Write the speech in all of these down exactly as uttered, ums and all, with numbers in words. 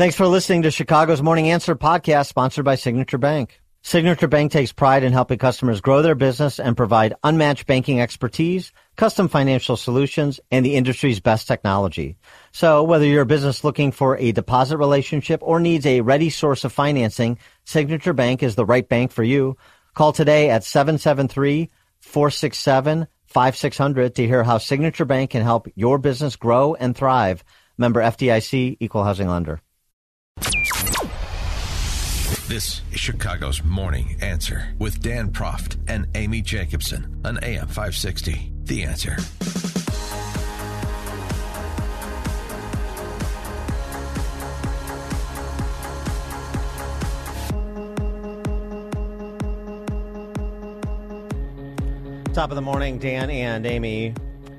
Thanks for listening to Chicago's Morning Answer podcast, sponsored by Signature Bank. Signature Bank takes pride in helping customers grow their business and provide unmatched banking expertise, custom financial solutions, and the industry's best technology. So whether you're a business looking for a deposit relationship or needs a ready source of financing, Signature Bank is the right bank for you. Call today at seven seven three, four six seven, five six zero zero to hear how Signature Bank can help your business grow and thrive. Member F D I C, Equal Housing Lender. This is Chicago's Morning Answer with Dan Proft and Amy Jacobson on A M five sixty. The Answer. Top of the morning, Dan and Amy.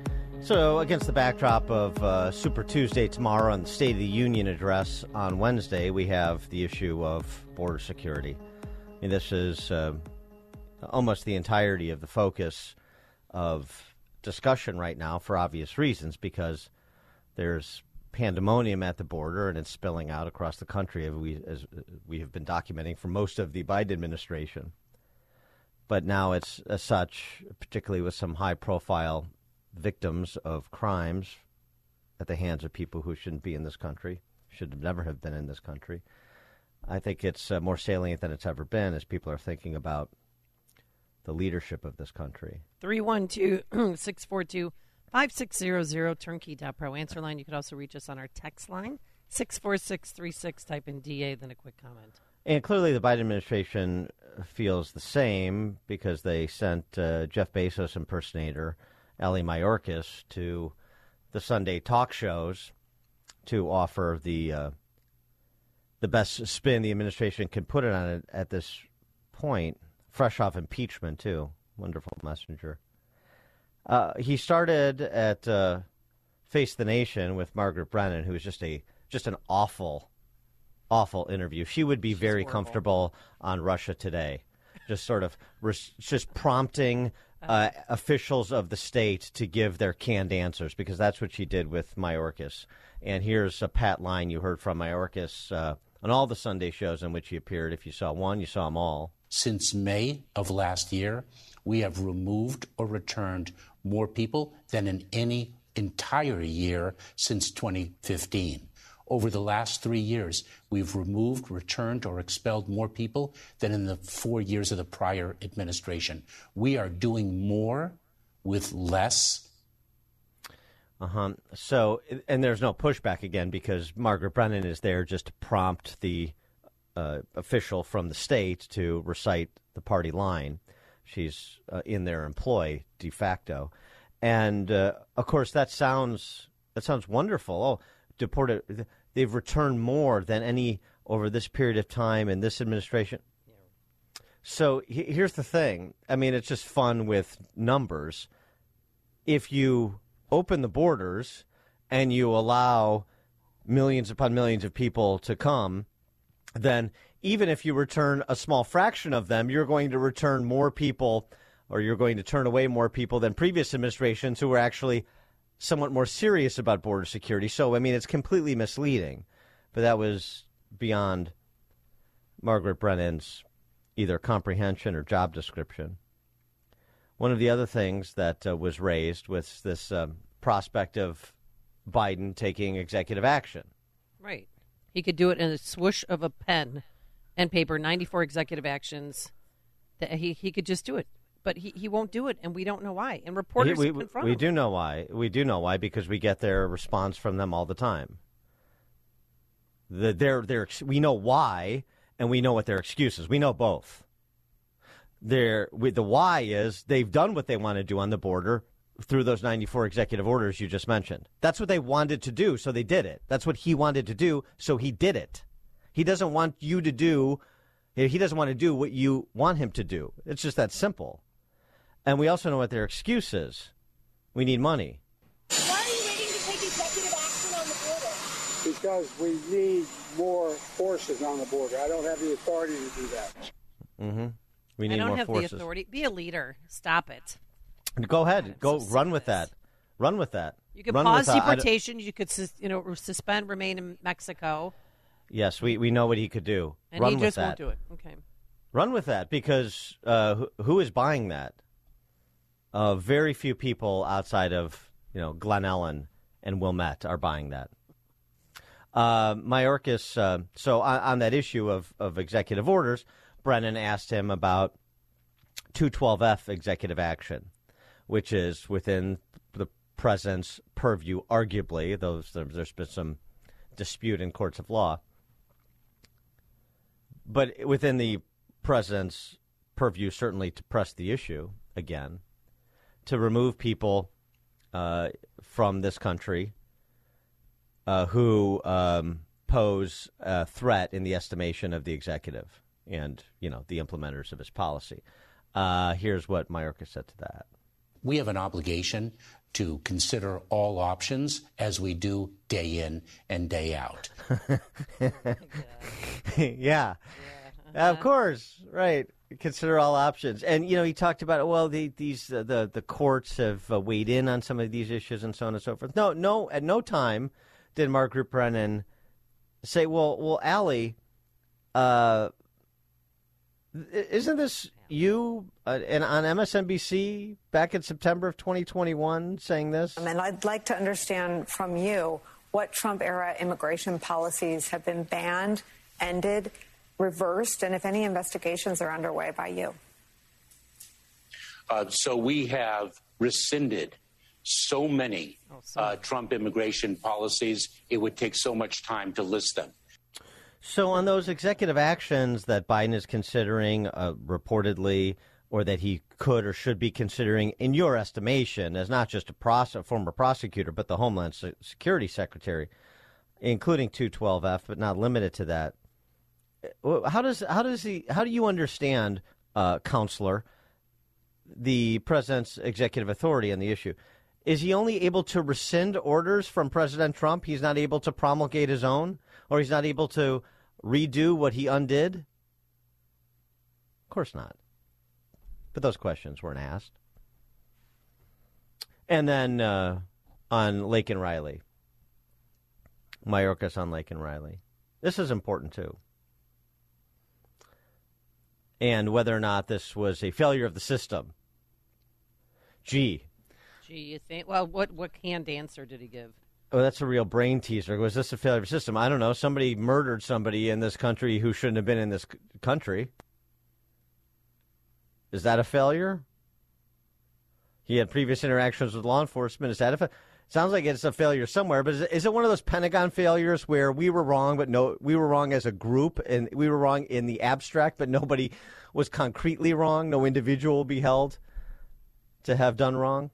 So against the backdrop of uh, Super Tuesday tomorrow and the State of the Union address on Wednesday, we have the issue of border security. I mean, this is uh, almost the entirety of the focus of discussion right now for obvious reasons, because there's pandemonium at the border and it's spilling out across the country, as we, as we have been documenting for most of the Biden administration. But now it's as such, particularly with some high-profile victims of crimes at the hands of people who shouldn't be in this country, should never have been in this country. I think it's uh, more salient than it's ever been as people are thinking about the leadership of this country. three one two, six four two, five six zero zero, turnkey dot pro answer line. You could also reach us on our text line, six four six three six, type in D A, then a quick comment. And clearly the Biden administration feels the same, because they sent uh, Jeff Bezos impersonator Ali Mayorkas to the Sunday talk shows to offer the uh, the best spin the administration can put it on it at this point, fresh off impeachment, too. Wonderful messenger. Uh, he started at uh, Face the Nation with Margaret Brennan, who was just a just an awful, awful interview. She would be She's very horrible. comfortable on Russia Today, just sort of res- just prompting Uh, officials of the state to give their canned answers, because that's what she did with Mayorkas. And here's a pat line you heard from Mayorkas uh, on all the Sunday shows in which he appeared. If you saw one, you saw them all. Since May of last year, we have removed or returned more people than in any entire year since twenty fifteen. Over the last three years, we've removed, returned, or expelled more people than in the four years of the prior administration. We are doing more with less. Uh-huh. So, and there's no pushback again, because Margaret Brennan is there just to prompt the uh, official from the state to recite the party line. She's uh, in their employ de facto. And, uh, of course, that sounds that sounds wonderful. Oh, deported, they've returned more than any over this period of time in this administration. Yeah. So he, here's the thing. I mean, it's just fun with numbers. If you open the borders and you allow millions upon millions of people to come, then even if you return a small fraction of them, you're going to return more people, or you're going to turn away more people than previous administrations who were actually somewhat more serious about border security. So, I mean, it's completely misleading. But that was beyond Margaret Brennan's either comprehension or job description. One of the other things that uh, was raised was this um, prospect of Biden taking executive action. Right. He could do it in a swoosh of a pen and paper, ninety-four executive actions. That he, he could just do it. But he, he won't do it, and we don't know why. And reporters we, confront we him. do know why. We do know why, because we get their response from them all the time. The, they're, they're, we know why, and we know what their excuse is. We know both. Their, the why is they've done what they want to do on the border through those ninety-four executive orders you just mentioned. That's what they wanted to do, so they did it. That's what he wanted to do, so he did it. He doesn't want you to do, he doesn't want to do what you want him to do. It's just that simple. And we also know what their excuse is. We need money. Why are you waiting to take executive action on the border? Because we need more forces on the border. I don't have the authority to do that. Mm-hmm. We need I don't more have forces. the authority. Be a leader. Stop it. Go ahead. I'm Go so run sick with of this. that. Run with that. You could Run pause with that. deportation. You could sus- you know, suspend, remain in Mexico. Yes, we, we know what he could do. And Run he with just that. won't do it. Okay. Run with that, because uh, who, who is buying that? Uh, very few people outside of, you know, Glen Ellen and Wilmette are buying that. Uh, Mayorkas, uh, so on, on that issue of, of executive orders, Brennan asked him about two twelve F executive action, which is within the president's purview, arguably, though there's been some dispute in courts of law. But within the president's purview, certainly to press the issue again, to remove people uh, from this country uh, who um, pose a threat in the estimation of the executive and, you know, the implementers of his policy. Uh, here's what Mayorkas said to that. We have an obligation to consider all options as we do day in and day out. yeah. Yeah, of course, right. Consider all options, and you know he talked about well, the, these uh, the the courts have uh, weighed in on some of these issues and so on and so forth. No, no, at no time did Margaret Brennan say, "Well, well, Allie, uh, isn't this you uh, and on M S N B C back in September of twenty twenty-one saying this?" And I'd like to understand from you what Trump-era immigration policies have been banned, ended, reversed, and if any investigations are underway by you. Uh, so we have rescinded so many oh, sorry. uh, Trump immigration policies, it would take so much time to list them. So on those executive actions that Biden is considering uh, reportedly, or that he could or should be considering, in your estimation, as not just a, pros- a former prosecutor, but the Homeland Se- Security Secretary, including two twelve F, but not limited to that, how does how does he how do you understand, uh, counselor, the president's executive authority on the issue? Is he only able to rescind orders from President Trump? He's not able to promulgate his own, or he's not able to redo what he undid? Of course not. But those questions weren't asked. And then uh, on Laken Riley, Mayorkas on Laken Riley. This is important, too. And whether or not this was a failure of the system. Gee. Gee, you think? Well, what, what canned answer did he give? Oh, that's a real brain teaser. Was this a failure of the system? I don't know. Somebody murdered somebody in this country who shouldn't have been in this c- country. Is that a failure? He had previous interactions with law enforcement. Is that a fa- Sounds like it's a failure somewhere, but is it, is it one of those Pentagon failures where we were wrong, but no, we were wrong as a group, and we were wrong in the abstract, but nobody was concretely wrong? No individual will be held to have done wrong?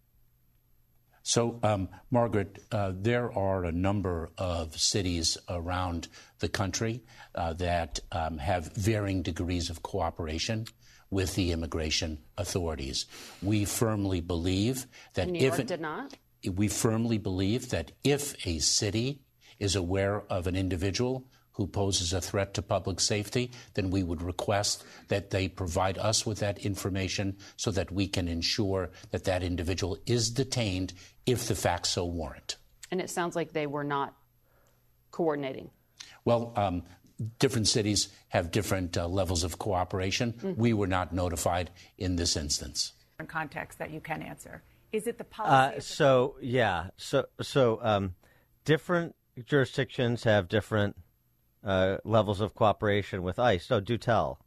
So, um, Margaret, uh, there are a number of cities around the country uh, that um, have varying degrees of cooperation with the immigration authorities. We firmly believe that New if York it, did not. We firmly believe that if a city is aware of an individual who poses a threat to public safety, then we would request that they provide us with that information so that we can ensure that that individual is detained if the facts so warrant. And it sounds like they were not coordinating. Well, um, different cities have different uh, levels of cooperation. Mm-hmm. We were not notified in this instance. In context that you can answer. Is it the policy? Uh, so, yeah. So, so um, different jurisdictions have different uh, levels of cooperation with ICE. So, do tell.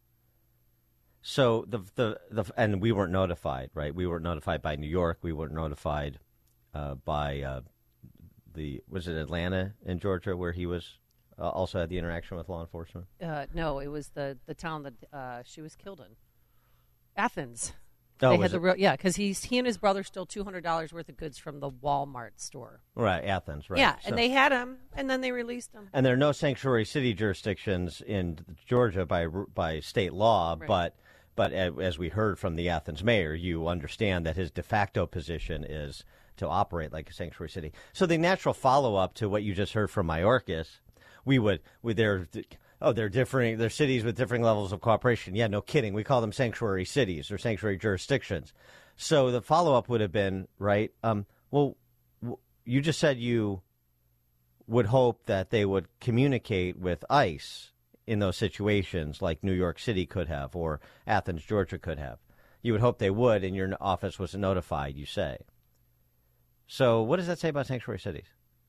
So, the, the, the, and we weren't notified, right? We weren't notified by New York. We weren't notified uh, by uh, the, was it Atlanta in Georgia where he was uh, also had the interaction with law enforcement? Uh, no, it was the, the town that uh, she was killed in. Athens. Oh, they was had the it? real, yeah, because he's he and his brother stole two hundred dollars worth of goods from the Walmart store. Right, Athens, right. Yeah, So- and they had him, and then they released him. And there are no sanctuary city jurisdictions in Georgia by by state law, Right. but but as we heard from the Athens mayor, you understand that his de facto position is to operate like a sanctuary city. So the natural follow-up to what you just heard from Mayorkas, we would, with their, oh, they're differing, they're cities with differing levels of cooperation. Yeah, no kidding. We call them sanctuary cities or sanctuary jurisdictions. So the follow-up would have been, right, um, well, w- you just said you would hope that they would communicate with ICE in those situations like New York City could have or Athens, Georgia could have. You would hope they would, and your office was notified, you say. So what does that say about sanctuary cities?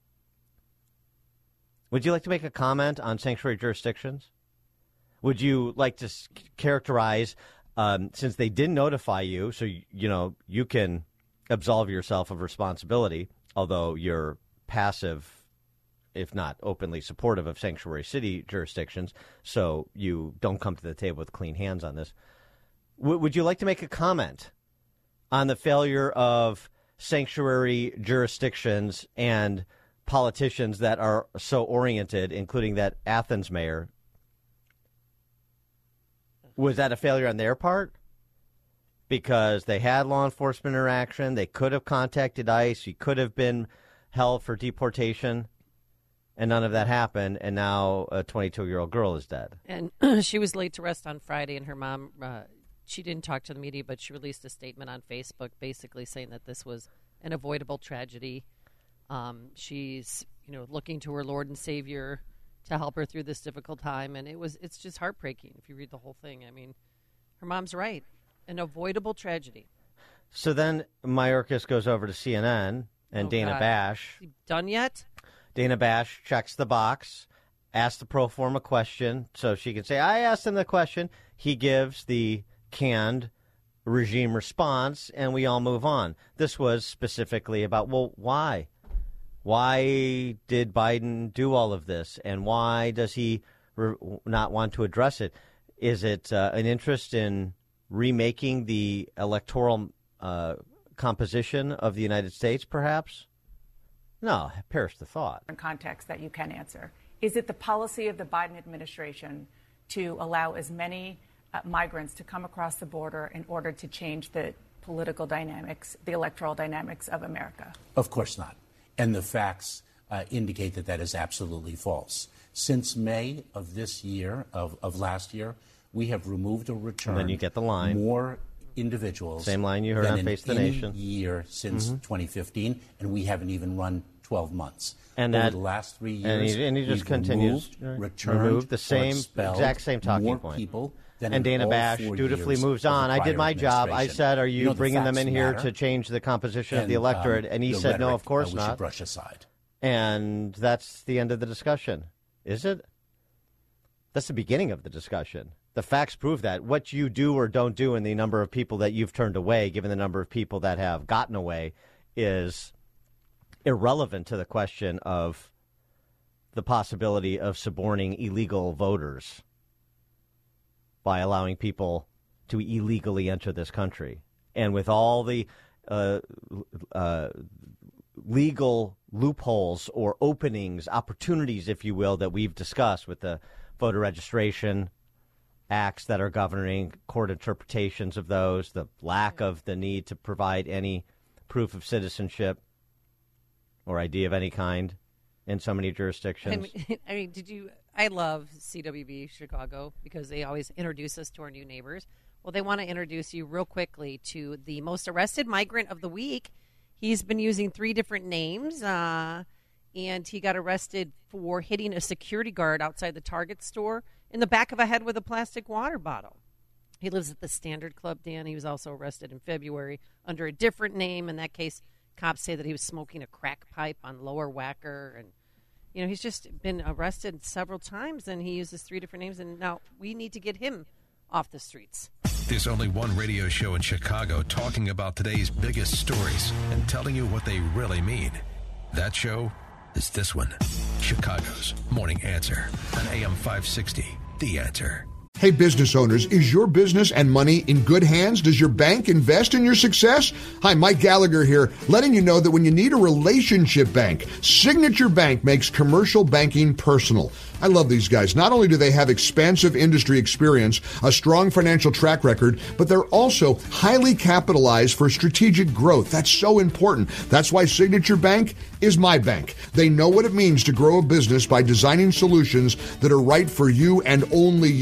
Would you like to make a comment on sanctuary jurisdictions? Would you like to s- characterize, um, since they didn't notify you, so, you, you know, you can absolve yourself of responsibility, although you're passive, if not openly supportive of sanctuary city jurisdictions, so you don't come to the table with clean hands on this. W- would you like to make a comment on the failure of sanctuary jurisdictions and politicians that are so oriented, including that Athens mayor? Was that a failure on their part? Because they had law enforcement interaction, they could have contacted ICE, he could have been held for deportation, and none of that happened, and now a twenty-two-year-old girl is dead. And she was laid to rest on Friday, and her mom, uh, she didn't talk to the media, but she released a statement on Facebook basically saying that this was an avoidable tragedy. Um, she's, you know, looking to her Lord and Savior to help her through this difficult time, and it was it's just heartbreaking if you read the whole thing. I mean, her mom's right. An avoidable tragedy. So then Mayorkas goes over to C N N, and Oh, Dana God. Bash. Is he done yet? Dana Bash checks the box, asks the pro forma question, so she can say, I asked him the question. He gives the canned regime response, and we all move on. This was specifically about, well, why? Why did Biden do all of this, and why does he re- not want to address it? Is it uh, an interest in remaking the electoral uh, composition of the United States, perhaps? No, perish the thought. In context that you can answer. Is it the policy of the Biden administration to allow as many uh, migrants to come across the border in order to change the political dynamics, the electoral dynamics of America? Of course not. And the facts uh, indicate that that is absolutely false. Since May of this year, of, of last year, we have removed or returned And then you get the line. more individuals. Same line you heard than on in Face the any Nation. year since Mhm. twenty fifteen, and we haven't even run twelve months. And Over that- the last three years, and he- and he just we've continues, removed, right. returned, Removed the or same- expelled exact same talking more point. people than And in Dana all Bash four dutifully years moves of the on. I did prior my job. I administration. said, are you, You know, the bringing them facts in here matter. to change the composition of the And, electorate? um, and he the said, no, rhetoric, of course uh, we not. should brush aside. And that's the end of the discussion. Is it? That's the beginning of the discussion. The facts prove that. What you do or don't do and the number of people that you've turned away, given the number of people that have gotten away, is irrelevant to the question of the possibility of suborning illegal voters by allowing people to illegally enter this country. And with all the uh, uh, legal loopholes or openings, opportunities, if you will, that we've discussed with the voter registration acts that are governing court interpretations of those, the lack of the need to provide any proof of citizenship or I D of any kind in so many jurisdictions. I mean, I mean, did you? I love C W B Chicago because they always introduce us to our new neighbors. Well, they want to introduce you real quickly to the most arrested migrant of the week. He's been using three different names, uh, and he got arrested for hitting a security guard outside the Target store in the back of a head with a plastic water bottle. He lives at the Standard Club, Dan. He was also arrested in February under a different name. In that case, cops say that he was smoking a crack pipe on Lower Wacker. And, you know, he's just been arrested several times, and he uses three different names. And now we need to get him off the streets. There's only one radio show in Chicago talking about today's biggest stories and telling you what they really mean. That show is this one, Chicago's Morning Answer on A M five sixty, The Answer. Hey, business owners, is your business and money in good hands? Does your bank invest in your success? Hi, Mike Gallagher here, letting you know that when you need a relationship bank, Signature Bank makes commercial banking personal. I love these guys. Not only do they have expansive industry experience, a strong financial track record, but they're also highly capitalized for strategic growth. That's so important. That's why Signature Bank is my bank. They know what it means to grow a business by designing solutions that are right for you and only you. These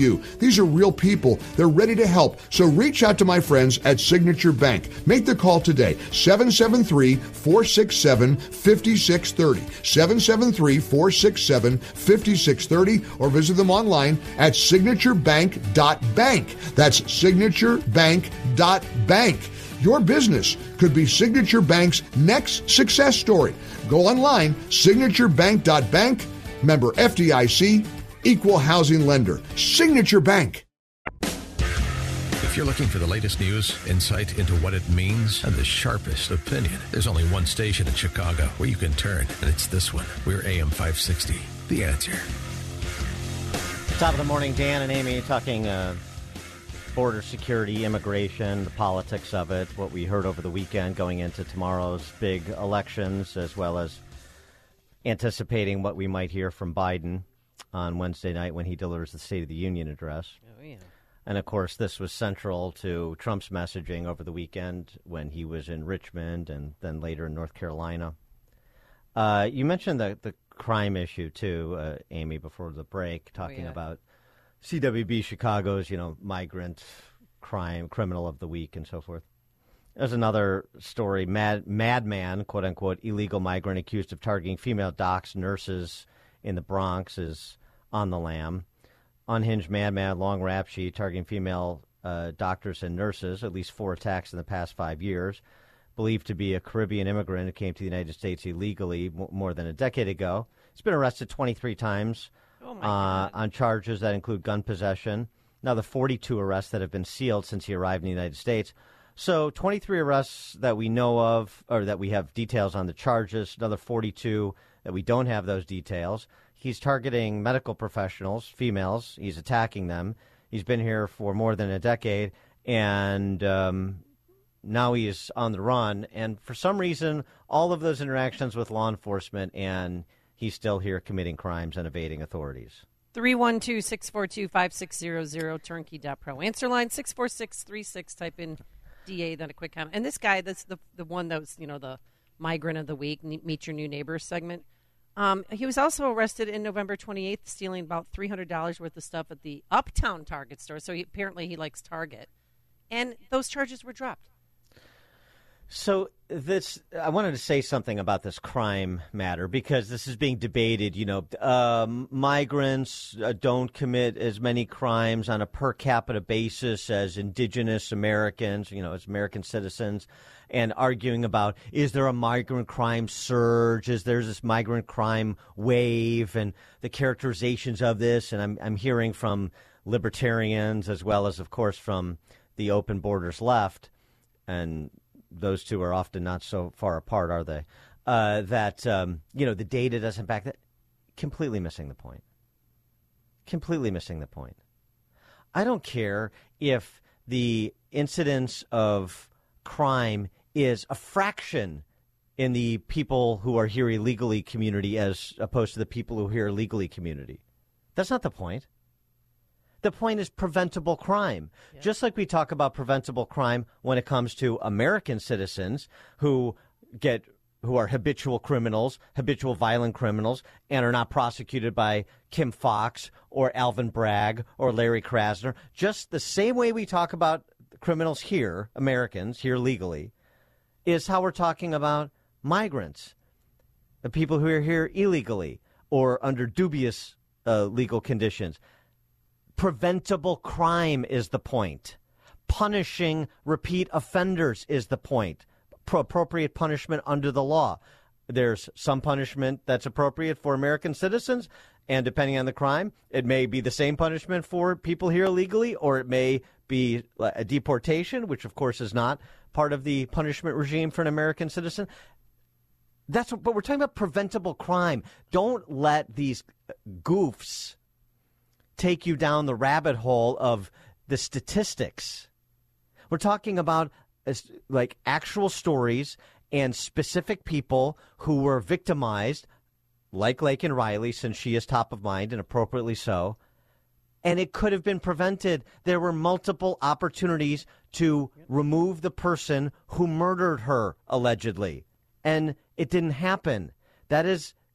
These are real people. They're ready to help. So reach out to my friends at Signature Bank. Make the call today, seven seven three, four six seven, five six three zero, seven seven three, four six seven, five six three zero, or visit them online at signature bank dot bank. That's signature bank dot bank. Your business could be Signature Bank's next success story. Go online, signature bank dot bank, member F D I C, equal housing lender. Signature Bank. If you're looking for the latest news, insight into what it means, and the sharpest opinion, there's only one station in Chicago where you can turn, and it's this one. We're A M five sixty, The Answer. Top of the morning, Dan and Amy talking uh, border security, immigration, the politics of it, what we heard over the weekend going into tomorrow's big elections, as well as anticipating what we might hear from Biden on Wednesday night when he delivers the State of the Union address. Oh, yeah. And, of course, this was central to Trump's messaging over the weekend when he was in Richmond and then later in North Carolina. Uh, you mentioned the, the crime issue, too, uh, Amy, before the break, talking oh, yeah. about C W B Chicago's, you know, migrant crime, criminal of the week and so forth. There's another story, mad madman, quote-unquote, illegal migrant accused of targeting female docs, nurses in the Bronx is on the lam. Unhinged madman, long rap sheet, targeting female uh, doctors and nurses, at least four attacks in the past five years. Believed to be a Caribbean immigrant who came to the United States illegally m- more than a decade ago. He's been arrested twenty-three times. Oh my uh, God. on charges that include gun possession. Now, the forty-two arrests that have been sealed since he arrived in the United States. So twenty-three arrests that we know of, or that we have details on the charges, another forty-two that we don't have those details. He's targeting medical professionals, females. He's attacking them. He's been here for more than a decade, and um, now he is on the run. And for some reason, all of those interactions with law enforcement, and he's still here committing crimes and evading authorities. three one two, six four two, five six zero zero, turnkey dot pro. Answer line six four six three six. Type in D A, then a quick comment. And this guy, that's the the one that was, you know, the migrant of the week, Meet Your New Neighbors segment. Um, he was also arrested in November twenty-eighth, stealing about three hundred dollars worth of stuff at the Uptown Target store. So he, apparently he likes Target. And those charges were dropped. So this, I wanted to say something about this crime matter because this is being debated. You know, um, migrants uh, don't commit as many crimes on a per capita basis as indigenous Americans, you know, as American citizens, and arguing about, is there a migrant crime surge? Is there this migrant crime wave, and the characterizations of this? And I'm, I'm hearing from libertarians as well as, of course, from the open borders left, and those two are often not so far apart, are they? Uh, that, um, you know, the data doesn't back that. Completely missing the point. Completely missing the point. I don't care if the incidence of crime is a fraction in the people who are here illegally community as opposed to the people who are here illegally community. That's not the point. The point is preventable crime. Yeah. Just like we talk about preventable crime when it comes to American citizens who get who are habitual criminals, habitual violent criminals, and are not prosecuted by Kim Foxx or Alvin Bragg or Larry Krasner. Just the same way we talk about criminals here, Americans here legally, is how we're talking about migrants, the people who are here illegally or under dubious uh, legal conditions. Preventable crime is the point. Punishing repeat offenders is the point. Pro- appropriate punishment under the law. There's some punishment that's appropriate for American citizens, and depending on the crime, it may be the same punishment for people here illegally, or it may be a deportation, which of course is not part of the punishment regime for an American citizen. That's what, but we're talking about preventable crime. Don't let these goofs take you down the rabbit hole of the statistics. We're talking about like actual stories and specific people who were victimized, like Laken Riley, since she is top of mind and appropriately so. And it could have been prevented. There were multiple opportunities to remove the person who murdered her, allegedly. And it didn't happen. That is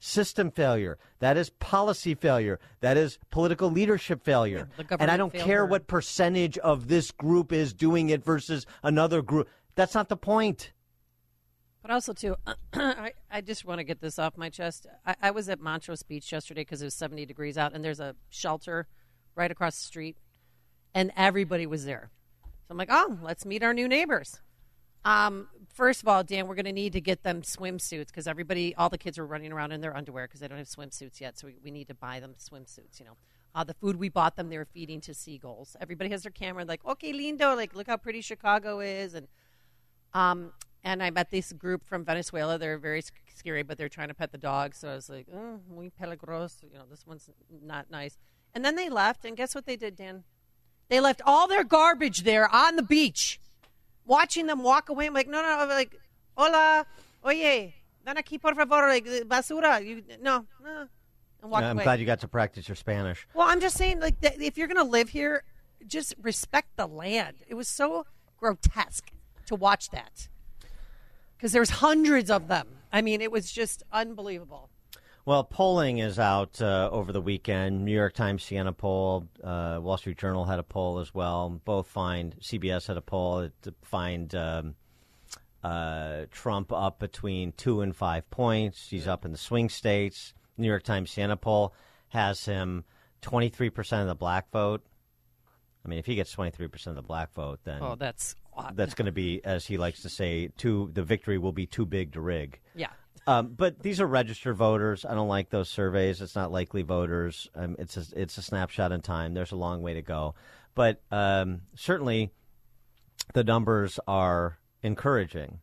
system failure. That is policy failure. That is political leadership failure. Yeah, and I don't care failure. what percentage of this group is doing it versus another group. That's not the point. But also, too, I, I just want to get this off my chest. I, I was at Montrose Beach yesterday because it was seventy degrees out, and there's a shelter right across the street, and everybody was there. So I'm like, oh, let's meet our new neighbors. Um, first of all, Dan, we're going to need to get them swimsuits because everybody, all the kids are running around in their underwear because they don't have swimsuits yet. So we, we need to buy them swimsuits, you know. Uh, the food we bought them, they were feeding to seagulls. Everybody has their camera like, okay, lindo, like, look how pretty Chicago is. And um, and I met this group from Venezuela. They're very sc- scary, but they're trying to pet the dog. So I was like, oh, muy peligroso. You know, this one's not nice. And then they left, and guess what they did, Dan? They left all their garbage there on the beach. Watching them walk away, I'm like, no, no, like, hola, oye, dan aquí por favor, like, basura, you, no, no, and walk Yeah, I'm away. glad you got to practice your Spanish. Well, I'm just saying, like, that if you're going to live here, just respect the land. It was so grotesque to watch that because there's hundreds of them. I mean, it was just unbelievable. Well, polling is out uh, over the weekend. New York Times, Siena poll, uh, Wall Street Journal had a poll as well. Both find C B S had a poll it find um, uh, Trump up between two and five points. He's up in the swing states. New York Times, Siena poll has him twenty-three percent of the black vote. I mean, if he gets twenty-three percent of the black vote, then oh, that's odd. That's going to be, as he likes to say, too. The victory will be too big to rig. Yeah. Um, but these are registered voters. I don't like those surveys. It's not likely voters. Um, it's a, it's a snapshot in time. There's a long way to go. But um, certainly the numbers are encouraging.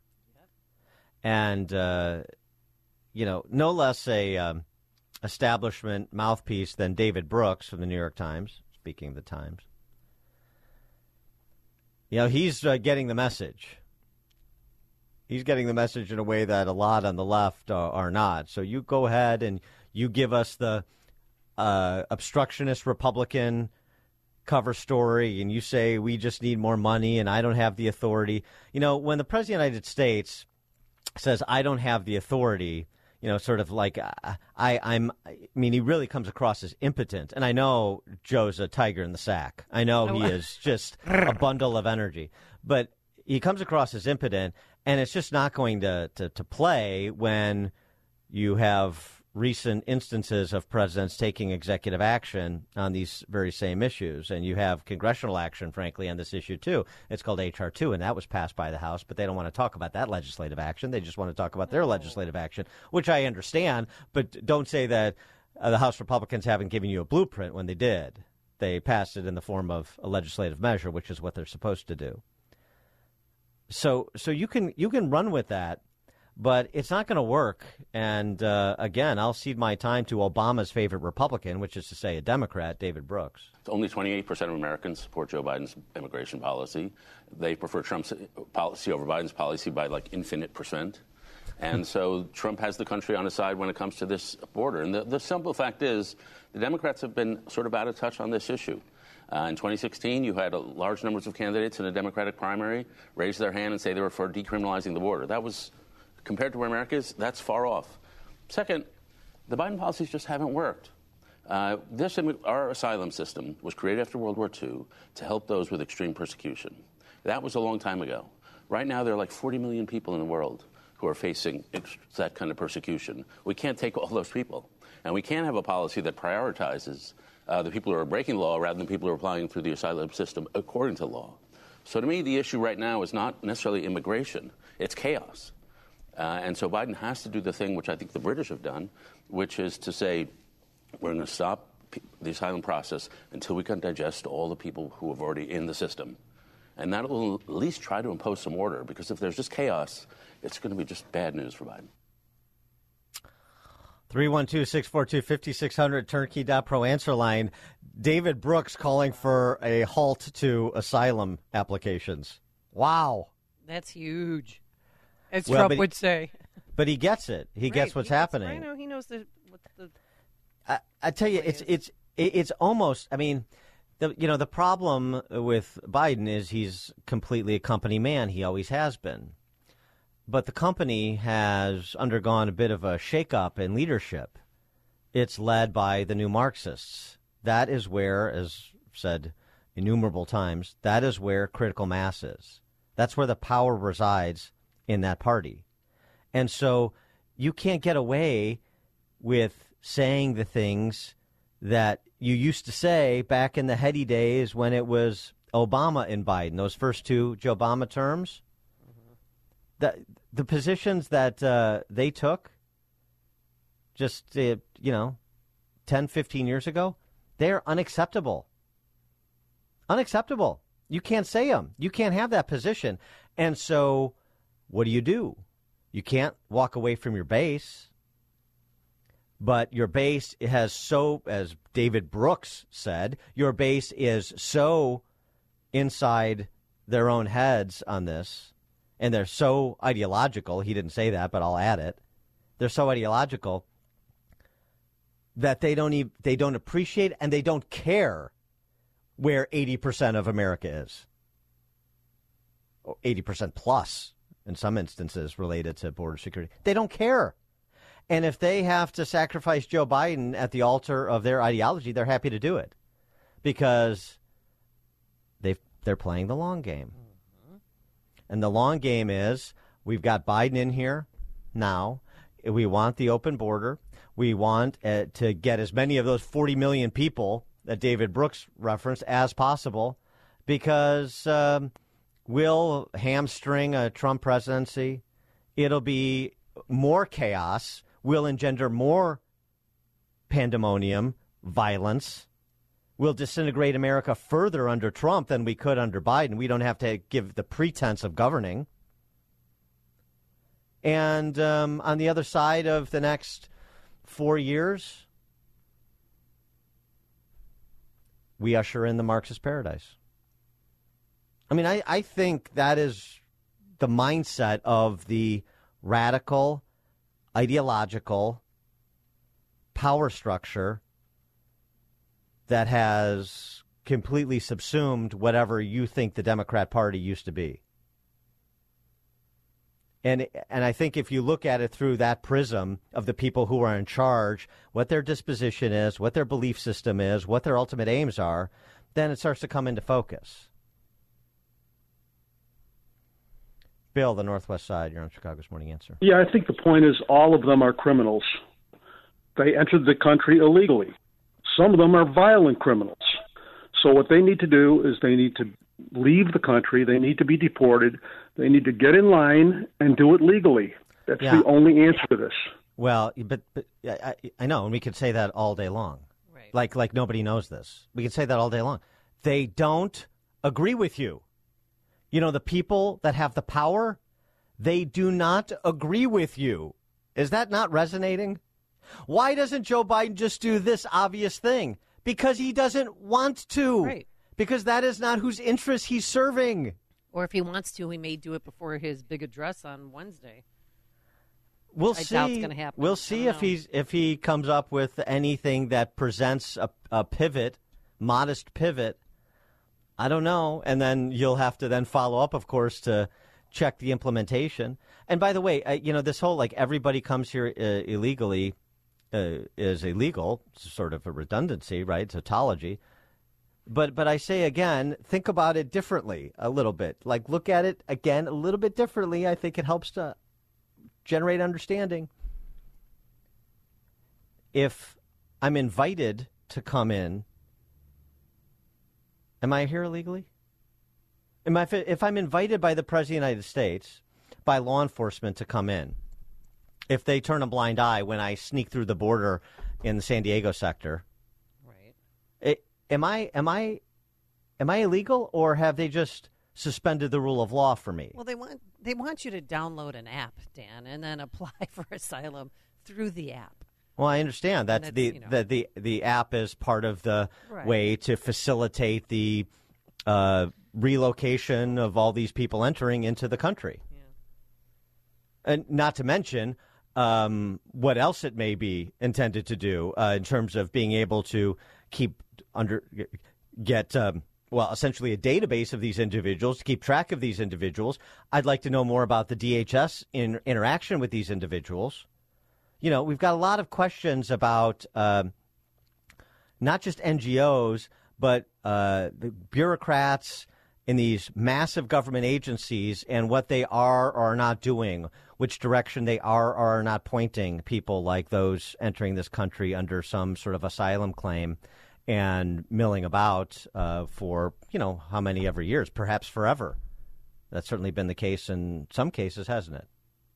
And, uh, you know, no less a um, establishment mouthpiece than David Brooks from the New York Times, speaking of the Times. You know, he's uh, getting the message. He's getting the message in a way that a lot on the left are, are not. So you go ahead and you give us the uh, obstructionist Republican cover story, and you say we just need more money and I don't have the authority. You know, when the President of the United States says I don't have the authority, you know, sort of like I, I'm, I mean, he really comes across as impotent. And I know Joe's a tiger in the sack. I know he is just a bundle of energy. But he comes across as impotent, and it's just not going to, to, to play when you have recent instances of presidents taking executive action on these very same issues. And you have congressional action, frankly, on this issue, too. It's called H R two, and that was passed by the House, but they don't want to talk about that legislative action. They just want to talk about their legislative action, which I understand, but don't say that uh, the House Republicans haven't given you a blueprint when they did. They passed it in the form of a legislative measure, which is what they're supposed to do. So so you can you can run with that, but it's not going to work. And, uh, again, I'll cede my time to Obama's favorite Republican, which is to say a Democrat, David Brooks. Only twenty-eight percent of Americans support Joe Biden's immigration policy. They prefer Trump's policy over Biden's policy by, like, infinite percent. And so Trump has the country on his side when it comes to this border. And the, the simple fact is the Democrats have been sort of out of touch on this issue. Uh, in twenty sixteen, you had a large numbers of candidates in a Democratic primary raise their hand and say they were for decriminalizing the border. That was, compared to where America is, that's far off. Second, the Biden policies just haven't worked. Uh, this our asylum system was created after World War Two to help those with extreme persecution. That was a long time ago. Right now, there are like forty million people in the world who are facing that kind of persecution. We can't take all those people, and we can't have a policy that prioritizes Uh, the people who are breaking the law rather than people who are applying through the asylum system according to law. So to me, the issue right now is not necessarily immigration. It's chaos. Uh, and so Biden has to do the thing which I think the British have done, which is to say we're going to stop p- the asylum process until we can digest all the people who are already in the system. And that will at least try to impose some order, because if there's just chaos, it's going to be just bad news for Biden. three one two, six four two, five six zero zero, turnkey dot pro answer line. David Brooks calling for a halt to asylum applications. Wow. That's huge, as well, Trump he, would say. But he gets it. He right. gets what's he gets, happening. I know. He knows the, what the I, I tell you, it's, it's, it's almost, I mean, the, you know, the problem with Biden is he's completely a company man. He always has been. but the company has undergone a bit of a shakeup in leadership. It's led by the new Marxists. That is where, as said innumerable times, that is where critical mass is. That's where the power resides in that party. And so you can't get away with saying the things that you used to say back in the heady days when it was Obama and Biden, those first two Joe Obama terms. Mm-hmm. The, the positions that uh, they took just, uh, you know, ten, fifteen years ago, they're unacceptable. Unacceptable. You can't say them. You can't have that position. And so what do you do? You can't walk away from your base. But your base has so, as David Brooks said, your base is so inside their own heads on this, and they're so ideological. He didn't say that, but I'll add it. They're so ideological that they don't even, they don't appreciate and they don't care where eighty percent of America is. Or eighty percent plus in some instances related to border security. They don't care. And if they have to sacrifice Joe Biden at the altar of their ideology, they're happy to do it because they they're playing the long game. Mm-hmm. And the long game is we've got Biden in here now. We want the open border. We want uh, to get as many of those forty million people that David Brooks referenced as possible because um, we'll hamstring a Trump presidency. It'll be more chaos. Will engender more pandemonium, violence. Will disintegrate America further under Trump than we could under Biden. We don't have to give the pretense of governing. And um, on the other side of the next four years, we usher in the Marxist paradise. I mean, I, I think that is the mindset of the radical, ideological power structure that has completely subsumed whatever you think the Democrat Party used to be. And and I think if you look at it through that prism of the people who are in charge, what their disposition is, what their belief system is, what their ultimate aims are, then it starts to come into focus. Bill, the Northwest Side, you're on Chicago's Morning Answer. Yeah, I think the point is all of them are criminals. They entered the country illegally. Some of them are violent criminals. So what they need to do is they need to leave the country. They need to be deported. They need to get in line and do it legally. That's yeah. the only answer to this. Well, but, but I, I know, and we could say that all day long. Right. Like, like nobody knows this. We could say that all day long. They don't agree with you. You know, the people that have the power, they do not agree with you. Is that not resonating? Why doesn't Joe Biden just do this obvious thing? Because he doesn't want to. Right. Because that is not whose interests he's serving. Or if he wants to, he may do it before his big address on Wednesday. We'll I see. doubt it's going to happen. We'll see if know. he's if he comes up with anything that presents a, a pivot, modest pivot. I don't know. And then you'll have to then follow up, of course, to check the implementation. And by the way, uh, you know, this whole like everybody comes here uh, illegally uh, is illegal. It's sort of a redundancy, right? Tautology. But but I say again, think about it differently a little bit. Like look at it again a little bit differently. I think it helps to generate understanding. If I'm invited to come in, am I here illegally? Am I, if I'm invited by the President of the United States, by law enforcement to come in, if they turn a blind eye when I sneak through the border in the San Diego sector, right? It, am I am I am I illegal, or have they just suspended the rule of law for me? Well, they want they want you to download an app, Dan, and then apply for asylum through the app. Well, I understand that the, you know. the the the app is part of the right. way to facilitate the uh, relocation of all these people entering into the country. Yeah. And not to mention um, what else it may be intended to do uh, in terms of being able to keep under get um, well, essentially a database of these individuals to keep track of these individuals. I'd like to know more about the D H S in interaction with these individuals. You know, we've got a lot of questions about uh, not just N G Os, but uh, the bureaucrats in these massive government agencies and what they are or are not doing, which direction they are or are not pointing people like those entering this country under some sort of asylum claim and milling about uh, for, you know, how many ever years, perhaps forever. That's certainly been the case in some cases, hasn't it?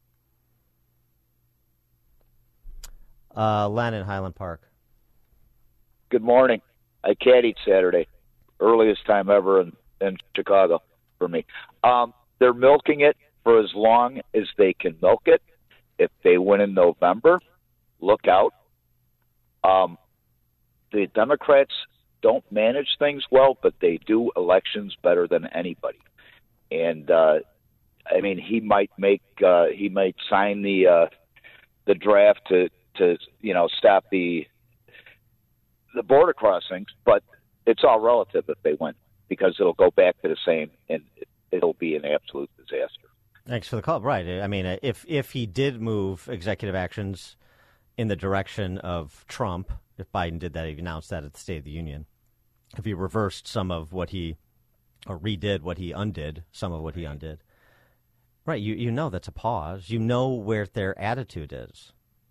Uh, Len in Highland Park. Good morning. I caddied Saturday, earliest time ever in, in Chicago for me. Um, they're milking it for as long as they can milk it. If they win in November, look out. Um, the Democrats don't manage things well, but they do elections better than anybody. And uh, I mean, he might make uh, he might sign the uh, the draft to to you know stop the the border crossings, but it's all relative if they win, because it'll go back to the same, and it'll be an absolute disaster. Thanks for the call. Right. I mean, if if he did move executive actions in the direction of Trump, if Biden did that, he announced that at the State of the Union, if he reversed some of what he, or redid what he undid, some of what he undid, right, you, you know that's a pause. You know where their attitude is.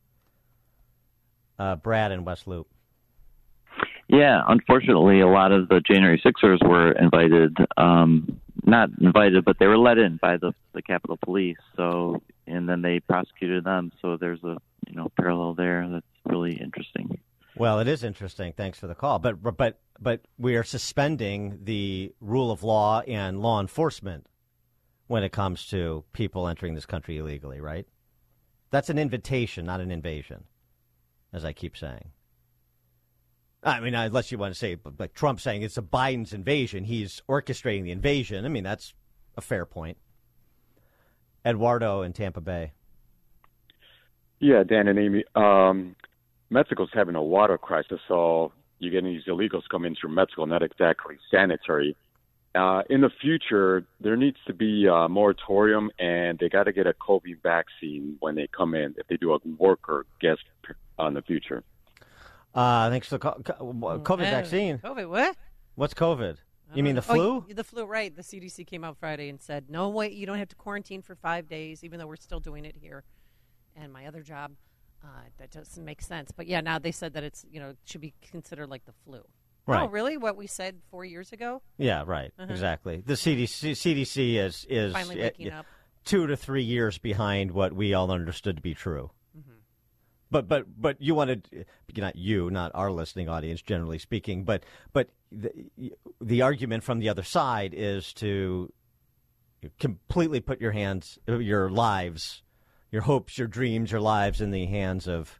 Uh, Brad in West Loop. Yeah, unfortunately, a lot of the January sixers were invited, um, not invited, but they were let in by the, the Capitol Police. So, and then they prosecuted them. So there's a you know parallel there that's really interesting. Well, it is interesting. Thanks for the call. But but but we are suspending the rule of law and law enforcement when it comes to people entering this country illegally, right? That's an invitation, not an invasion, as I keep saying. I mean, unless you want to say, like Trump saying it's a Biden's invasion, he's orchestrating the invasion. I mean, that's a fair point. Eduardo in Tampa Bay. Yeah, Dan and Amy. Um, Mexico's having a water crisis, so you're getting these illegals coming through Mexico, not exactly sanitary. Uh, in the future, there needs to be a moratorium, and they got to get a COVID vaccine when they come in, if they do a work or guest in the future. Uh, thanks for the call. COVID Uh, vaccine. COVID, what? What's COVID? You mean the Oh, flu? the flu, right. The C D C came out Friday and said, no, wait, you don't have to quarantine for five days, even though we're still doing it here. And my other job, uh, that doesn't make sense. But, yeah, now they said that it's, you know, it should be considered like the flu. Right. Oh, really? What we said four years ago? Yeah, right. Uh-huh. Exactly. The C D C, C D C is, is Finally uh, waking up. two to three years behind what we all understood to be true. But but but you wanted, not you, not our listening audience, generally speaking, but but the, the argument from the other side is to completely put your hands, your lives, your hopes, your dreams, your lives in the hands of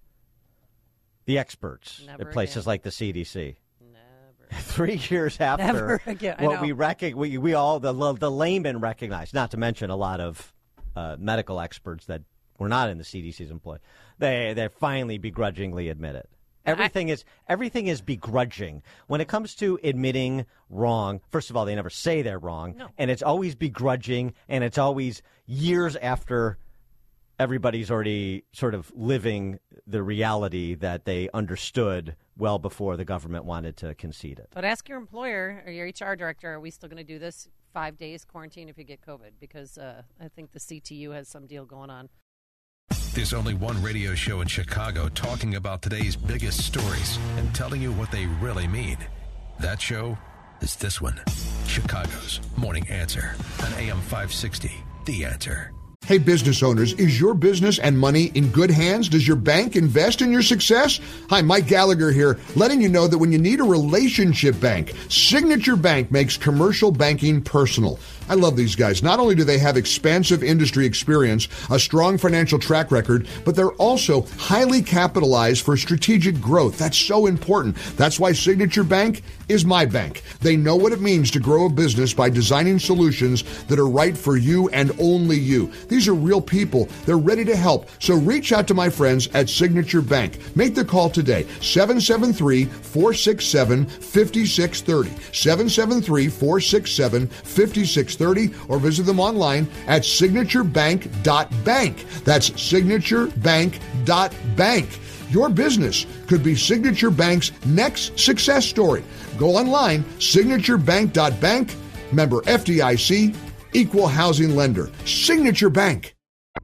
the experts Never at places again. like the C D C. Never. Three years after Never again. I what know. we recognize, we, we all the the laymen recognize, not to mention a lot of uh, medical experts that were not in the C D C's employ. They they finally begrudgingly admit it. Everything is everything is begrudging when it comes to admitting wrong. First of all, they never say they're wrong, No. and it's always begrudging, and it's always years after everybody's already sort of living the reality that they understood well before the government wanted to concede it. But ask your employer or your H R director, are we still going to do this five days quarantine if you get COVID? Because uh, I think the C T U has some deal going on. There's only one radio show in Chicago talking about today's biggest stories and telling you what they really mean. That show is this one, Chicago's Morning Answer on A M five sixty, The Answer. Hey, business owners, is your business and money in good hands? Does your bank invest in your success? Hi, Mike Gallagher here, letting you know that when you need a relationship bank, Signature Bank makes commercial banking personal. I love these guys. Not only do they have expansive industry experience, a strong financial track record, but they're also highly capitalized for strategic growth. That's so important. That's why Signature Bank is my bank. They know what it means to grow a business by designing solutions that are right for you and only you. These are real people. They're ready to help. So reach out to my friends at Signature Bank. Make the call today, seven seven three, four six seven, five six three zero, seven seven three, four six seven, five six three zero, or visit them online at signature bank dot bank. That's signature bank dot bank. Your business could be Signature Bank's next success story. Go online, signature bank dot bank, member F D I C, equal housing lender. Signature Bank.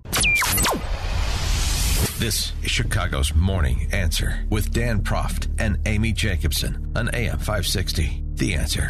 This is Chicago's Morning Answer with Dan Proft and Amy Jacobson on A M five sixty. The Answer.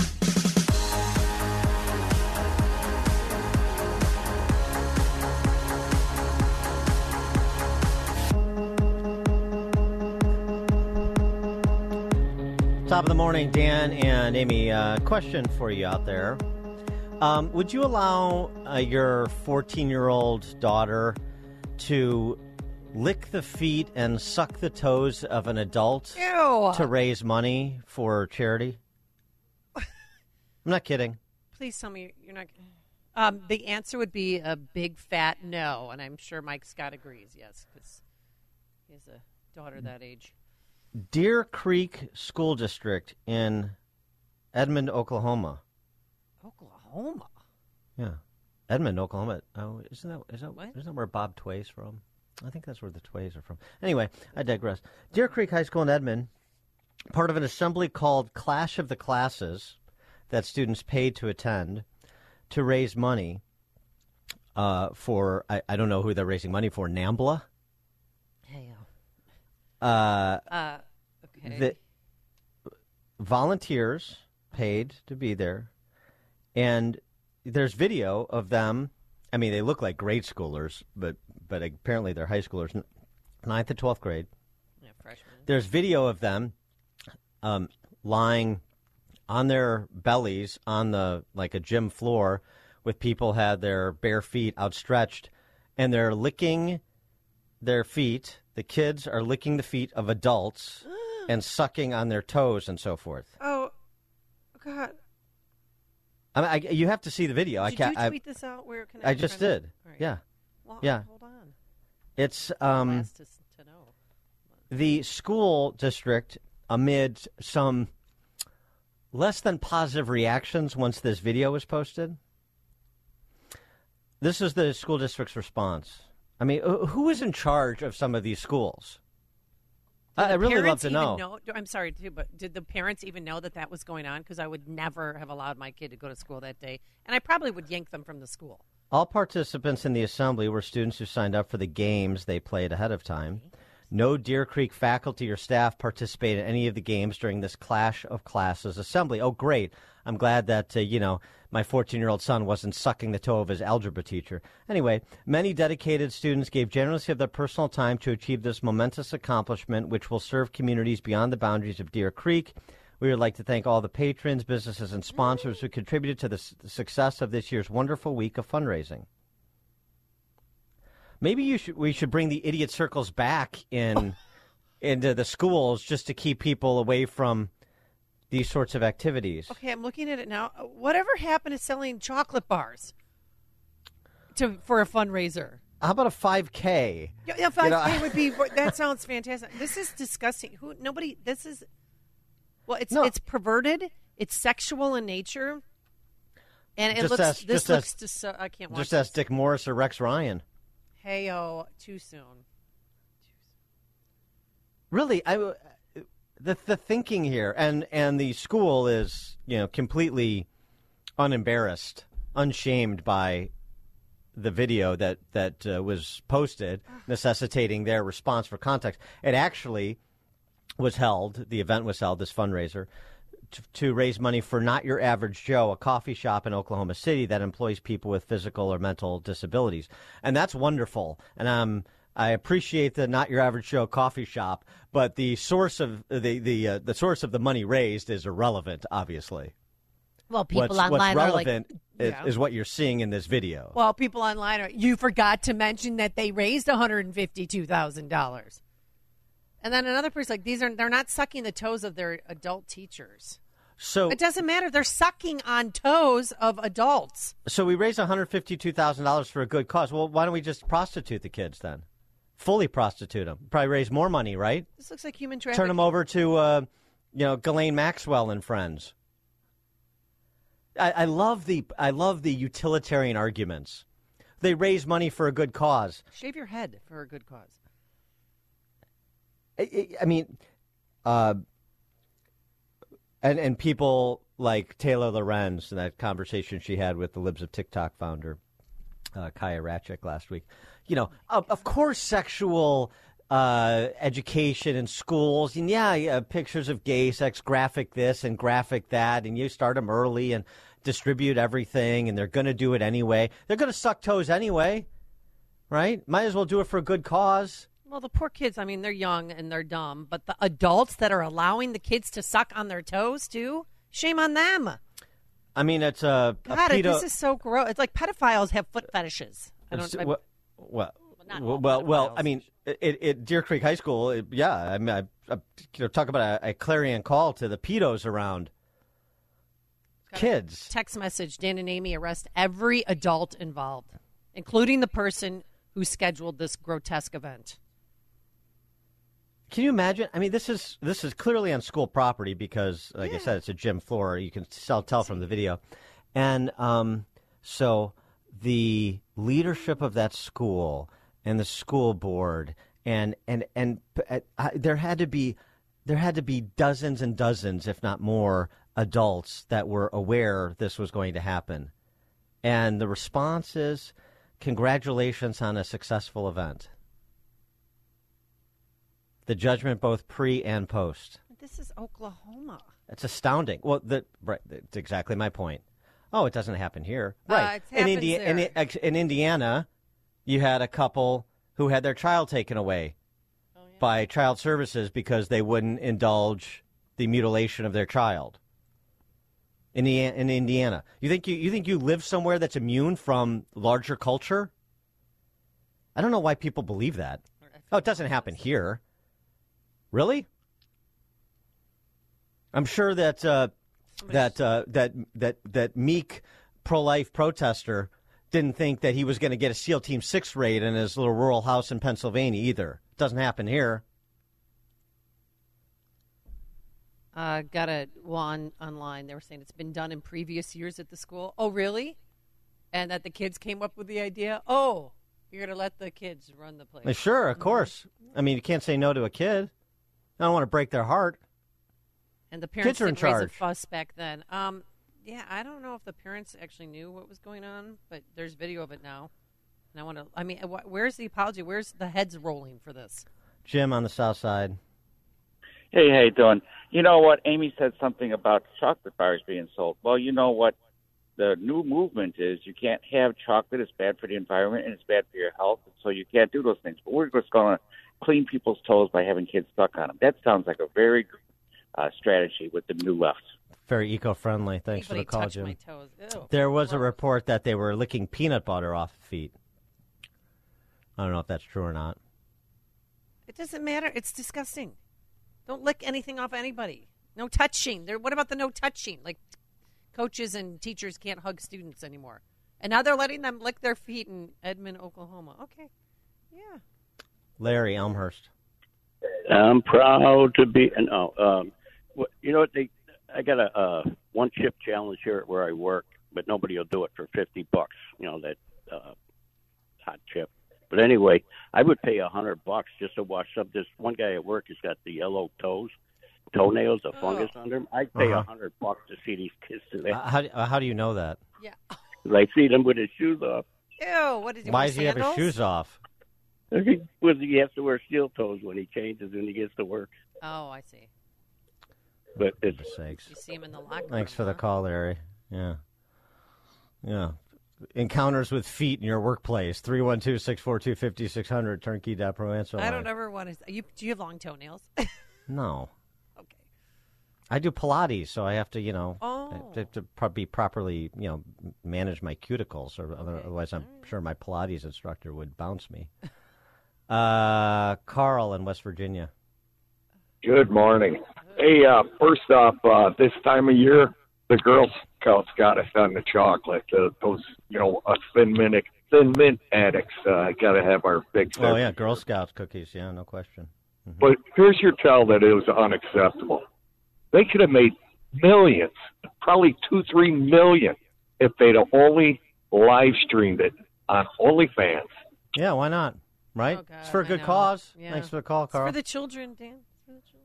Top of the morning, Dan and Amy. Uh, question for you out there. Um, would you allow uh, your fourteen-year-old daughter to lick the feet and suck the toes of an adult Ew. to raise money for charity? I'm not kidding. Please tell me you're not. Um, the answer would be a big fat no, and I'm sure Mike Scott agrees. Yes, because he has a daughter that age. Deer Creek School District in Edmond, Oklahoma. Oklahoma. Yeah, Edmond, Oklahoma. Oh, isn't that is that What? isn't that where Bob Tway's from? I think that's where the Tways are from. Anyway, I digress. Deer Creek High School in Edmond, part of an assembly called Clash of the Classes that students paid to attend to raise money uh, for, I, I don't know who they're raising money for, NAMBLA? Hey, uh, uh, okay. The volunteers paid to be there, and there's video of them. I mean, they look like grade schoolers, but but apparently they're high schoolers, ninth to twelfth grade. Yeah, freshmen. There's video of them um, lying on their bellies on the like a gym floor, with people had their bare feet outstretched, and they're licking their feet. The kids are licking the feet of adults and sucking on their toes and so forth. Oh, God. I mean, I, you have to see the video. Did I can't. you tweet I, this out? Where can I? I just find it? did. All right. Yeah. Well, yeah. Hold on. It's um, Last to, to know. The school district, amid some less than positive reactions once this video was posted. This is the school district's response. I mean, who is in charge of some of these schools? Did I, I really love parents to even know. know. I'm sorry, too, but did the parents even know that that was going on? Because I would never have allowed my kid to go to school that day, and I probably would yank them from the school. All participants in the assembly were students who signed up for the games they played ahead of time. No Deer Creek faculty or staff participated in any of the games during this Clash of Classes assembly. Oh, great. I'm glad that, uh, you know, my fourteen-year-old son wasn't sucking the toe of his algebra teacher. Anyway, many dedicated students gave generously of their personal time to achieve this momentous accomplishment, which will serve communities beyond the boundaries of Deer Creek. We would like to thank all the patrons, businesses, and sponsors who contributed to the, s- the success of this year's wonderful week of fundraising. Maybe you should, we should bring the idiot circles back in into the schools just to keep people away from these sorts of activities. Okay, I'm looking at it now. Whatever happened to selling chocolate bars to for a fundraiser? How about a five K? Yeah, yeah five K You know, would be. That sounds fantastic. This is disgusting. Who? Nobody. This is. Well, it's No. it's perverted. It's sexual in nature, and it Just looks. ask- this just looks. ask- Dis- I can't watch. Just this. ask Dick Morris or Rex Ryan. Hey, oh, too soon. Really, I, the the thinking here, and, and the school is, you know, completely unembarrassed, unshamed by the video that that uh, was posted, necessitating their response for context. It actually was held. The event was held. This fundraiser. To, to raise money for Not Your Average Joe, a coffee shop in Oklahoma City that employs people with physical or mental disabilities. And that's wonderful. And um, I appreciate the Not Your Average Joe coffee shop, but the source of the the uh, the source of the money raised is irrelevant, obviously. Well, people what's, online what's are like, relevant is, yeah. is what you're seeing in this video. Well, people online are. You forgot to mention that they raised one hundred fifty-two thousand dollars. And then another person like these are they're not sucking the toes of their adult teachers. So it doesn't matter. They're sucking on toes of adults. So we raised one hundred fifty-two thousand dollars for a good cause. Well, why don't we just prostitute the kids then? Fully prostitute them. Probably raise more money, right? This looks like human trafficking. Turn them over to, uh, you know, Ghislaine Maxwell and friends. I, I love the I love the utilitarian arguments. They raise money for a good cause. Shave your head for a good cause. I, I, I mean, uh, and and people like Taylor Lorenz and that conversation she had with the Libs of TikTok founder uh, Kaya Ratchik last week. You know, of, of course, sexual uh, education in schools, and yeah, yeah, pictures of gay sex, graphic this and graphic that, and you start them early and distribute everything, and they're going to do it anyway. They're going to suck toes anyway, right? Might as well do it for a good cause. Well, the poor kids, I mean, they're young and they're dumb, but the adults that are allowing the kids to suck on their toes, too, shame on them. I mean, it's a, a God, pedo- this is so gross. It's like pedophiles have foot fetishes. I don't It's- I, well, not well, all well, well, pedophiles. I mean, it, it, Deer Creek High School, it, yeah, I mean, I, I, you know, talk about a, a clarion call to the pedos around kids. Text message, Dan and Amy arrest every adult involved, including the person who scheduled this grotesque event. Can you imagine? I mean, this is this is clearly on school property because, like Yeah. I said, it's a gym floor. You can tell, tell from the video. And um, so the leadership of that school and the school board and and and uh, I, there had to be there had to be dozens and dozens, if not more, adults that were aware this was going to happen. And the response is, congratulations on a successful event. The judgment both pre and post. This is Oklahoma. It's astounding. Well, the, right, it's exactly my point. Oh, it doesn't happen here. Uh, Right. it in, happens Indi- in, there. in Indiana, you had a couple who had their child taken away by child services because they wouldn't indulge the mutilation of their child. In, the, in Indiana. You think you, you think you live somewhere that's immune from larger culture? I don't know why people believe that. Oh, it doesn't happen here. Really? I'm sure that uh, that uh, that that that meek pro-life protester didn't think that he was going to get a SEAL Team Six raid in his little rural house in Pennsylvania either. It doesn't happen here. Uh, got a one online. They were saying it's been done in previous years at the school. Oh, really? And that the kids came up with the idea. Oh, you're going to let the kids run the place. Uh, Sure, of course. I mean, you can't say no to a kid. I don't want to break their heart. And the parents Kids are in didn't raise a charge. fuss back then. Um, yeah, I don't know if the parents actually knew what was going on, but there's video of it now. And I want to. I mean, wh- where's the apology? Where's the heads rolling for this? Jim on the south side. Hey, how you doing? You know what? Amy said something about chocolate bars being sold. Well, you know what? The new movement is you can't have chocolate. It's bad for the environment and it's bad for your health, so you can't do those things. But we're just going to clean people's toes by having kids stuck on them. That sounds like a very good uh, strategy with the new left. Very eco-friendly. Thanks Anybody for the call, touch Jim. my toes. Ew. There was a report that they were licking peanut butter off feet. I don't know if that's true or not. It doesn't matter. It's disgusting. Don't lick anything off anybody. No touching. There. What about the no touching? Like coaches and teachers can't hug students anymore, and now they're letting them lick their feet in Edmond, Oklahoma. Okay, yeah. Larry Elmhurst. I'm proud to be. No, um, wh- you know what? They, I got a uh, one chip challenge here at where I work, but nobody will do it for fifty bucks. You know that uh, hot chip. But anyway, I would pay a hundred bucks just to watch some. This one guy at work has got the yellow toes, toenails, the fungus under them. I'd pay a Uh-huh. hundred bucks to see these kids do that. Uh, how, do- uh, how do you know that? Yeah. I see them with his shoes off. Ew. What did he? Why wear does he have his sandals? shoes off? Well, he has to wear steel toes when he changes when he gets to work. Oh, I see. But it's For sakes. You see him in the locker room. Thanks for the call, Larry. Yeah. Yeah. Encounters with feet in your workplace. three one two, six four two, five six zero zero, turnkey dot pro answer I line. don't ever want to. You do you have long toenails? No. Okay. I do Pilates, so I have to, you know, Oh. I have to pro- be properly, you know, manage my cuticles, or otherwise I'm sure my Pilates instructor would bounce me. Uh, Carl in West Virginia. Good morning. Hey, uh, first off, uh, this time of year, the Girl Scouts got us on the chocolate. Uh, those, you know, us thin mint, thin mint addicts uh, got to have our fix. Oh, yeah, Girl Scouts cookies. Yeah, no question. Mm-hmm. But here's your tell that it was unacceptable. They could have made millions, probably two, three million, if they'd have only live streamed it on OnlyFans. Yeah, why not? Right? Oh, God, it's for a I good know. cause. Yeah. Thanks for the call, Carl. It's for the children, Dan. It's for the children.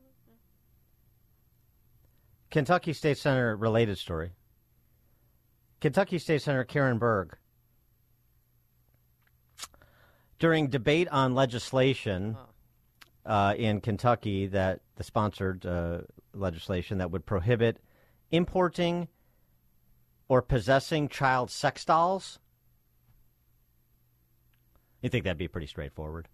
Kentucky State Senator related story. Kentucky State Senator Karen Berg, during debate on legislation uh, in Kentucky, that the sponsored uh, legislation that would prohibit importing or possessing child sex dolls. You think that'd be pretty straightforward?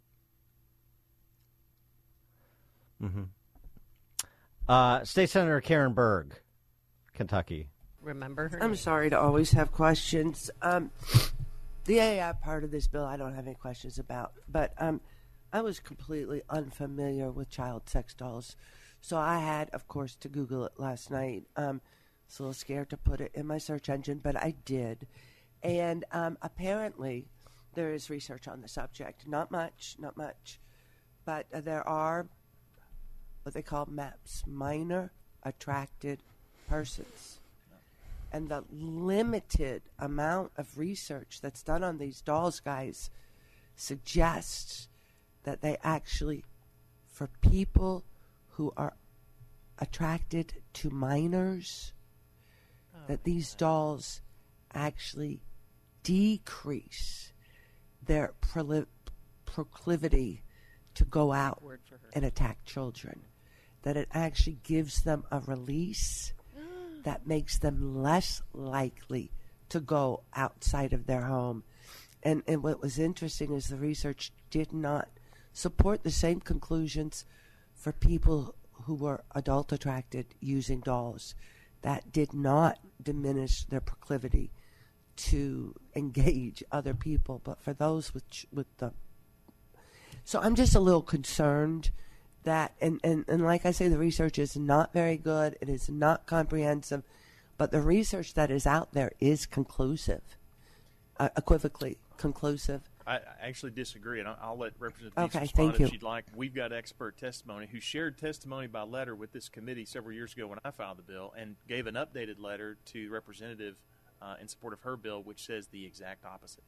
Mm-hmm. Uh, State Senator Karen Berg, Kentucky. Remember her I'm name. sorry to always have questions. Um, the A I part of this bill, I don't have any questions about. But um, I was completely unfamiliar with child sex dolls. So I had, of course, to Google it last night. Um, I was a little scared to put it in my search engine, but I did. And um, apparently there is research on the subject. Not much, not much. But uh, there are what they call MAPs, minor attracted persons. And the limited amount of research that's done on these dolls, guys, suggests that they actually, for people who are attracted to minors, oh, that these dolls actually decrease their proli- proclivity to go out and attack children. That it actually gives them a release that makes them less likely to go outside of their home. And and what was interesting is the research did not support the same conclusions for people who were adult attracted using dolls. That did not diminish their proclivity to engage other people, but for those with with the so I'm just a little concerned that, and, and, and like I say, the research is not very good. It is not comprehensive, but the research that is out there is conclusive, uh, equivocally conclusive. I, I actually disagree, and I'll, I'll let Representative Deeds Okay, respond thank if you. she'd like. We've got expert testimony who shared testimony by letter with this committee several years ago when I filed the bill and gave an updated letter to Representative uh, in support of her bill, which says the exact opposite.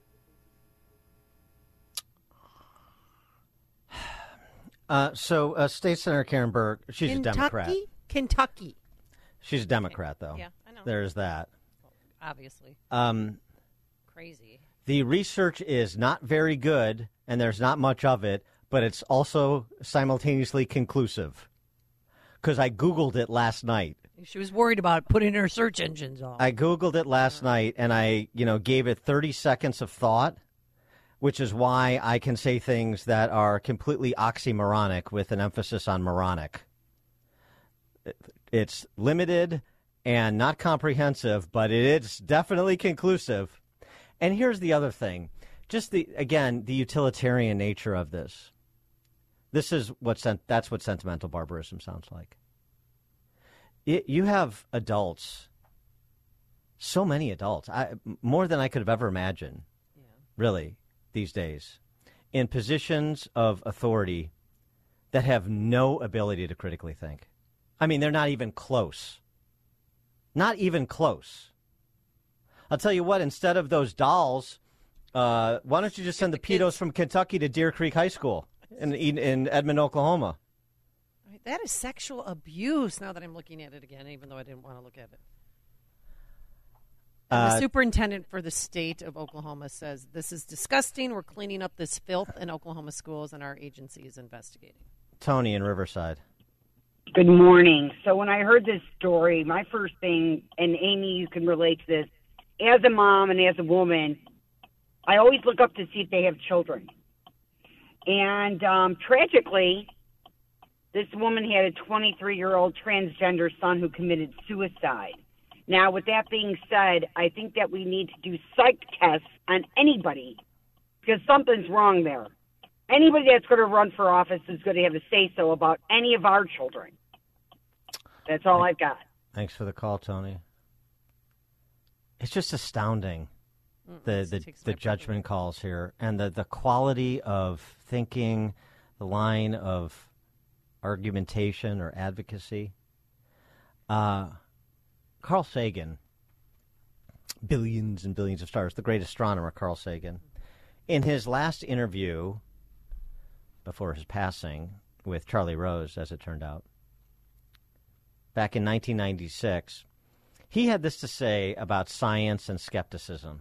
Uh, so, uh, State Senator Karen Berg, she's Kentucky? a Democrat. Kentucky. She's a Democrat, though. Yeah, I know. There's that. Obviously. Um, Crazy. The research is not very good, and there's not much of it, but it's also simultaneously conclusive. Because I Googled it last night. She was worried about putting her search engines on. I Googled it last night, and I, you know, gave it thirty seconds of thought, which is why I can say things that are completely oxymoronic with an emphasis on moronic. It's limited and not comprehensive, but it's definitely conclusive. And here's the other thing. Just the, again, the utilitarian nature of this. This is what, sen- that's what sentimental barbarism sounds like. It, you have adults, so many adults, I, more than I could have ever imagined, yeah. really, these days, in positions of authority that have no ability to critically think. I mean, they're not even close. Not even close. I'll tell you what, instead of those dolls, uh, why don't you just send the pedos from Kentucky to Deer Creek High School in, in Edmond, Oklahoma? That is sexual abuse now that I'm looking at it again, even though I didn't want to look at it. Uh, the superintendent for the state of Oklahoma says, this is disgusting. We're cleaning up this filth in Oklahoma schools, and our agency is investigating. Tony in Riverside. Good morning. So when I heard this story, my first thing, and Amy, you can relate to this, as a mom and as a woman, I always look up to see if they have children. And um, tragically, this woman had a twenty-three-year-old transgender son who committed suicide. Now, with that being said, I think that we need to do psych tests on anybody because something's wrong there. Anybody that's going to run for office is going to have a say-so about any of our children. That's all I've got. Thanks for the call, Tony. It's just astounding, the the, the judgment calls here, and the, the quality of thinking, the line of argumentation or advocacy. Uh, Carl Sagan, billions and billions of stars, the great astronomer Carl Sagan, in his last interview before his passing with Charlie Rose, as it turned out, back in nineteen ninety-six, he had this to say about science and skepticism.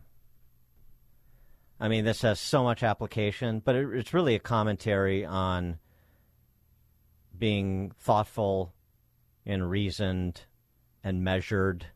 I mean, this has so much application, but it, it's really a commentary on being thoughtful and reasoned and measured.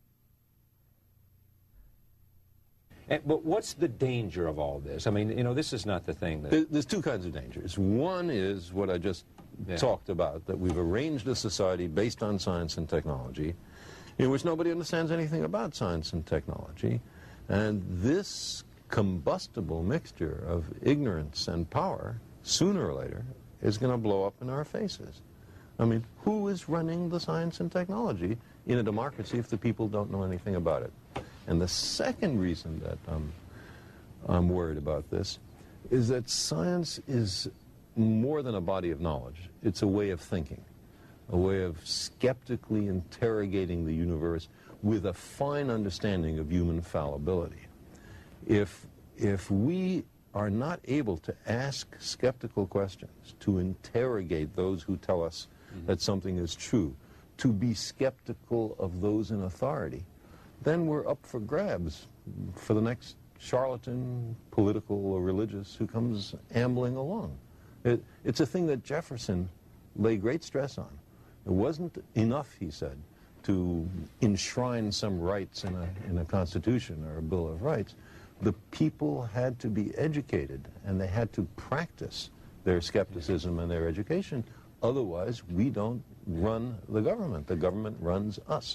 And, but what's the danger of all this? I mean, you know, this is not the thing that... There's two kinds of dangers. One is what I just yeah. talked about, that we've arranged a society based on science and technology in which nobody understands anything about science and technology. And this combustible mixture of ignorance and power, sooner or later, is going to blow up in our faces. I mean, who is running the science and technology in a democracy if the people don't know anything about it? And the second reason that um, I'm worried about this is that science is more than a body of knowledge. It's a way of thinking, a way of skeptically interrogating the universe with a fine understanding of human fallibility. If, if we are not able to ask skeptical questions, to interrogate those who tell us mm-hmm. that something is true, to be skeptical of those in authority, then we're up for grabs for the next charlatan, political or religious, who comes ambling along. It, it's a thing that Jefferson laid great stress on. It wasn't enough, he said, to enshrine some rights in a, in a constitution or a Bill of Rights. The people had to be educated, and they had to practice their skepticism and their education. Otherwise, we don't run the government. The government runs us.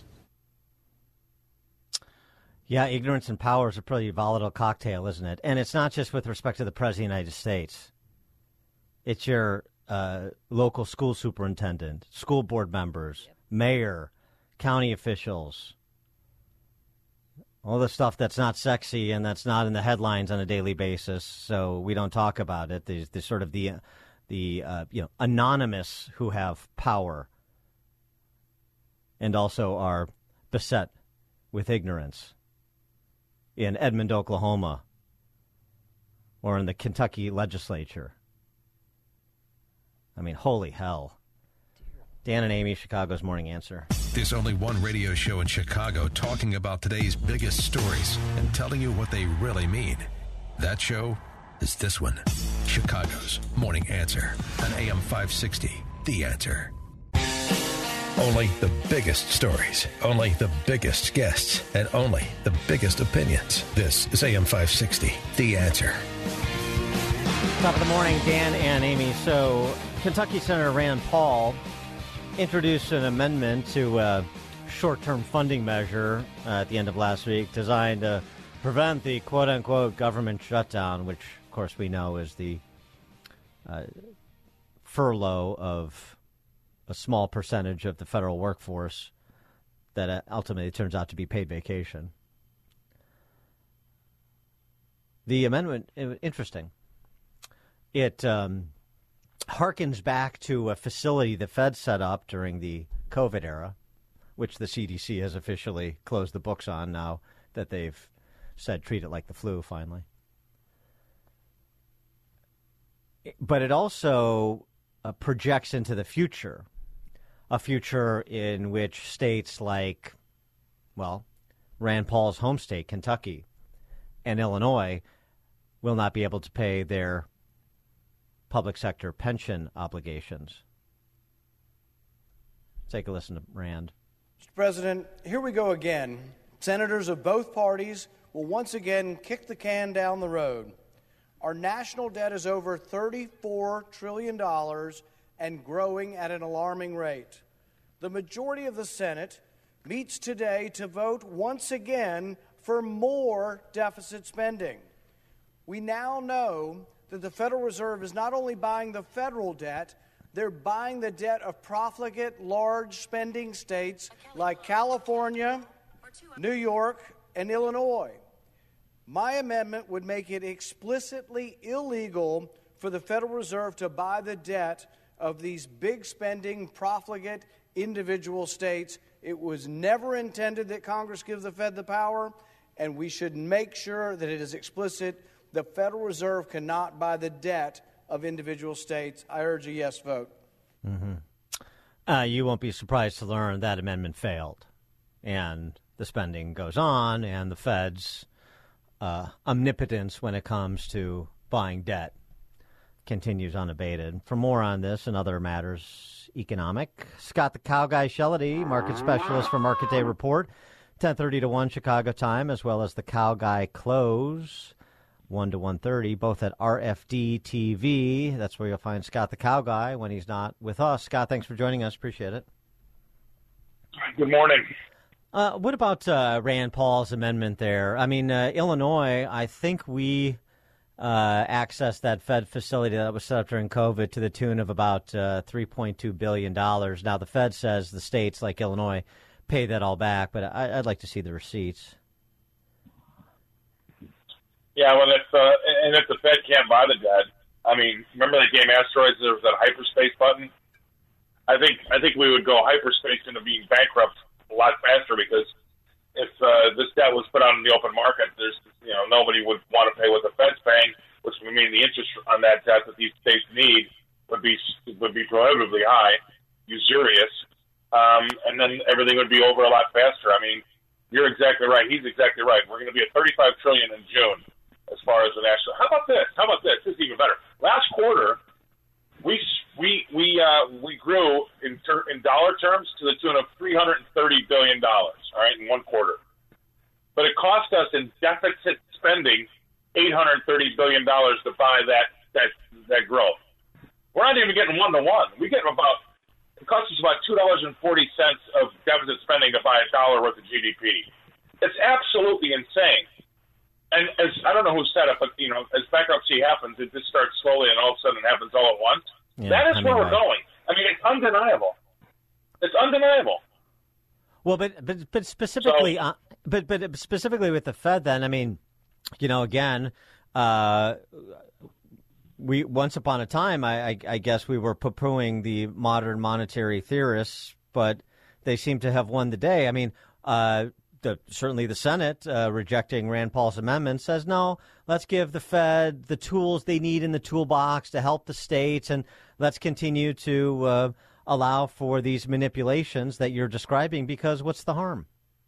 Yeah, ignorance and power is a pretty volatile cocktail, isn't it? And it's not just with respect to the President of the United States. It's your uh, local school superintendent, school board members, yep. mayor, county officials, all the stuff that's not sexy and that's not in the headlines on a daily basis, so we don't talk about it. There's, there's sort of the, the uh, you know, anonymous who have power and also are beset with ignorance. In Edmond, Oklahoma, or in the Kentucky legislature. I mean, holy hell. Dan and Amy, Chicago's Morning Answer. There's only one radio show in Chicago talking about today's biggest stories and telling you what they really mean. That show is this one, Chicago's Morning Answer on A M five sixty, The Answer. Only the biggest stories, only the biggest guests, and only the biggest opinions. This is A M five sixty, The Answer. Top of the morning, Dan and Amy. So, Kentucky Senator Rand Paul introduced an amendment to a short-term funding measure uh, at the end of last week designed to prevent the quote-unquote government shutdown, which, of course, we know is the uh, furlough of a small percentage of the federal workforce that ultimately turns out to be paid vacation. The amendment, interesting. It um, harkens back to a facility the Fed set up during the COVID era, which the C D C has officially closed the books on now that they've said treat it like the flu finally. But it also uh, projects into the future. A future in which states like, well, Rand Paul's home state, Kentucky, and Illinois will not be able to pay their public sector pension obligations. Take a listen to Rand. Mister President, here we go again. Senators of both parties will once again kick the can down the road. Our national debt is over thirty-four trillion dollars and growing at an alarming rate. The majority of the Senate meets today to vote once again for more deficit spending. We now know that the Federal Reserve is not only buying the federal debt, They're buying the debt of profligate, large spending states like California, New York, and Illinois. My amendment would make it explicitly illegal for the Federal Reserve to buy the debt of these big spending, profligate individual states. It was never intended that Congress give the Fed the power, and we should make sure that it is explicit. The Federal Reserve cannot buy the debt of individual states. I urge a yes vote. Mm-hmm. Uh, you won't be surprised to learn that amendment failed, and the spending goes on, and the Fed's uh, omnipotence when it comes to buying debt continues unabated. For more on this and other matters economic, Scott the Cow Guy Shellady, market specialist for Market Day Report, ten thirty to one Chicago time, as well as the Cow Guy Close, one to one thirty, both at R F D T V. That's where you'll find Scott the Cow Guy when he's not with us. Scott, thanks for joining us. Appreciate it. Good morning. Uh, what about uh, Rand Paul's amendment there? I mean, uh, Illinois, I think we uh, accessed that Fed facility that was set up during COVID to the tune of about uh, three point two billion dollars. Now, the Fed says the states like Illinois pay that all back, but I, I'd like to see the receipts. Yeah, well, if uh, and if the Fed can't buy the debt, I mean, remember that game Asteroids? There was that hyperspace button. I think I think we would go hyperspace into being bankrupt a lot faster, because if uh, this debt was put out in the open market, there's you know nobody would want to pay what the Fed's paying, which would mean the interest on that debt that these states need would be would be prohibitively high, usurious, um, and then everything would be over a lot faster. I mean, you're exactly right. He's exactly right. We're going to be at thirty-five trillion dollars in June. As far as the national, how about this? How about this? This is even better. Last quarter, we we we uh, we grew in ter- in dollar terms to the tune of three hundred thirty billion dollars. All right, in one quarter, but it cost us in deficit spending eight hundred thirty billion dollars to buy that that that growth. We're not even getting one to one. We get about it costs us about two dollars and forty cents of deficit spending to buy a dollar worth of G D P. It's absolutely insane. And as I don't know who said it, but you know, as bankruptcy happens, it just starts slowly, and all of a sudden it happens all at once. Yeah, that is I mean, where we're right. going. I mean, it's undeniable. It's undeniable. Well, but but but specifically, so, uh, but but specifically with the Fed, then I mean, you know, again, uh, we once upon a time, I, I, I guess we were poo-pooing the modern monetary theorists, but they seem to have won the day. I mean. Uh, The, certainly the Senate, uh, rejecting Rand Paul's amendment, says, no, let's give the Fed the tools they need in the toolbox to help the states, and let's continue to uh, allow for these manipulations that you're describing, because what's the harm?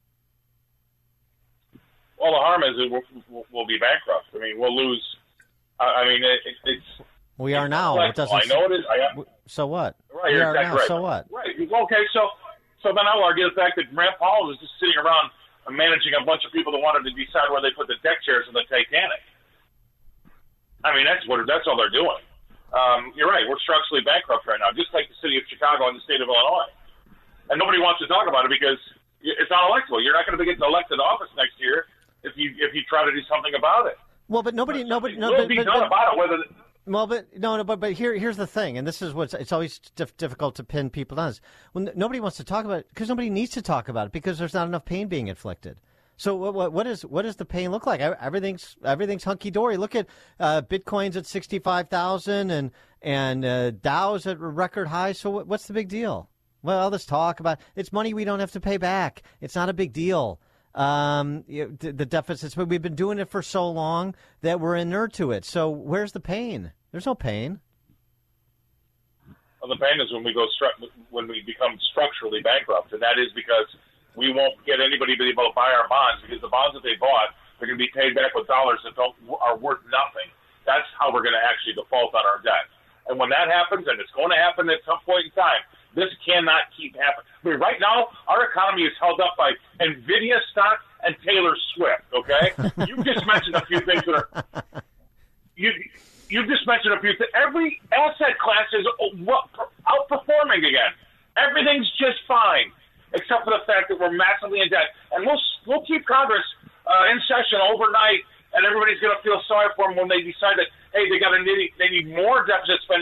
Well, the harm is that we'll, we'll be bankrupt. I mean, we'll lose. I mean, it, it's... We are now. It doesn't, I know it is. I, so what? Right, we you're are exactly now. right. So what? Right. Okay, so, so then I'll argue the fact that Rand Paul was just sitting around managing a bunch of people that wanted to decide where they put the deck chairs in the Titanic. I mean, that's what that's all they're doing. Um, you're right. We're structurally bankrupt right now, just like the city of Chicago and the state of Illinois. And nobody wants to talk about it because it's not electable. You're not going to get elected office next year if you if you try to do something about it. Well, but nobody, nobody, no, will be but, done but, about it. Whether Well, but no, no, but but here, here's the thing, and this is what's it's always dif- difficult to pin people down. Is when nobody wants to talk about it because nobody needs to talk about it because there's not enough pain being inflicted. So what what, what is what does the pain look like? Everything's everything's hunky dory. Look at uh, Bitcoin's at sixty five thousand and and uh, Dow's at record high. So what, what's the big deal? Well, all this talk about it's money we don't have to pay back. It's not a big deal. Um, you know, the, the deficits, but we've been doing it for so long that we're inert to it. So where's the pain? There's no pain. Well, the pain is when we go stru- when we become structurally bankrupt, and that is because we won't get anybody to be able to buy our bonds because the bonds that they bought are going to be paid back with dollars that don't are worth nothing. That's how we're going to actually default on our debt. And when that happens, and it's going to happen at some point in time, this cannot keep happening. I mean, right now, our economy is held up by NVIDIA stock and Taylor Swift, okay? You just mentioned a few things that are – you you just mentioned a few things. Every asset class is outperforming again. Everything's just fine, except for the fact that we're massively in debt. And we'll, we'll keep Congress uh, in session overnight, and everybody's going to feel sorry for them when they decide that, hey, they got to need, they need more deficit spending to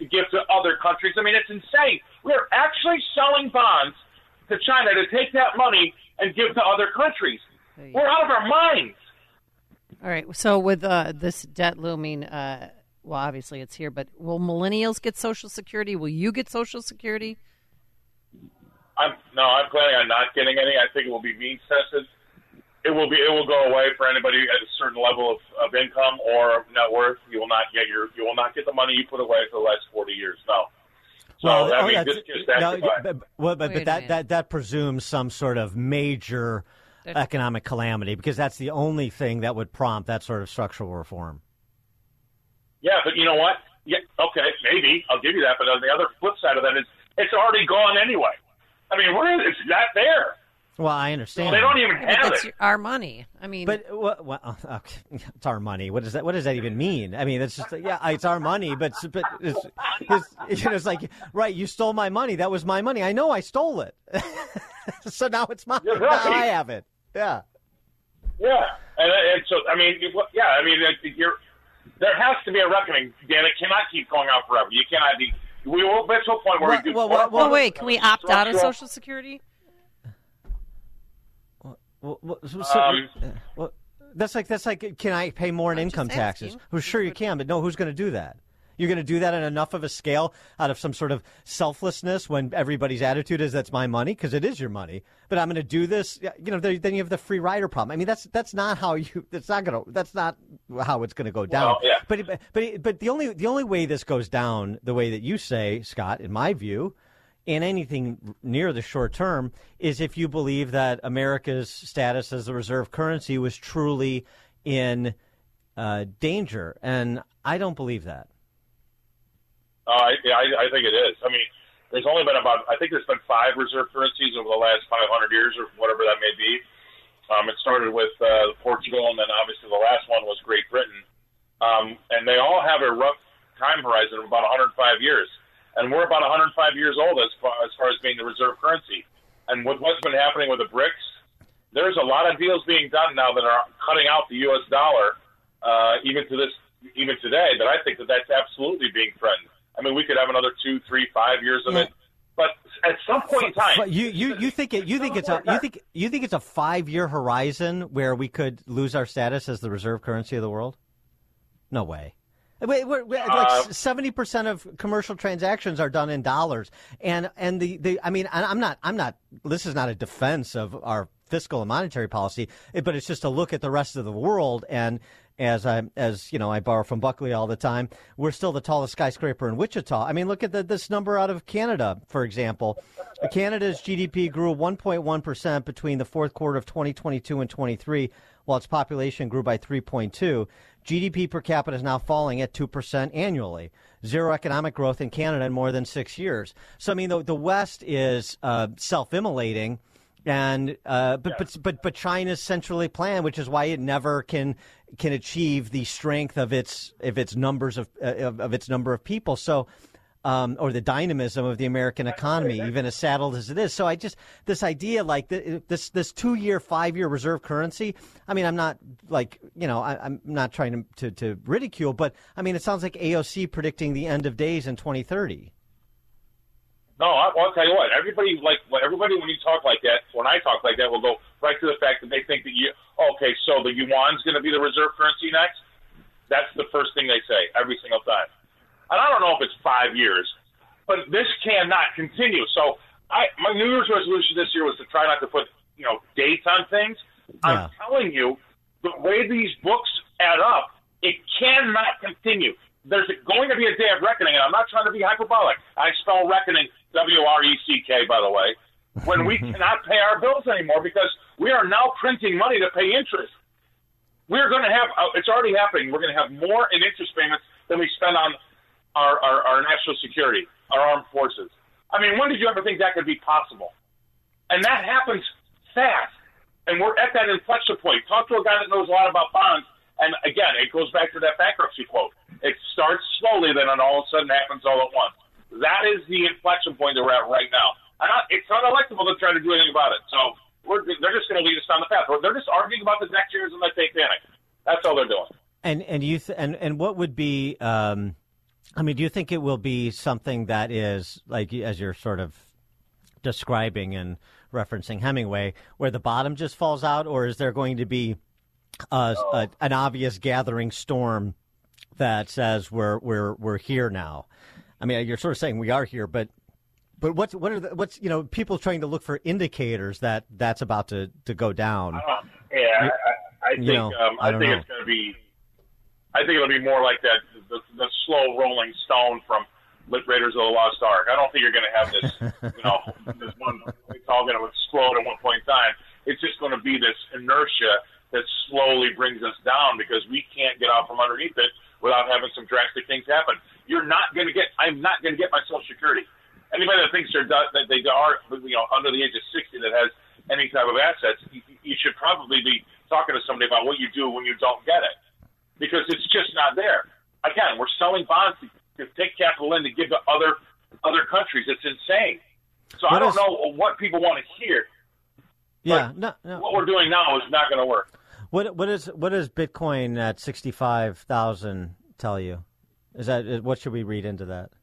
to give to other countries. I mean, it's insane. We're actually selling bonds to China to take that money and give to other countries. We're out of our minds. All right. So with uh, this debt looming, uh, well, obviously it's here, but will millennials get Social Security? Will you get Social Security? I'm, no, I'm planning on not getting any. I think it will be means tested. It will be. It will go away for anybody at a certain level of, of income or net worth. You will not get your. You will not get the money you put away for the last forty years. No. So well, I oh, mean, just, just no, that. but, well, but, but that, that that presumes some sort of major economic calamity, because that's the only thing that would prompt that sort of structural reform. Yeah, but you know what? Yeah, okay, maybe I'll give you that. But on the other flip side of that is, it's already gone anyway. I mean, we're, it's not there. Well, I understand. They don't even Yeah, but have that's it. our money. I mean, But well, well, okay, it's our money. What does that? What does that even mean? I mean, it's just yeah, it's our money, but but it's, it's, it's like right. You stole my money. That was my money. I know I stole it. So now it's mine. You're Now right. I have it. Yeah. Yeah, and, and so I mean, you- yeah, I mean, it- you're, there has to be a reckoning, Dan. It cannot keep going on forever. You cannot be. We will get to a point where well, we do. well, well, well, wait. Can we opt out of Social Security? Well, well, so, so- Um, well, that's like that's like. Can I pay more in income taxes? Well, sure you can, but no, who's going to do that? You're going to do that on enough of a scale out of some sort of selflessness when everybody's attitude is that's my money, because it is your money. But I'm going to do this. Yeah, You know, there- then you have the free rider problem. I mean, that's that's not how you. That's not going to. That's not how it's going to go down. Well, yeah. But but but but the only the only way this goes down the way that you say, Scott, in my view, in anything near the short term, is if you believe that America's status as a reserve currency was truly in uh, danger, and I don't believe that. Uh, I, yeah, I, I think it is. I mean, there's only been about, I think there's been five reserve currencies over the last five hundred years or whatever that may be. Um, it started with uh, Portugal, and then obviously the last one was Great Britain. Um, and they all have a rough time horizon of about one hundred five years. And we're about one hundred five years old as far, as far as being the reserve currency. And with what's been happening with the BRICS, there's a lot of deals being done now that are cutting out the U S dollar, uh, even to this, even today, that I think that that's absolutely being threatened. I mean, we could have another two, three, five years of it, but at some point in time, But you, you, you think it? You think it's a you think you think it's a five year horizon where we could lose our status as the reserve currency of the world? No way. Wait, we're, we're, Uh, like seventy percent of commercial transactions are done in dollars, and and the, the I mean, I- I'm not I'm not. This is not a defense of our fiscal and monetary policy, it- but it's just a look at the rest of the world. And as I as you know, I borrow from Buckley all the time. We're still the tallest skyscraper in Wichita. I mean, look at the, this number out of Canada, for example. Canada's G D P grew one point one percent between the fourth quarter of twenty twenty-two and twenty-three, while its population grew by three point two. G D P per capita is now falling at two percent annually. Zero economic growth in Canada in more than six years. So, I mean, the, the West is uh, self-immolating, and uh, but, but but but China's centrally planned, which is why it never can can achieve the strength of its of its numbers of uh, of, of its number of people. So. Um, or the dynamism of the American economy, even as saddled as it is. So I just, this idea like th- this this two-year, five-year reserve currency, I mean, I'm not like, you know, I, I'm not trying to, to, to ridicule, but I mean, it sounds like A O C predicting the end of days in twenty thirty. no, I, well, I'll tell you what. Everybody, like everybody, when you talk like that, when I talk like that, will go right to the fact that they think that you, okay, so the yuan's going to be the reserve currency next. That's the first thing they say every single time. And I don't know if it's five years, but this cannot continue. So I, my New Year's resolution this year was to try not to put, you know, dates on things. I'm telling you, the way these books add up, it cannot continue. There's going to be a day of reckoning, and I'm not trying to be hyperbolic. I spell reckoning W R E C K, by the way, when we cannot pay our bills anymore because we are now printing money to pay interest. We're going to have, uh, it's already happening, we're going to have more in interest payments than we spend on Our, our, our national security, our armed forces. I mean, when did you ever think that could be possible? And that happens fast. And we're at that inflection point. Talk to a guy that knows a lot about bonds. And again, it goes back to that bankruptcy quote. It starts slowly, then it all of a sudden happens all at once. That is the inflection point that we're at right now. And I, it's not electable to try to do anything about it. So we're, they're just going to lead us down the path. They're just arguing about the next years and the Titanic. That's all they're doing. And and you th- and and what would be um, I mean, do you think it will be something that is, like, as you're sort of describing and referencing Hemingway, where the bottom just falls out, or is there going to be uh, No. a, an obvious gathering storm that says we're we're we're here now? I mean, you're sort of saying we are here, but but what's what are the, what's you know people trying to look for indicators that that's about to, to go down? Uh, yeah, You- I, I think you know, um, I I, don't think know. it's going to be. I think it'll be more like that the, the slow rolling stone from Raiders of the Lost Ark. I don't think you're going to have this, you know, this one. It's all going to explode at one point in time. It's just going to be this inertia that slowly brings us down because we can't get out from underneath it without having some drastic things happen. You're not going to get. I'm not going to get my Social Security. Anybody that thinks they're do- that they are, you know, under the age of sixty that has any type of assets, you, you should probably be talking to somebody about what you do when you don't get it, because it's just not there. Again, we're selling bonds to, to take capital in to give to other other countries. It's insane. So What I don't is- know what people want to hear. Yeah, no, no. What we're doing now is not going to work. What what is what does Bitcoin at sixty five thousand tell you? Is that what should we read into that?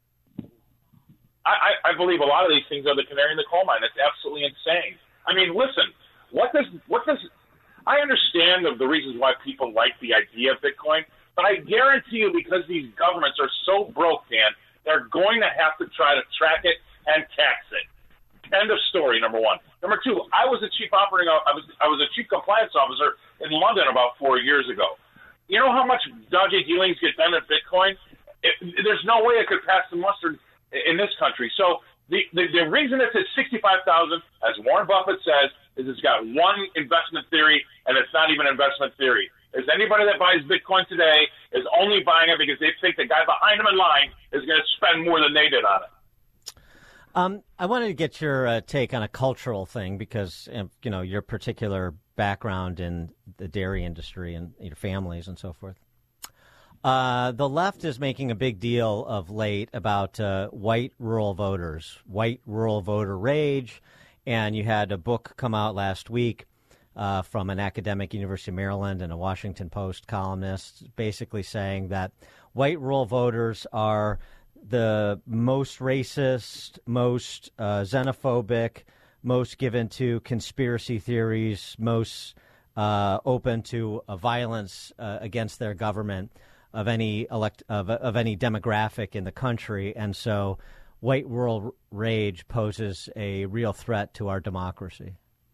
I, I, I believe a lot of these things are the canary in the coal mine. It's absolutely insane. I mean, listen, what does what does I understand of the reasons why people like the idea of Bitcoin, but I guarantee you, because these governments are so broke, Dan, they're going to have to try to track it and tax it. End of story. Number one. Number two. I was a chief operating. I was I was a chief compliance officer in London about four years ago. You know how much dodgy dealings get done in Bitcoin? It, there's no way it could pass the mustard in this country. So the the, the reason it's at sixty-five thousand, as Warren Buffett says, is it's got one investment theory, and it's not even an investment theory. Is anybody that buys Bitcoin today is only buying it because they think the guy behind them in line is going to spend more than they did on it. Um, I wanted to get your uh, take on a cultural thing because uh, you know your particular background in the dairy industry and your families and so forth. Uh, the left is making a big deal of late about uh, white rural voters, white rural voter rage, and you had a book come out last week uh, from an academic, University of Maryland, and a Washington Post columnist, basically saying that white rural voters are the most racist, most uh, xenophobic, most given to conspiracy theories, most uh, open to uh, violence uh, against their government of any elect of, of any demographic in the country, and so white rural rage poses a real threat to our democracy.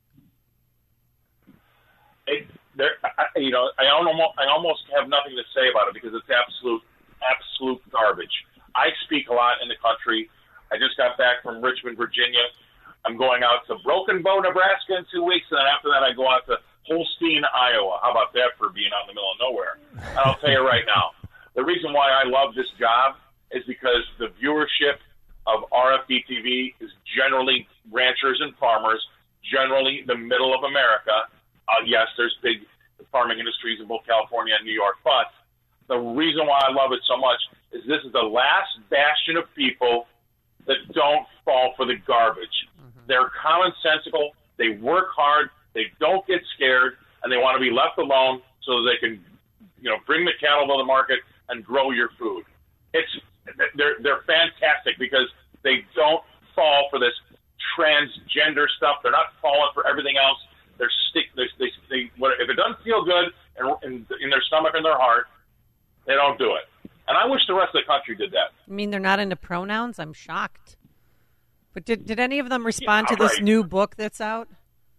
It, there, I, you know, I almost I almost have nothing to say about it because it's absolute absolute garbage. I speak a lot in the country. I just got back from Richmond, Virginia. I'm going out to Broken Bow, Nebraska in two weeks, and then after that I go out to Holstein, Iowa. How about that for being out in the middle of nowhere? And I'll tell you right now, the reason why I love this job is because the viewership of R F D T V is generally ranchers and farmers, generally the middle of America. Uh, yes, there's big farming industries in both California and New York, but the reason why I love it so much is this is the last bastion of people that don't fall for the garbage. Mm-hmm. They're commonsensical. They work hard. They don't get scared, and they want to be left alone so that they can, you know, bring the cattle to the market and grow your food. It's they're they're fantastic because they don't fall for this transgender stuff. They're not falling for everything else. They're stick. They they, they if it doesn't feel good in, in in their stomach and their heart, they don't do it. And I wish the rest of the country did that. I mean, they're not into pronouns? I'm shocked. But did did any of them respond Yeah, to this right. new book that's out?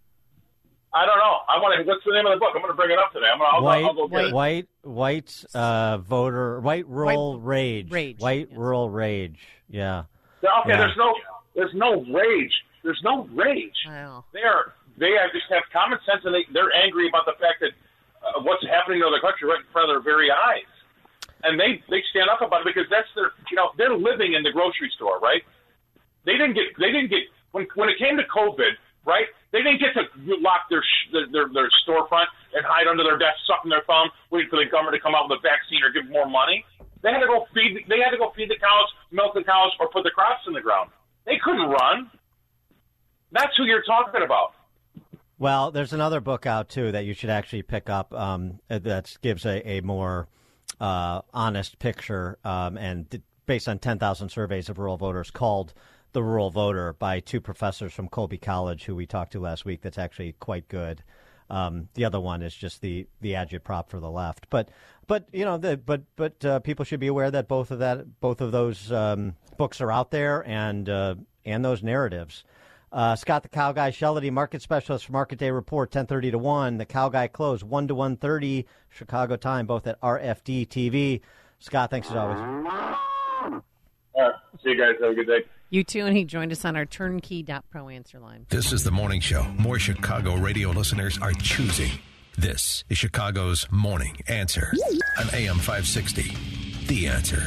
I don't know. I want to. What's the name of the book? I'm going to bring it up today. I'm going to. I'll, White, I'll go get it. white, white uh, voter, white rural White rage, rage, white rural rage. Yeah. Okay, Yeah. there's no, there's no rage. There's no rage. They are, they are just have common sense, and they, they're angry about the fact that uh, what's happening to the country right in front of their very eyes, and they they stand up about it because that's their, you know, they're living in the grocery store, right? They didn't get, they didn't get when when it came to COVID, right? They didn't get to lock their sh- their, their their storefront and hide under their desk, sucking their thumb, waiting for the government to come out with a vaccine or give them more money. They had to go feed. They had to go feed the cows, milk the cows, or put the crops in the ground. They couldn't run. That's who you're talking about. Well, there's another book out too that you should actually pick up. Um, that gives a, a more uh, honest picture um, and d- based on ten thousand surveys of rural voters, called The Rural Voter by two professors from Colby College who we talked to last week. That's actually quite good. Um, the other one is just the, the agitprop for the left. But but you know the, but but uh, people should be aware that both of that both of those um, books are out there and uh, and those narratives. Uh, Scott the Cow Guy Shellady, market specialist for Market Day Report, ten thirty to one. The Cow Guy close one to one thirty Chicago time, both at R F D T V. Scott, thanks as always. All right. See you guys. Have a good day. You too, and he joined us on our turnkey dot pro answer line. This is the morning show more Chicago radio listeners are choosing. This is Chicago's Morning Answer on A M five sixty. The Answer.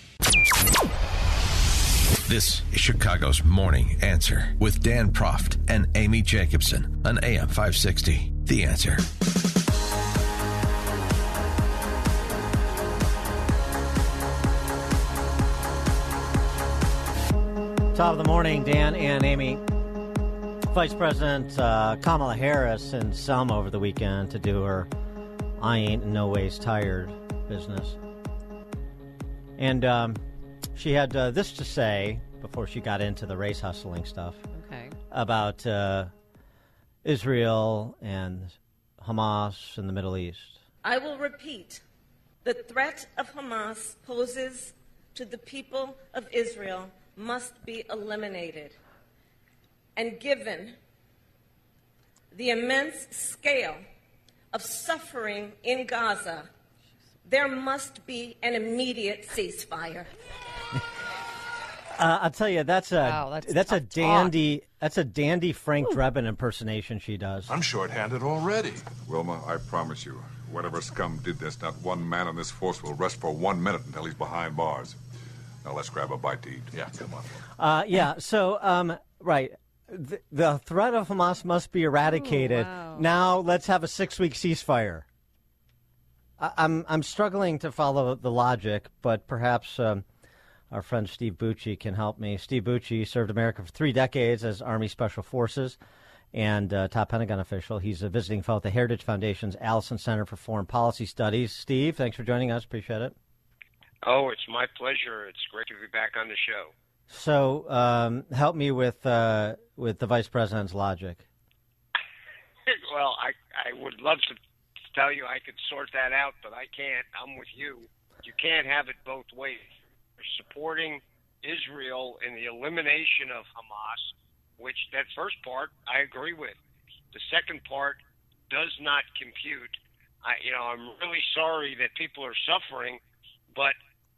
This is Chicago's Morning Answer with Dan Proft and Amy Jacobson on A M five sixty. The Answer. Top of the morning, Dan and Amy. Vice President uh, Kamala Harris in Selma over the weekend to do her I ain't no ways tired business. And um, she had uh, this to say before she got into the race hustling stuff. Okay. About uh, Israel and Hamas in the Middle East. I will repeat. The threat of Hamas poses to the people of Israel must be eliminated. And given the immense scale of suffering in Gaza, there must be an immediate ceasefire. Uh, I'll tell you, that's a Wow, that's that's a tough dandy that's a dandy Frank Drebin impersonation she does. I'm short-handed already. Wilma, I promise you, whatever scum did this, not one man on this force will rest for one minute until he's behind bars. Now let's grab a bite to eat. Yeah, come on. Uh, yeah. So um, right, the, the threat of Hamas must be eradicated. Ooh, wow. Now let's have a six-week ceasefire. I, I'm I'm struggling to follow the logic, but perhaps. Um, Our friend Steve Bucci can help me. Steve Bucci served America for three decades as Army Special Forces and uh, top Pentagon official. He's a visiting fellow at the Heritage Foundation's Allison Center for Foreign Policy Studies. Steve, thanks for joining us. Appreciate it. Oh, it's my pleasure. It's great to be back on the show. So um, help me with uh, with the Vice President's logic. Well, I, I would love to tell you I could sort that out, but I can't. I'm with you. You can't have it both ways. Supporting Israel in the elimination of Hamas, which that first part I agree with. The second part does not compute. I, you know, I'm really sorry that people are suffering, but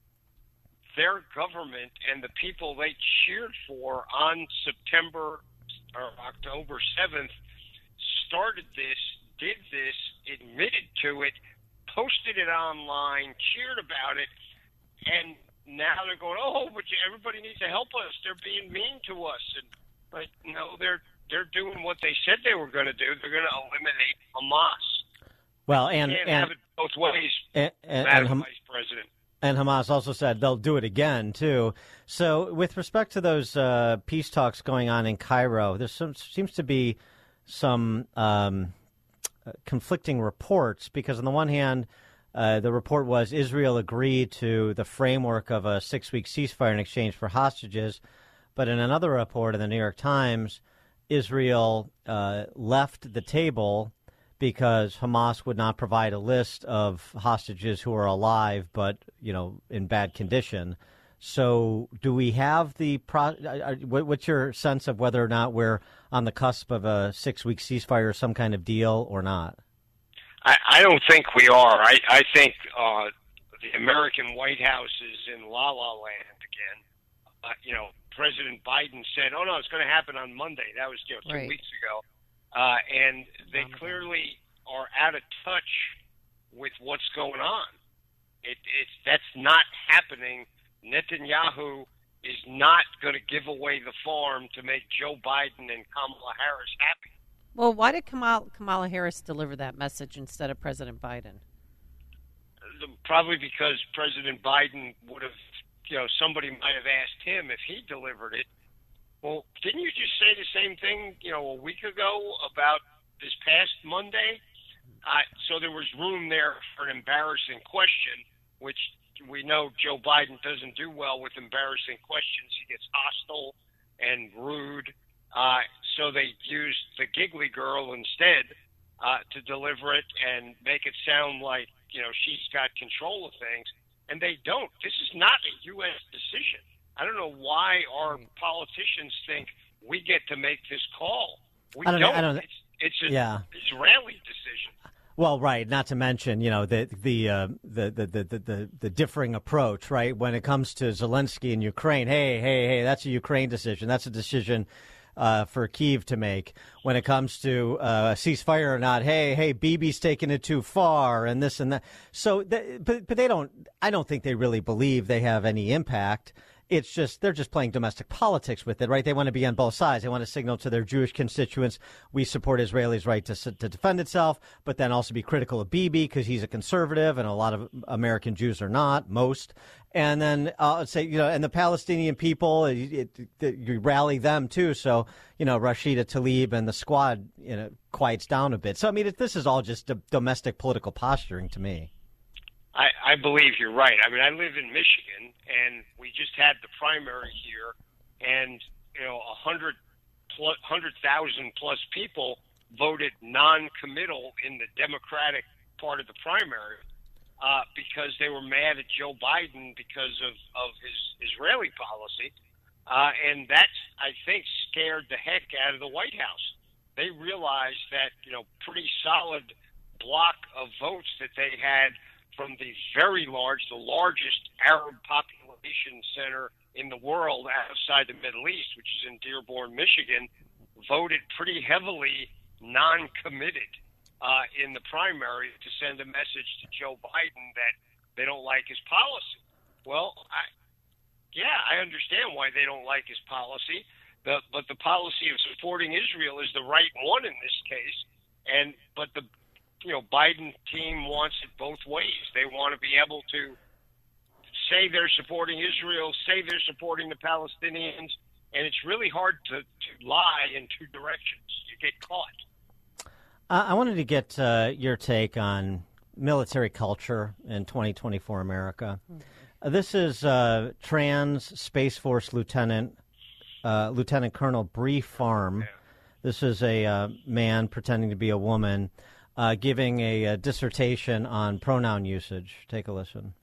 their government and the people they cheered for on September or October seventh started this, did this, admitted to it, posted it online, cheered about it, and now they're going, oh, but everybody needs to help us. They're being mean to us. And but no, they're they're doing what they said they were going to do. They're going to eliminate Hamas. Well, and you can't and have it both ways, and, and, Madam and Ham- Vice President. And Hamas also said they'll do it again, too. So with respect to those uh, peace talks going on in Cairo, there seems to be some um, conflicting reports because, on the one hand, uh, the report was Israel agreed to the framework of a six-week ceasefire in exchange for hostages. But in another report in the New York Times, Israel uh, left the table because Hamas would not provide a list of hostages who are alive but, you know, in bad condition. So do we have the pro- – what's your sense of whether or not we're on the cusp of a six-week ceasefire or some kind of deal or not? I, I don't think we are. I, I think uh, the American White House is in la-la land again. Uh, you know, President Biden said, oh, no, it's going to happen on Monday. That was you know, two Right. weeks ago. Uh, and they clearly are out of touch with what's going on. It, it's that's not happening. Netanyahu is not going to give away the farm to make Joe Biden and Kamala Harris happy. Well, why did Kamal, Kamala Harris deliver that message instead of President Biden? Probably because President Biden would have, you know, somebody might have asked him if he delivered it. Well, didn't you just say the same thing, you know, a week ago about this past Monday? Uh, so there was room there for an embarrassing question, which we know Joe Biden doesn't do well with embarrassing questions. He gets hostile and rude. Uh, so they used the giggly girl instead uh, to deliver it and make it sound like, you know, she's got control of things. And they don't. This is not a U S decision. I don't know why our politicians think we get to make this call. We I don't, don't. I don't It's, it's an yeah. Israeli decision. Well, right. Not to mention, you know, the the, uh, the, the, the the the the differing approach, right? When it comes to Zelensky and Ukraine, hey, hey, hey, that's a Ukraine decision. That's a decision uh, for Kyiv to make. When it comes to uh, ceasefire or not, hey, hey, Bibi's taking it too far, and this and that. So, th- but but they don't. I don't think they really believe they have any impact. It's just they're just playing domestic politics with it, right? They want to be on both sides. They want to signal to their Jewish constituents, we support Israelis' right to to defend itself, but then also be critical of Bibi because he's a conservative, and a lot of American Jews are not, most. And then uh, say, you know, and the Palestinian people, it, it, it, you rally them too. So, you know, Rashida Tlaib and the squad, you know, quiets down a bit. So, I mean, it, this is all just d- domestic political posturing to me. I, I believe you're right. I mean, I live in Michigan, and we just had the primary here, and you know, a hundred plus, hundred thousand plus people voted non-committal in the Democratic part of the primary uh, because they were mad at Joe Biden because of of his Israeli policy, uh, and that's, I think, scared the heck out of the White House. They realized that, you know, pretty solid block of votes that they had from the very large, the largest Arab population center in the world outside the Middle East, which is in Dearborn, Michigan, voted pretty heavily non-committed uh, in the primary to send a message to Joe Biden that they don't like his policy. Well, I, yeah, I understand why they don't like his policy, the, but the policy of supporting Israel is the right one in this case. And but the you know, Biden team wants it both ways. They want to be able to say they're supporting Israel, say they're supporting the Palestinians, and it's really hard to, to lie in two directions. You get caught. Uh, I wanted to get uh, your take on military culture in twenty twenty-four America. Uh, this is uh, trans Space Force Lieutenant uh, Lieutenant Colonel Bree Farm. Yeah. This is a uh, man pretending to be a woman. Uh, giving a, a dissertation on pronoun usage. Take a listen.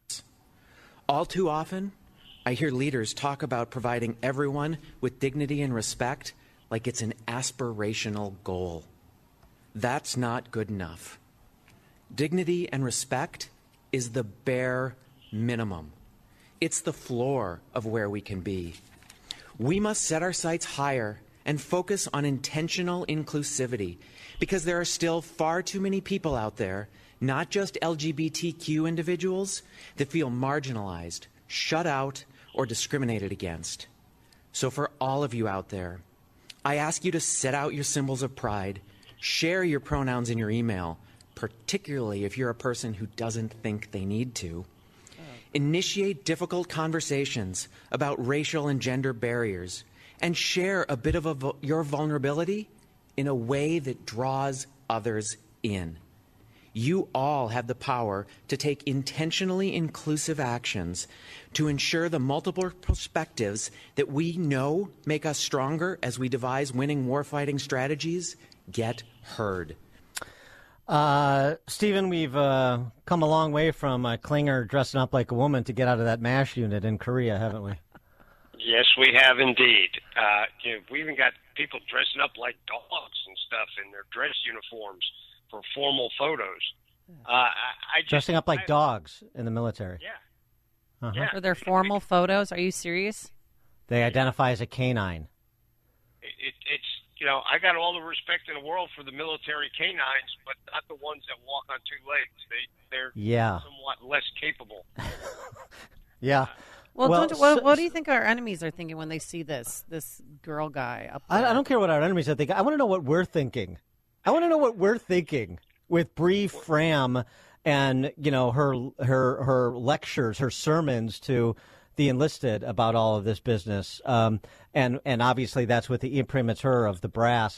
All too often, I hear leaders talk about providing everyone with dignity and respect like it's an aspirational goal. That's not good enough. Dignity and respect is the bare minimum. It's the floor of where we can be. We must set our sights higher and focus on intentional inclusivity, because there are still far too many people out there, not just L G B T Q individuals, that feel marginalized, shut out, or discriminated against. So for all of you out there, I ask you to set out your symbols of pride, share your pronouns in your email, particularly if you're a person who doesn't think they need to. Initiate difficult conversations about racial and gender barriers, and share a bit of a, your vulnerability in a way that draws others in. You all have the power to take intentionally inclusive actions to ensure the multiple perspectives that we know make us stronger as we devise winning warfighting strategies get heard. Uh, Stephen, we've uh, come a long way from uh, Klinger dressing up like a woman to get out of that MASH unit in Korea, haven't we? Yes, we have indeed. Uh, you know, we even got people dressing up like dogs and stuff in their dress uniforms for formal photos. Uh, I, I just, dressing up like I, dogs in the military. Yeah. Uh-huh. Yeah. For their formal photos? Are you serious? They identify as a canine. It, it, it's you know, I got all the respect in the world for the military canines, but not the ones that walk on two legs. They they're yeah. somewhat less capable. yeah. Uh, Well, well don't, what, so, what do you think our enemies are thinking when they see this this girl guy up there? I, I don't care what our enemies are thinking. I want to know what we're thinking. I want to know what we're thinking with Bree Fram and, you know, her her her lectures, her sermons to the enlisted about all of this business. Um, and and obviously that's with the imprimatur of the brass.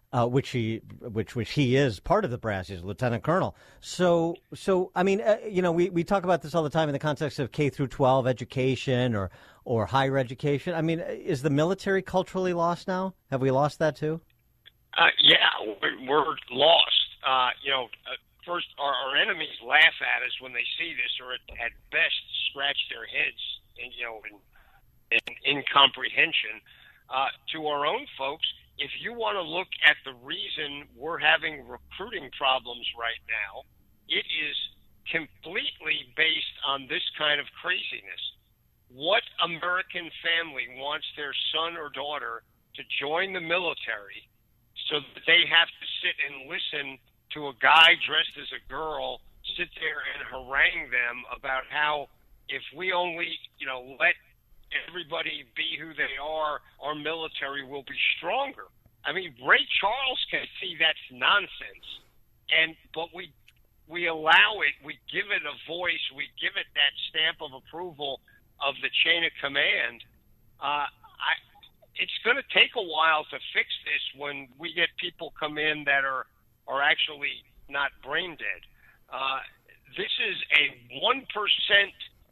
uh, which he which which he is part of the brass. He's a lieutenant colonel. So so I mean, uh, you know, we, we talk about this all the time in the context of K through twelve education or or higher education. I mean, is the military culturally lost now? Have we lost that too? Uh, yeah, we're, we're lost. Uh, you know, uh, first, our, our enemies laugh at us when they see this, or at, at best scratch their heads, in, you know, in, in incomprehension. Uh, to our own folks, if you want to look at the reason we're having recruiting problems right now, it is completely based on this kind of craziness. What American family wants their son or daughter to join the military so that they have to sit and listen to a guy dressed as a girl sit there and harangue them about how if we only, you know, let everybody be who they are, our military will be stronger. I mean, Ray Charles can see that's nonsense, and but we we allow it, we give it a voice, we give it that stamp of approval of the chain of command. Uh, I, it's going to take a while to fix this when we get people come in that are are actually not brain dead. Uh, this is a one percent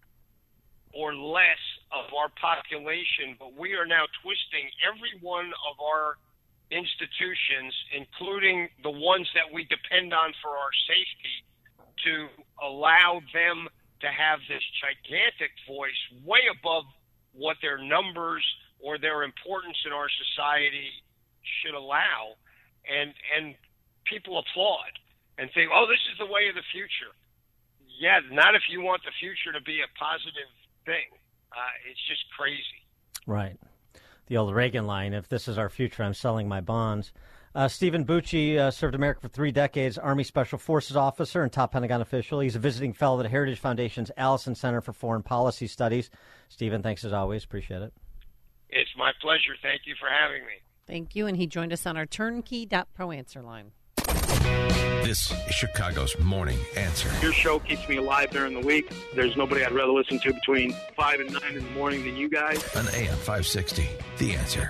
or less of our population, but we are now twisting every one of our institutions, including the ones that we depend on for our safety, to allow them to have this gigantic voice way above what their numbers or their importance in our society should allow. And, and people applaud and think, oh, this is the way of the future. Yeah, not if you want the future to be a positive thing. Uh, it's just crazy. Right. The old Reagan line, if this is our future, I'm selling my bonds. Uh, Stephen Bucci uh, served America for three decades, Army Special Forces officer and top Pentagon official. He's a visiting fellow at the Heritage Foundation's Allison Center for Foreign Policy Studies. Stephen, thanks as always. Appreciate it. It's my pleasure. Thank you for having me. Thank you. And he joined us on our turnkey dot pro answer line. This is Chicago's Morning Answer. Your show keeps me alive during the week. There's nobody I'd rather listen to between five and nine in the morning than you guys. On A M five sixty, The Answer.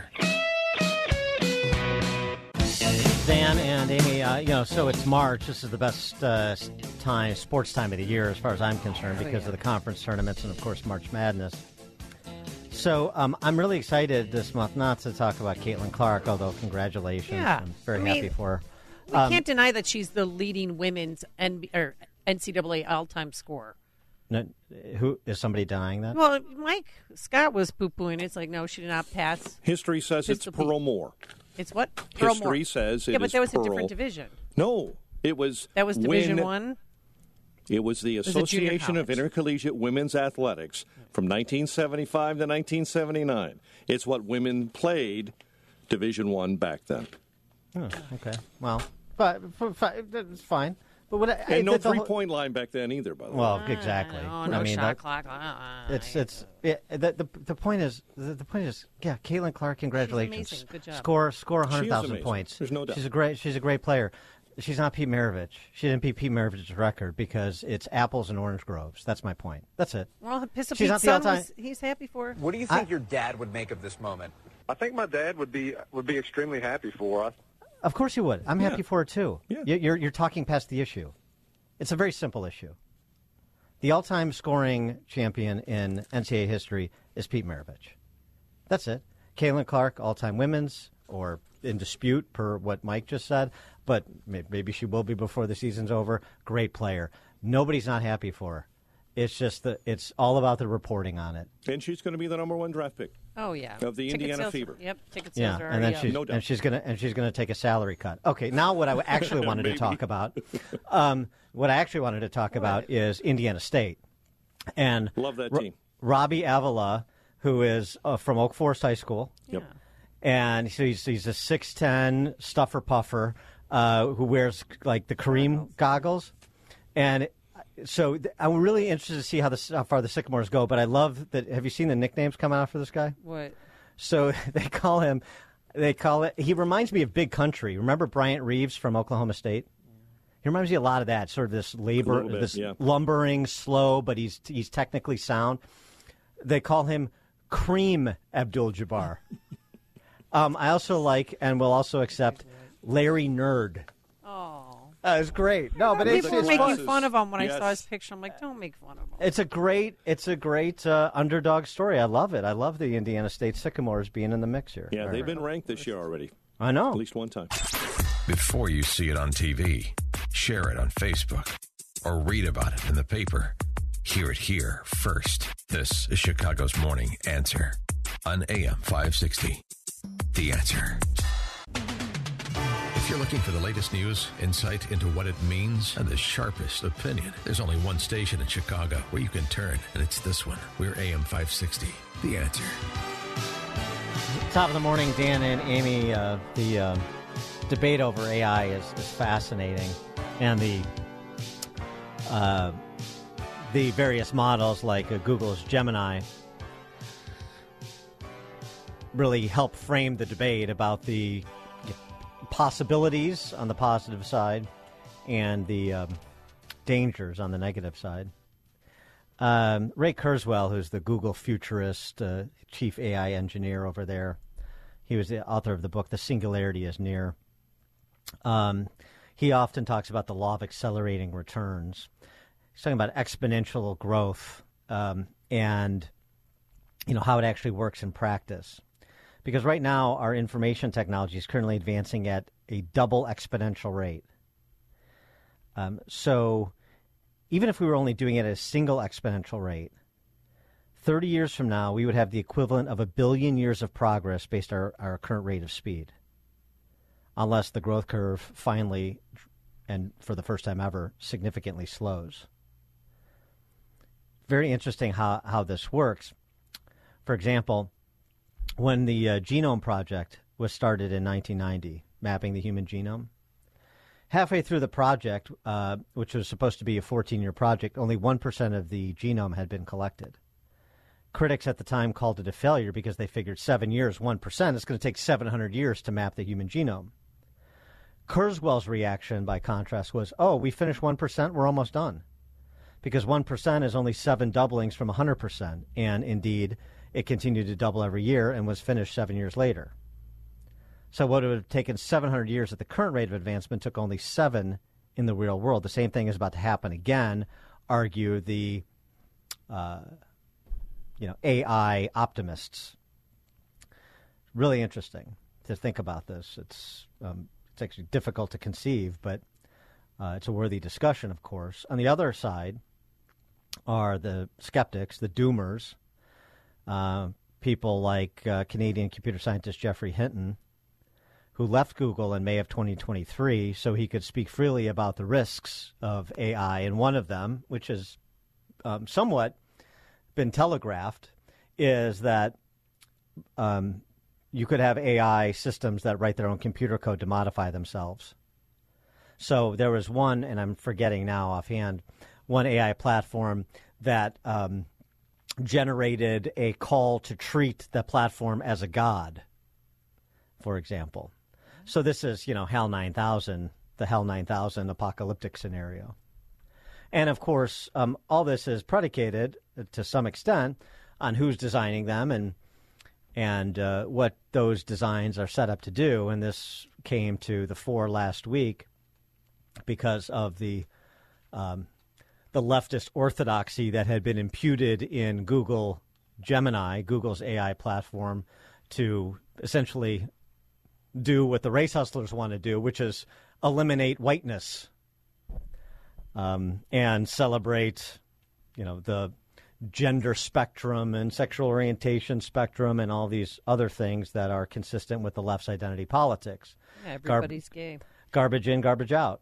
Dan and Amy, uh, you know, so it's March. This is the best uh, time, sports time of the year, as far as I'm concerned, because oh, yeah. of the conference tournaments and, of course, March Madness. So um, I'm really excited this month not to talk about Caitlin Clark, although congratulations. Yeah. I'm very I mean, happy for her. We um, can't deny that she's the leading women's N B A, or N C double A all-time scorer. No, who is somebody denying that? Well, Mike Scott was poo-pooing. It's like, no, she did not pass. History says it's Pearl Moore. It's what? Pearl History Moore. says it yeah, but is that was Pearl. a different division. No, it was that was Division when, One. It was the was Association of Intercollegiate Women's Athletics from nineteen seventy-five to nineteen seventy-nine. It's what women played Division One back then. Oh, okay. Well, but it's fine. But what? And I, no three-point whole... line back then either. By the way. Well, exactly. Oh, no I mean, shot that, clock. Uh, it's it's it, the, the the point is the, the point is yeah. Caitlin Clark, congratulations. She's amazing. Good job. Score score a hundred thousand points. There's no doubt. She's a great she's a great player. She's not Pete Maravich. She didn't beat Pete Maravich's record because it's apples and orange groves. That's my point. That's it. Well, Pistol She's Pete's son was, he's happy for her. What do you think I, your dad would make of this moment? I think my dad would be would be extremely happy for us. Of course you would. I'm yeah. happy for her too. Yeah. You're you're talking past the issue. It's a very simple issue. The all-time scoring champion in N C double A history is Pete Maravich. That's it. Caitlin Clark, all-time women's, or in dispute per what Mike just said, but maybe she will be before the season's over. Great player. Nobody's not happy for her. It's just that it's all about the reporting on it. And she's going to be the number one draft pick. Oh yeah, of the ticket Indiana sales, Fever. Yep, ticket sales yeah, are and then up. she's no doubt. and she's gonna and she's gonna take a salary cut. Okay, now what I actually wanted to talk about, um, what I actually wanted to talk what? about is Indiana State, and love that Ro- team. Robbie Avila, who is uh, from Oak Forest High School. Yep. Yeah. And so he's, he's a six ten stuffer puffer uh, who wears like the Kareem goggles. And so th- I'm really interested to see how, this, how far the Sycamores go. But I love that. Have you seen the nicknames come out for this guy? What? So they call him, they call it, he reminds me of Big Country. Remember Bryant Reeves from Oklahoma State? He reminds me a lot of that, sort of this labor, bit, this yeah. lumbering, slow, but he's he's technically sound. They call him Cream Abdul-Jabbar. um, I also like, and will also accept, Larry Nerd. Oh. Uh, it's great. No, but it's, people it's were making fun. fun of him when Yes. I saw his picture. I'm like, don't make fun of him. It's a great, it's a great uh, underdog story. I love it. I love the Indiana State Sycamores being in the mix here. Yeah, All they've right. been ranked this year already. I know. At least one time. Before you see it on T V, share it on Facebook, or read about it in the paper. Hear it here first. This is Chicago's Morning Answer on A M five sixty. The Answer. If you're looking for the latest news, insight into what it means, and the sharpest opinion, there's only one station in Chicago where you can turn, and it's this one. We're A M five sixty. The Answer. Top of the morning, Dan and Amy. Uh, the uh, debate over A I is, is fascinating, and the uh, the various models like uh, Google's Gemini really help frame the debate about the possibilities on the positive side and the um, dangers on the negative side. Um, Ray Kurzweil, who's the Google futurist, uh, chief A I engineer over there, he was the author of the book The Singularity is Near. Um, he often talks about the law of accelerating returns. He's talking about exponential growth um, and you know how it actually works in practice. Because right now, our information technology is currently advancing at a double exponential rate. Um, so even if we were only doing it at a single exponential rate, thirty years from now, we would have the equivalent of a billion years of progress based on our, our current rate of speed. Unless the growth curve finally, and for the first time ever, significantly slows. Very interesting how, how this works. For example, when the uh, Genome Project was started in nineteen ninety, mapping the human genome, halfway through the project, uh, which was supposed to be a fourteen-year project, only one percent of the genome had been collected. Critics at the time called it a failure because they figured seven years, one percent, it's going to take seven hundred years to map the human genome. Kurzweil's reaction, by contrast, was, oh, we finished one percent, we're almost done. Because one percent is only seven doublings from one hundred percent, and indeed, it continued to double every year and was finished seven years later. So what would have taken seven hundred years at the current rate of advancement took only seven in the real world. The same thing is about to happen again, argue the uh, you know, A I optimists. Really interesting to think about this. It's, um, it's actually difficult to conceive, but uh, it's a worthy discussion, of course. On the other side are the skeptics, the doomers, Uh, people like uh, Canadian computer scientist Geoffrey Hinton, who left Google in May of twenty twenty-three so he could speak freely about the risks of A I. And one of them, which has um, somewhat been telegraphed, is that um, you could have A I systems that write their own computer code to modify themselves. So there was one, and I'm forgetting now offhand, one A I platform that Um, generated a call to treat the platform as a god, for example. So this is, you know, HAL nine thousand, the HAL nine thousand apocalyptic scenario. And, of course, um, all this is predicated, uh, to some extent, on who's designing them and and uh, what those designs are set up to do. And this came to the fore last week because of the um, the leftist orthodoxy that had been imputed in Google Gemini, Google's A I platform, to essentially do what the race hustlers want to do, which is eliminate whiteness um, and celebrate, you know, the gender spectrum and sexual orientation spectrum and all these other things that are consistent with the left's identity politics. Yeah, everybody's Gar- gay. Garbage in, garbage out.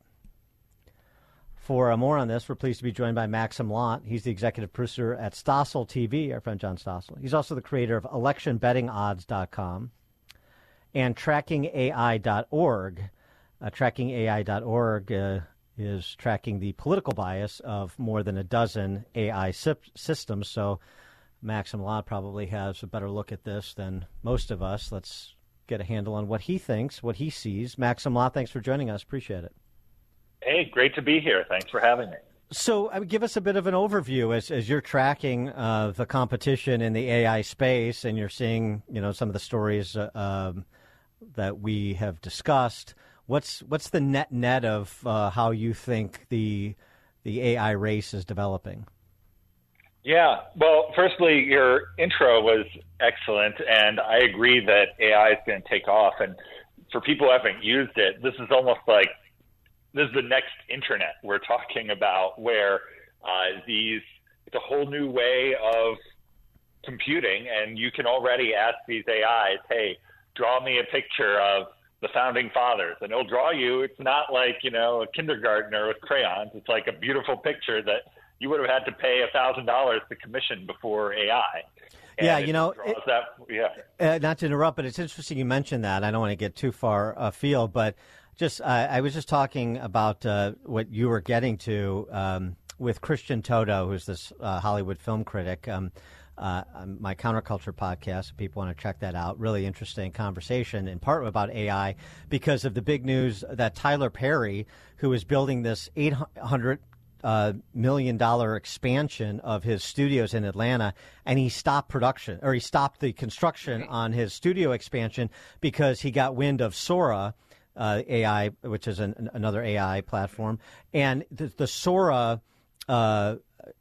For uh, more on this, we're pleased to be joined by Maxim Lott. He's the executive producer at Stossel T V, our friend John Stossel. He's also the creator of election betting odds dot com and tracking A I dot org. Uh, tracking A I dot org uh, is tracking the political bias of more than a dozen A I sip- systems. So Maxim Lott probably has a better look at this than most of us. Let's get a handle on what he thinks, what he sees. Maxim Lott, thanks for joining us. Appreciate it. Hey, great to be here. Thanks for having me. So uh, give us a bit of an overview as, as you're tracking uh, the competition in the A I space, and you're seeing, you know, some of the stories uh, um, that we have discussed. What's what's the net net of uh, how you think the the A I race is developing? Yeah, well, firstly, your intro was excellent, and I agree that A I is going to take off. And for people who haven't used it, this is almost like this is the next internet we're talking about, where uh, these it's a whole new way of computing, and you can already ask these A Is, hey, draw me a picture of the founding fathers, and it'll draw you. It's not like, you know, a kindergartner with crayons. It's like a beautiful picture that you would have had to pay a thousand dollars to commission before A I. And yeah, you know, it, that, yeah. Uh, not to interrupt, but it's interesting you mentioned that. I don't want to get too far afield, but just uh, I was just talking about uh, what you were getting to um, with Christian Toto, who's this uh, Hollywood film critic. Um, Uh, my Counterculture podcast, if people want to check that out. Really interesting conversation, in part about A I, because of the big news that Tyler Perry, who is building this eight hundred uh, million dollars expansion of his studios in Atlanta, and he stopped production, or he stopped the construction on his studio expansion because he got wind of Sora, uh, A I, which is an, another A I platform, and the, the Sora uh,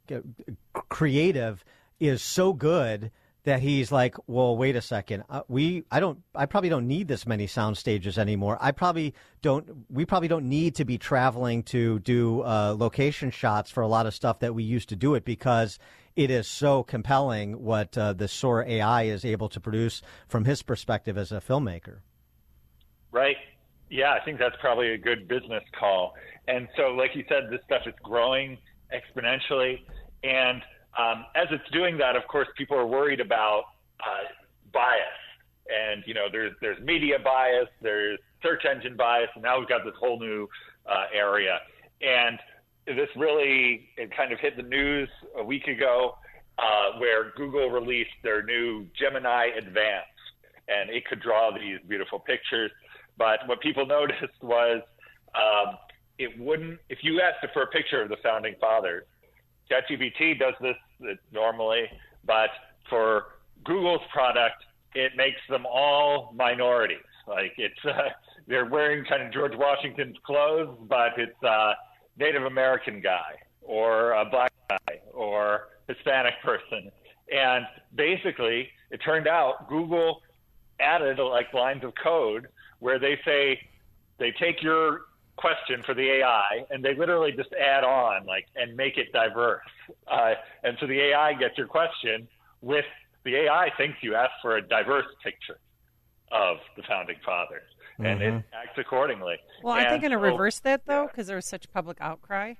creative is so good that he's like, well, wait a second. Uh, we, I don't, I probably don't need this many sound stages anymore. I probably don't, we probably don't need to be traveling to do uh, location shots for a lot of stuff that we used to do it, because it is so compelling what uh, the Sora A I is able to produce from his perspective as a filmmaker. Right. Yeah, I think that's probably a good business call. And so, like you said, this stuff is growing exponentially, and Um, as it's doing that, of course, people are worried about uh, bias. And, you know, there's there's media bias, there's search engine bias, and now we've got this whole new uh, area. And this really it kind of hit the news a week ago uh, where Google released their new Gemini Advanced, and it could draw these beautiful pictures. But what people noticed was um, it wouldn't, if you asked for a picture of the founding fathers, ChatGPT does this normally, but for Google's product, it makes them all minorities. Like it's, uh, they're wearing kind of George Washington's clothes, but it's a Native American guy or a black guy or Hispanic person. And basically, it turned out Google added like lines of code where they say they take your question for the A I and they literally just add on like and make it diverse. Uh, and so the A I gets your question with the A I thinks you asked for a diverse picture of the founding fathers, and mm-hmm. it acts accordingly. Well, and are they going to so, reverse that though, because there was such public outcry?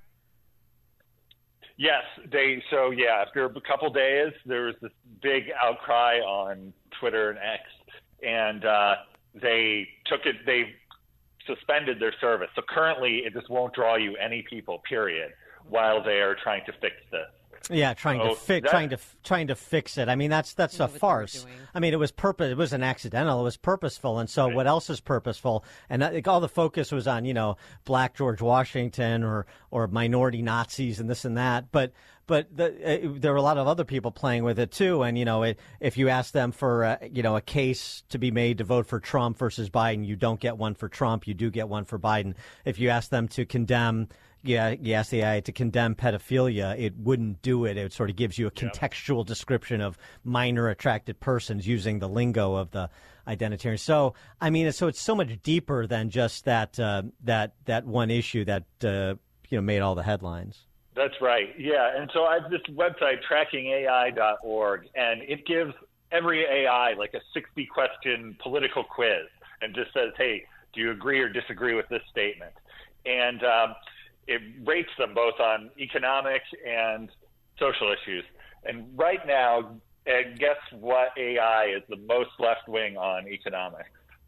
Yes, they. So yeah, after a couple days, there was this big outcry on Twitter and X, and uh, they took it. They suspended their service. So currently, it just won't draw you any people. Period. While they are trying to fix this. Yeah, trying so to fi- that, trying to trying to fix it. I mean, that's that's a farce. I mean, it was purpose. It wasn't accidental. It was purposeful. And so, right. What else is purposeful? And like, all the focus was on, you know, Black George Washington or or minority Nazis and this and that. But but the, uh, there were a lot of other people playing with it too. And you know, it, if you ask them for uh, you know a case to be made to vote for Trump versus Biden, you don't get one for Trump. You do get one for Biden. If you ask them to condemn. Yeah, you ask the A I to condemn pedophilia, it wouldn't do it. It sort of gives you a contextual yep. description of minor attracted persons using the lingo of the identitarian. So, I mean, so it's so much deeper than just that uh, that that one issue that uh, you know made all the headlines. That's right. Yeah, and so I have this website, tracking A I dot org, and it gives every A I like a sixty question political quiz, and just says, "Hey, do you agree or disagree with this statement?" And um, it rates them both on economic and social issues. And right now, guess what A I is the most left-wing on economics?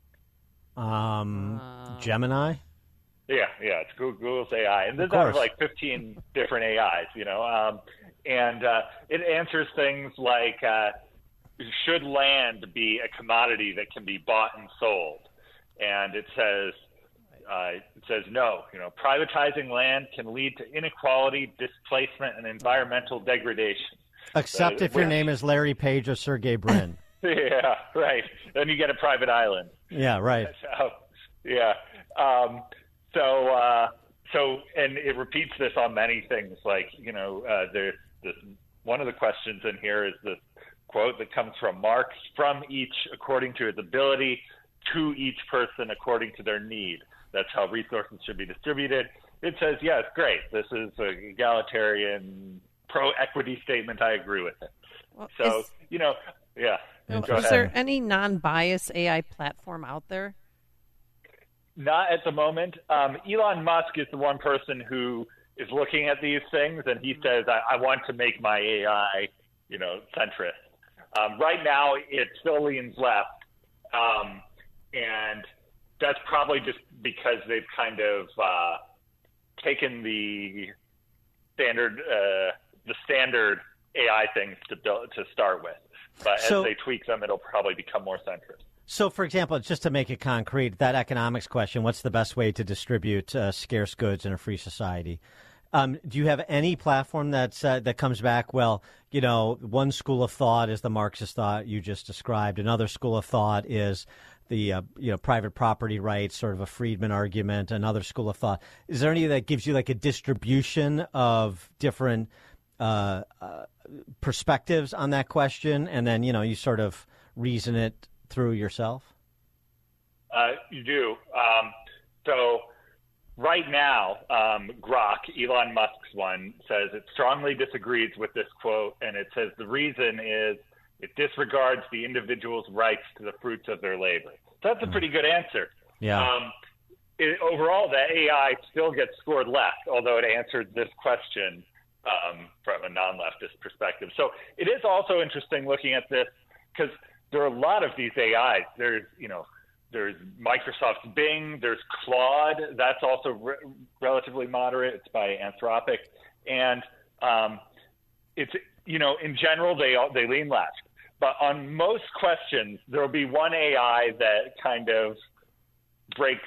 Um, uh, Gemini? Yeah, yeah, it's Google's A I. And there's out of like fifteen different A Is, you know. Um, and uh, it answers things like, uh, should land be a commodity that can be bought and sold? And it says, Uh, it says no. You know, privatizing land can lead to inequality, displacement, and environmental degradation. Except uh, if your name is Larry Page or Sergey Brin. Yeah, right. Then you get a private island. Yeah, right. So, yeah. Um, so, uh, so, and it repeats this on many things. Like, you know, uh, there's this, one of the questions in here is this quote that comes from Marx: "From each according to his ability, to each person according to their need. That's how resources should be distributed." It says, yes, great. This is an egalitarian, pro-equity statement. I agree with it. Well, so, is, you know, yeah. Well, go is ahead. there any non-biased A I platform out there? Not at the moment. Um, Elon Musk is the one person who is looking at these things, and he says, I, I want to make my A I, you know, centrist. Um, right now, it still leans left, um, and that's probably just because they've kind of uh, taken the standard, uh, the standard A I things to build, to start with. But So- as they tweak them, it'll probably become more centrist. So, for example, just to make it concrete, that economics question, what's the best way to distribute uh, scarce goods in a free society? Um, do you have any platform that's, uh, that comes back, well, you know, one school of thought is the Marxist thought you just described. Another school of thought is the, uh, you know, private property rights, sort of a Friedman argument. Another school of thought. Is there any that gives you like a distribution of different uh, uh, perspectives on that question? And then, you know, you sort of reason it through yourself? Uh, you do. Um, so right now, um, Grok, Elon Musk's one, says it strongly disagrees with this quote, and it says the reason is it disregards the individual's rights to the fruits of their labor. So that's a pretty good answer. Yeah. Um, it, overall, the A I still gets scored left, although it answered this question um, from a non-leftist perspective. So it is also interesting looking at this because there are a lot of these A Is. There's, you know, there's Microsoft's Bing. There's Claude. That's also re- relatively moderate. It's by Anthropic, and um, it's, you know, in general they all, they lean left. But on most questions, there will be one A I that kind of breaks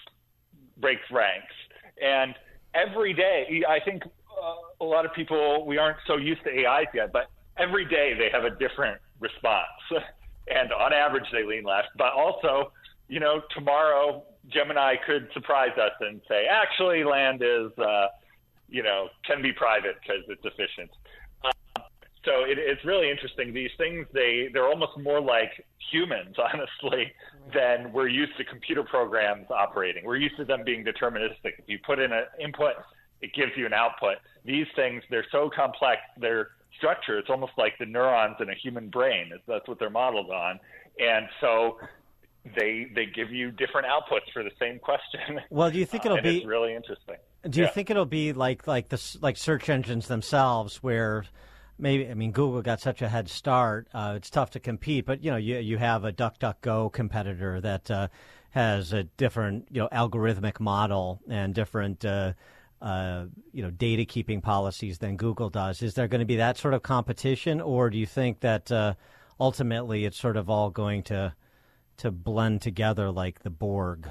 breaks ranks, and every day I think uh, a lot of people, we aren't so used to A Is yet, but every day they have a different response. And on average, they lean left. But also, you know, tomorrow Gemini could surprise us and say, actually, land is, uh, you know, can be private because it's efficient. Um, so it, it's really interesting. These things, they, they're almost more like humans, honestly, than we're used to computer programs operating. We're used to them being deterministic. If you put in an input, it gives you an output. These things, they're so complex, they're structure. It's almost like the neurons in a human brain. That's what they're modeled on. And so they they give you different outputs for the same question. Well, do you think it'll uh, and be it's really interesting. Do you Yeah. think it'll be like like the like search engines themselves, where maybe I mean Google got such a head start, uh, it's tough to compete. But you know, you you have a DuckDuckGo competitor that uh, has a different you know algorithmic model and different uh, uh, you know data keeping policies than Google does. Is there going to be that sort of competition, or do you think that uh, ultimately it's sort of all going to to blend together like the Borg?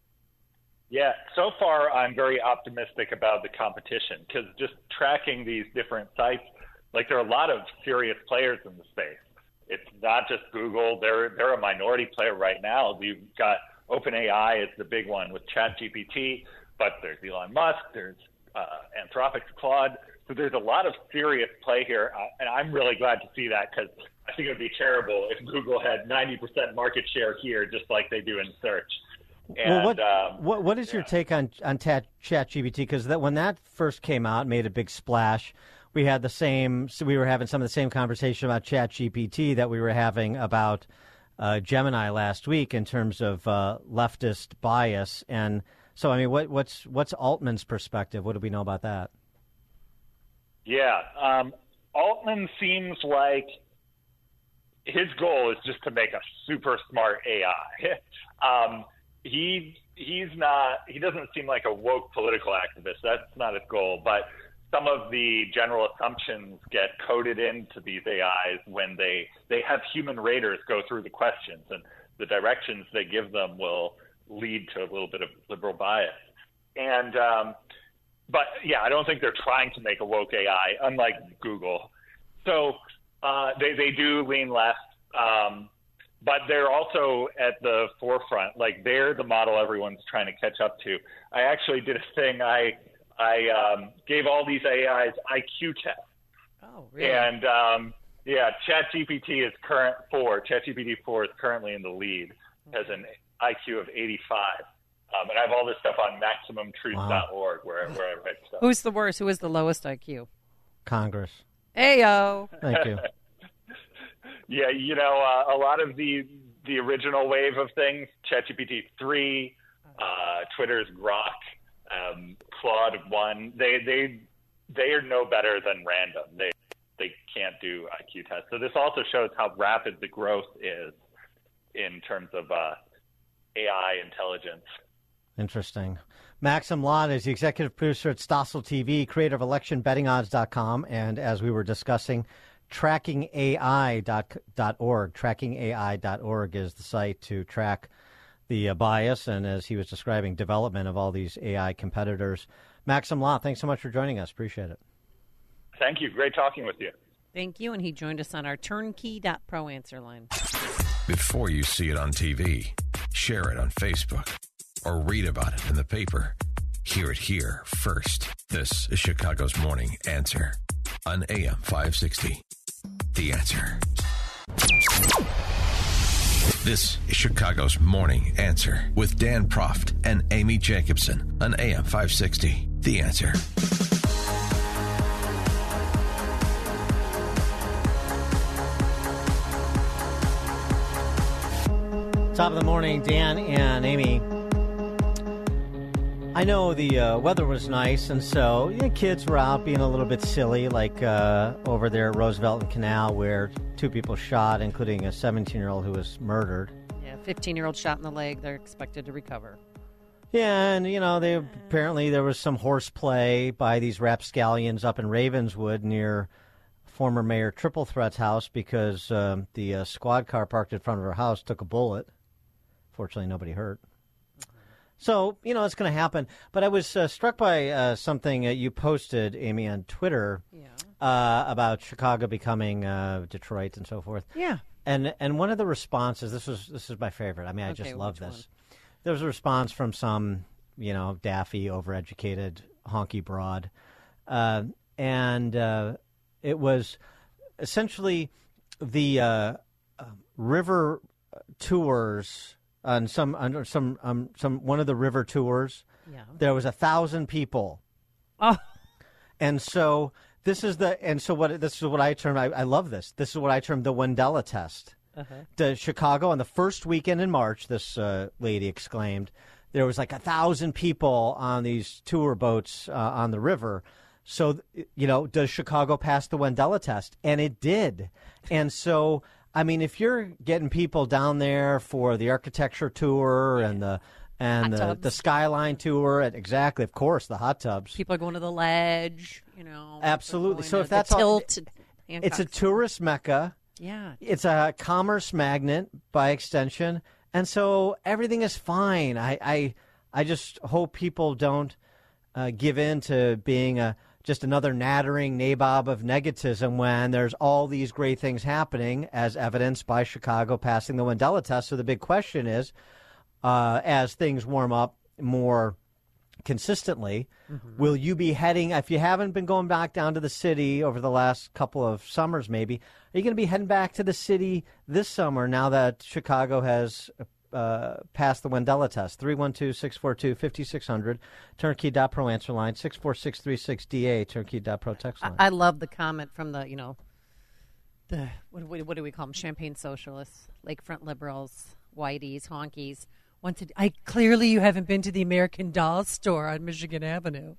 Yeah, so far I'm very optimistic about the competition because just tracking these different sites, like there are a lot of serious players in the space. It's not just Google. They're they're a minority player right now. You've got OpenAI is the big one with ChatGPT, but there's Elon Musk, there's uh, Anthropic's Claude. So there's a lot of serious play here, uh, and I'm really glad to see that because I think it would be terrible if Google had ninety percent market share here, just like they do in search. And, well, what, um, what what is yeah. your take on on Chat ChatGPT? Because that when that first came out, made a big splash. We had the same. So we were having some of the same conversation about ChatGPT that we were having about uh, Gemini last week in terms of uh, leftist bias. And so, I mean, what what's what's Altman's perspective? What do we know about that? Yeah, um, Altman seems like his goal is just to make a super smart A I. um, he he's not. He doesn't seem like a woke political activist. That's not his goal. But some of the general assumptions get coded into these A Is when they they have human raters go through the questions, and the directions they give them will lead to a little bit of liberal bias. And um, but yeah, I don't think they're trying to make a woke A I, unlike Google. So uh, they they do lean left. Um, but they're also at the forefront. Like they're the model everyone's trying to catch up to. I actually did a thing. I I um, gave all these A Is I Q tests. Oh, really? And um, yeah, ChatGPT is current four. ChatGPT four is currently in the lead. Has an I Q of eighty-five. Um, and I have all this stuff on maximum truth dot org where, where I write stuff. Who's the worst? Who is the lowest I Q? Congress. Ayo. Thank you. Yeah, you know, uh, a lot of the the original wave of things, ChatGPT three, uh, Twitter's Grok, um, Claude one, they they they are no better than random. They they can't do I Q tests. So this also shows how rapid the growth is in terms of uh, A I intelligence. Interesting. Maxim Lott is the executive producer at Stossel T V, creator of election betting odds dot com, and as we were discussing, tracking A I dot org. tracking A I dot org is the site to track the uh, bias and, as he was describing, development of all these A I competitors. Maxim Lott, thanks so much for joining us. Appreciate it. Thank you. Great talking with you. Thank you, and he joined us on our turnkey dot pro answer line. Before you see it on T V, share it on Facebook, or read about it in the paper. Hear it here first. This is Chicago's Morning Answer on A M five sixty. The Answer. This is Chicago's Morning Answer with Dan Proft and Amy Jacobson on A M five sixty. The Answer. Top of the morning, Dan and Amy. I know the uh, weather was nice, and so you know, kids were out being a little bit silly, like uh, over there at Roosevelt and Canal, where two people shot, including a seventeen-year-old who was murdered. Yeah, fifteen-year-old shot in the leg. They're expected to recover. Yeah, and, you know, they apparently there was some horseplay by these rapscallions up in Ravenswood near former Mayor Triple Threat's house because um, the uh, squad car parked in front of her house took a bullet. Fortunately, nobody hurt. So, you know, it's going to happen. But I was uh, struck by uh, something uh, you posted, Amy, on Twitter yeah. uh, about Chicago becoming uh, Detroit and so forth. Yeah. And and one of the responses, this was this is my favorite. I mean, I okay, just love this. One? There was a response from some, you know, daffy, overeducated, honky broad. Uh, and uh, it was essentially the uh, uh, river tours on some under some um some one of the river tours. Yeah. There was a thousand people. Oh. And so this is the and so what this is what I term I, I love this. This is what I term the Wendella test. Uh-huh. The Chicago on the first weekend in March, this uh, lady exclaimed, there was like a thousand people on these tour boats uh, on the river. So, you know, does Chicago pass the Wendella test? And it did. And so, I mean, if you're getting people down there for the architecture tour and the and the, the skyline tour, and exactly, of course, the hot tubs. People are going to the ledge, you know. Absolutely. So if the that's tilt, all, it's a tourist mecca. Yeah. It's a commerce magnet by extension, and so everything is fine. I I, I just hope people don't uh, give in to being a just another nattering nabob of negativism when there's all these great things happening, as evidenced by Chicago passing the Wendella test. So the big question is, uh, as things warm up more consistently, mm-hmm. will you be heading, if you haven't been going back down to the city over the last couple of summers maybe, are you going to be heading back to the city this summer now that Chicago has Uh, pass the Wendella test? Three one two, six four two, five six zero zero, turnkey dot pro answer line, six four six three six D A, turnkey dot pro text line. I, I love the comment from the, you know, the, what, what, what do we call them, champagne socialists, lakefront liberals, whiteys, honkies. Wanted, I clearly you haven't been to the American Doll store on Michigan Avenue.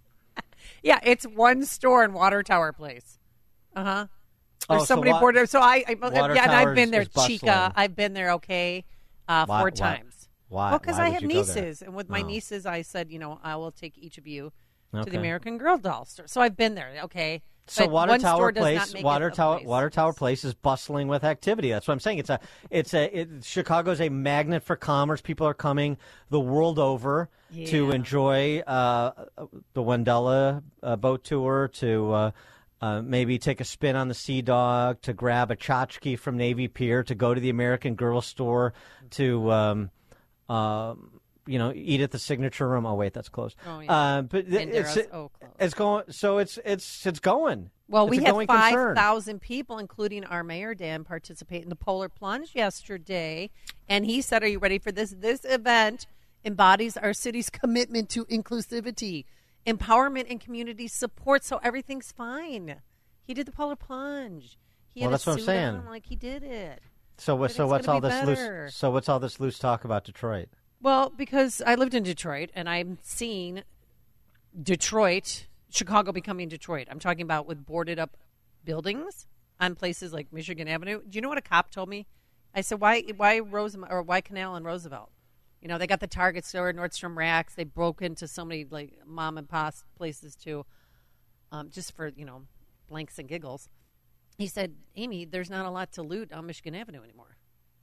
Yeah, it's one store in Water Tower Place. Uh-huh. There's oh, somebody so wa- boarded. So I, I Water yeah, and I've Towers been there, is bustling. Chica. I've been there, okay. Uh, Why- four why- times. why- Well, because why I would have you go there? nieces, and with my Oh. nieces, I said, you know, I will take each of you to Okay. the American Girl doll store. So I've been there, okay. So But Water one Tower store does not Place, make Water it a Tower, place. Water Tower Place is bustling with activity. That's what I'm saying. It's a, it's a, it, Chicago's a magnet for commerce. People are coming the world over to Yeah. enjoy uh, the Wendella uh, boat tour, to uh, uh, maybe take a spin on the Sea Dog, to grab a tchotchke from Navy Pier, to go to the American Girl store, to um, uh, you know, eat at the Signature Room. Oh wait, that's closed. Oh, yeah. uh, but it's Banderas, oh, closed. it's going. So it's it's it's going. Well, it's we a had going five concern. thousand people, including our mayor, Dan, participate in the Polar Plunge yesterday. And he said, are you ready for this? This event embodies our city's commitment to inclusivity, empowerment, and community support, so everything's fine. He did the Polar Plunge. He Well, had that's a what I'm suit saying. on like he did it. So what? But So it's what's gonna all be this better. loose? So what's all this loose talk about Detroit? Well, because I lived in Detroit, and I'm seeing Detroit, Chicago becoming Detroit. I'm talking about with boarded up buildings on places like Michigan Avenue. Do you know what a cop told me? I said, why why Roosevelt, or why Canal and Roosevelt? You know, they got the Target store, Nordstrom Racks. They broke into so many like mom and pop places too, um, just for, you know, blanks and giggles. He said, Amy, there's not a lot to loot on Michigan Avenue anymore.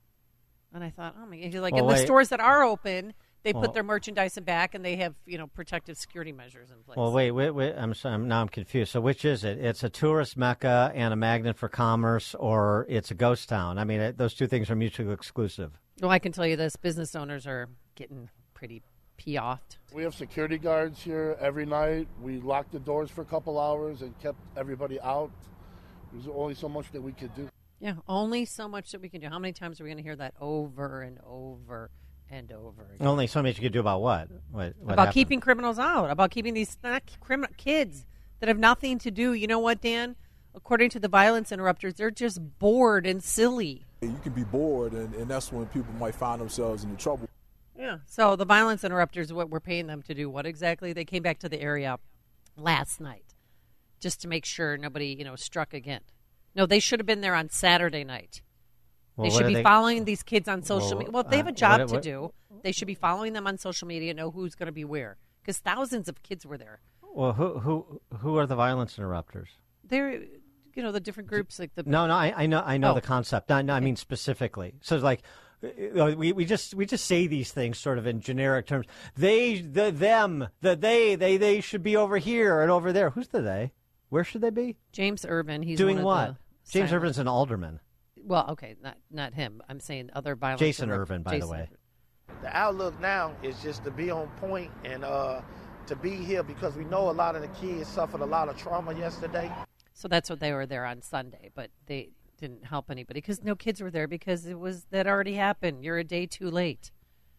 And I thought, oh my God. He's like, Well, in the wait. stores that are open, they Well- put their merchandise in back, and they have, you know, protective security measures in place. Well, wait, wait, wait. I'm, sorry, I'm now I'm confused. So which is it? It's a tourist mecca and a magnet for commerce, or it's a ghost town? I mean, it, those two things are mutually exclusive. Well, I can tell you this: business owners are getting pretty pee-offed. We have security guards here every night. We locked the doors for a couple hours and kept everybody out. There's only so much that we could do. Yeah, only so much that we can do. How many times are we going to hear that over and over and over again? Only so much you could do about what? What, what About happened? keeping criminals out, about keeping these not criminal kids that have nothing to do. You know what, Dan? According to the violence interrupters, they're just bored and silly. You can be bored, and, and that's when people might find themselves in trouble. Yeah. So the violence interrupters, what we're paying them to do, what exactly? They came back to the area last night just to make sure nobody, you know, struck again. No, they should have been there on Saturday night. Well, they what should are be they- following these kids on social Well, media. Well, they have uh, a job what- to what- do. They should be following them on social media, know who's going to be where, because thousands of kids were there. Well, who who who are the violence interrupters? They're, you know, the different groups like the. No, no, I, I know, I know Oh. the concept. No, no, I mean specifically. So, it's like, uh, we we just we just say these things sort of in generic terms. They, the, them, the they, they, they should be over here and over there. Who's the they? Where should they be? James Urban. He's doing one of what? the James silent- Urban's an alderman. Well, okay, not not him. I'm saying other violence. Jason interrupt- Irvin, by the Jason way. Irvin. The outlook now is just to be on point and uh, to be here because we know a lot of the kids suffered a lot of trauma yesterday. So that's what they were there on Sunday, but they didn't help anybody because no kids were there because it was that already happened. You're a day too late.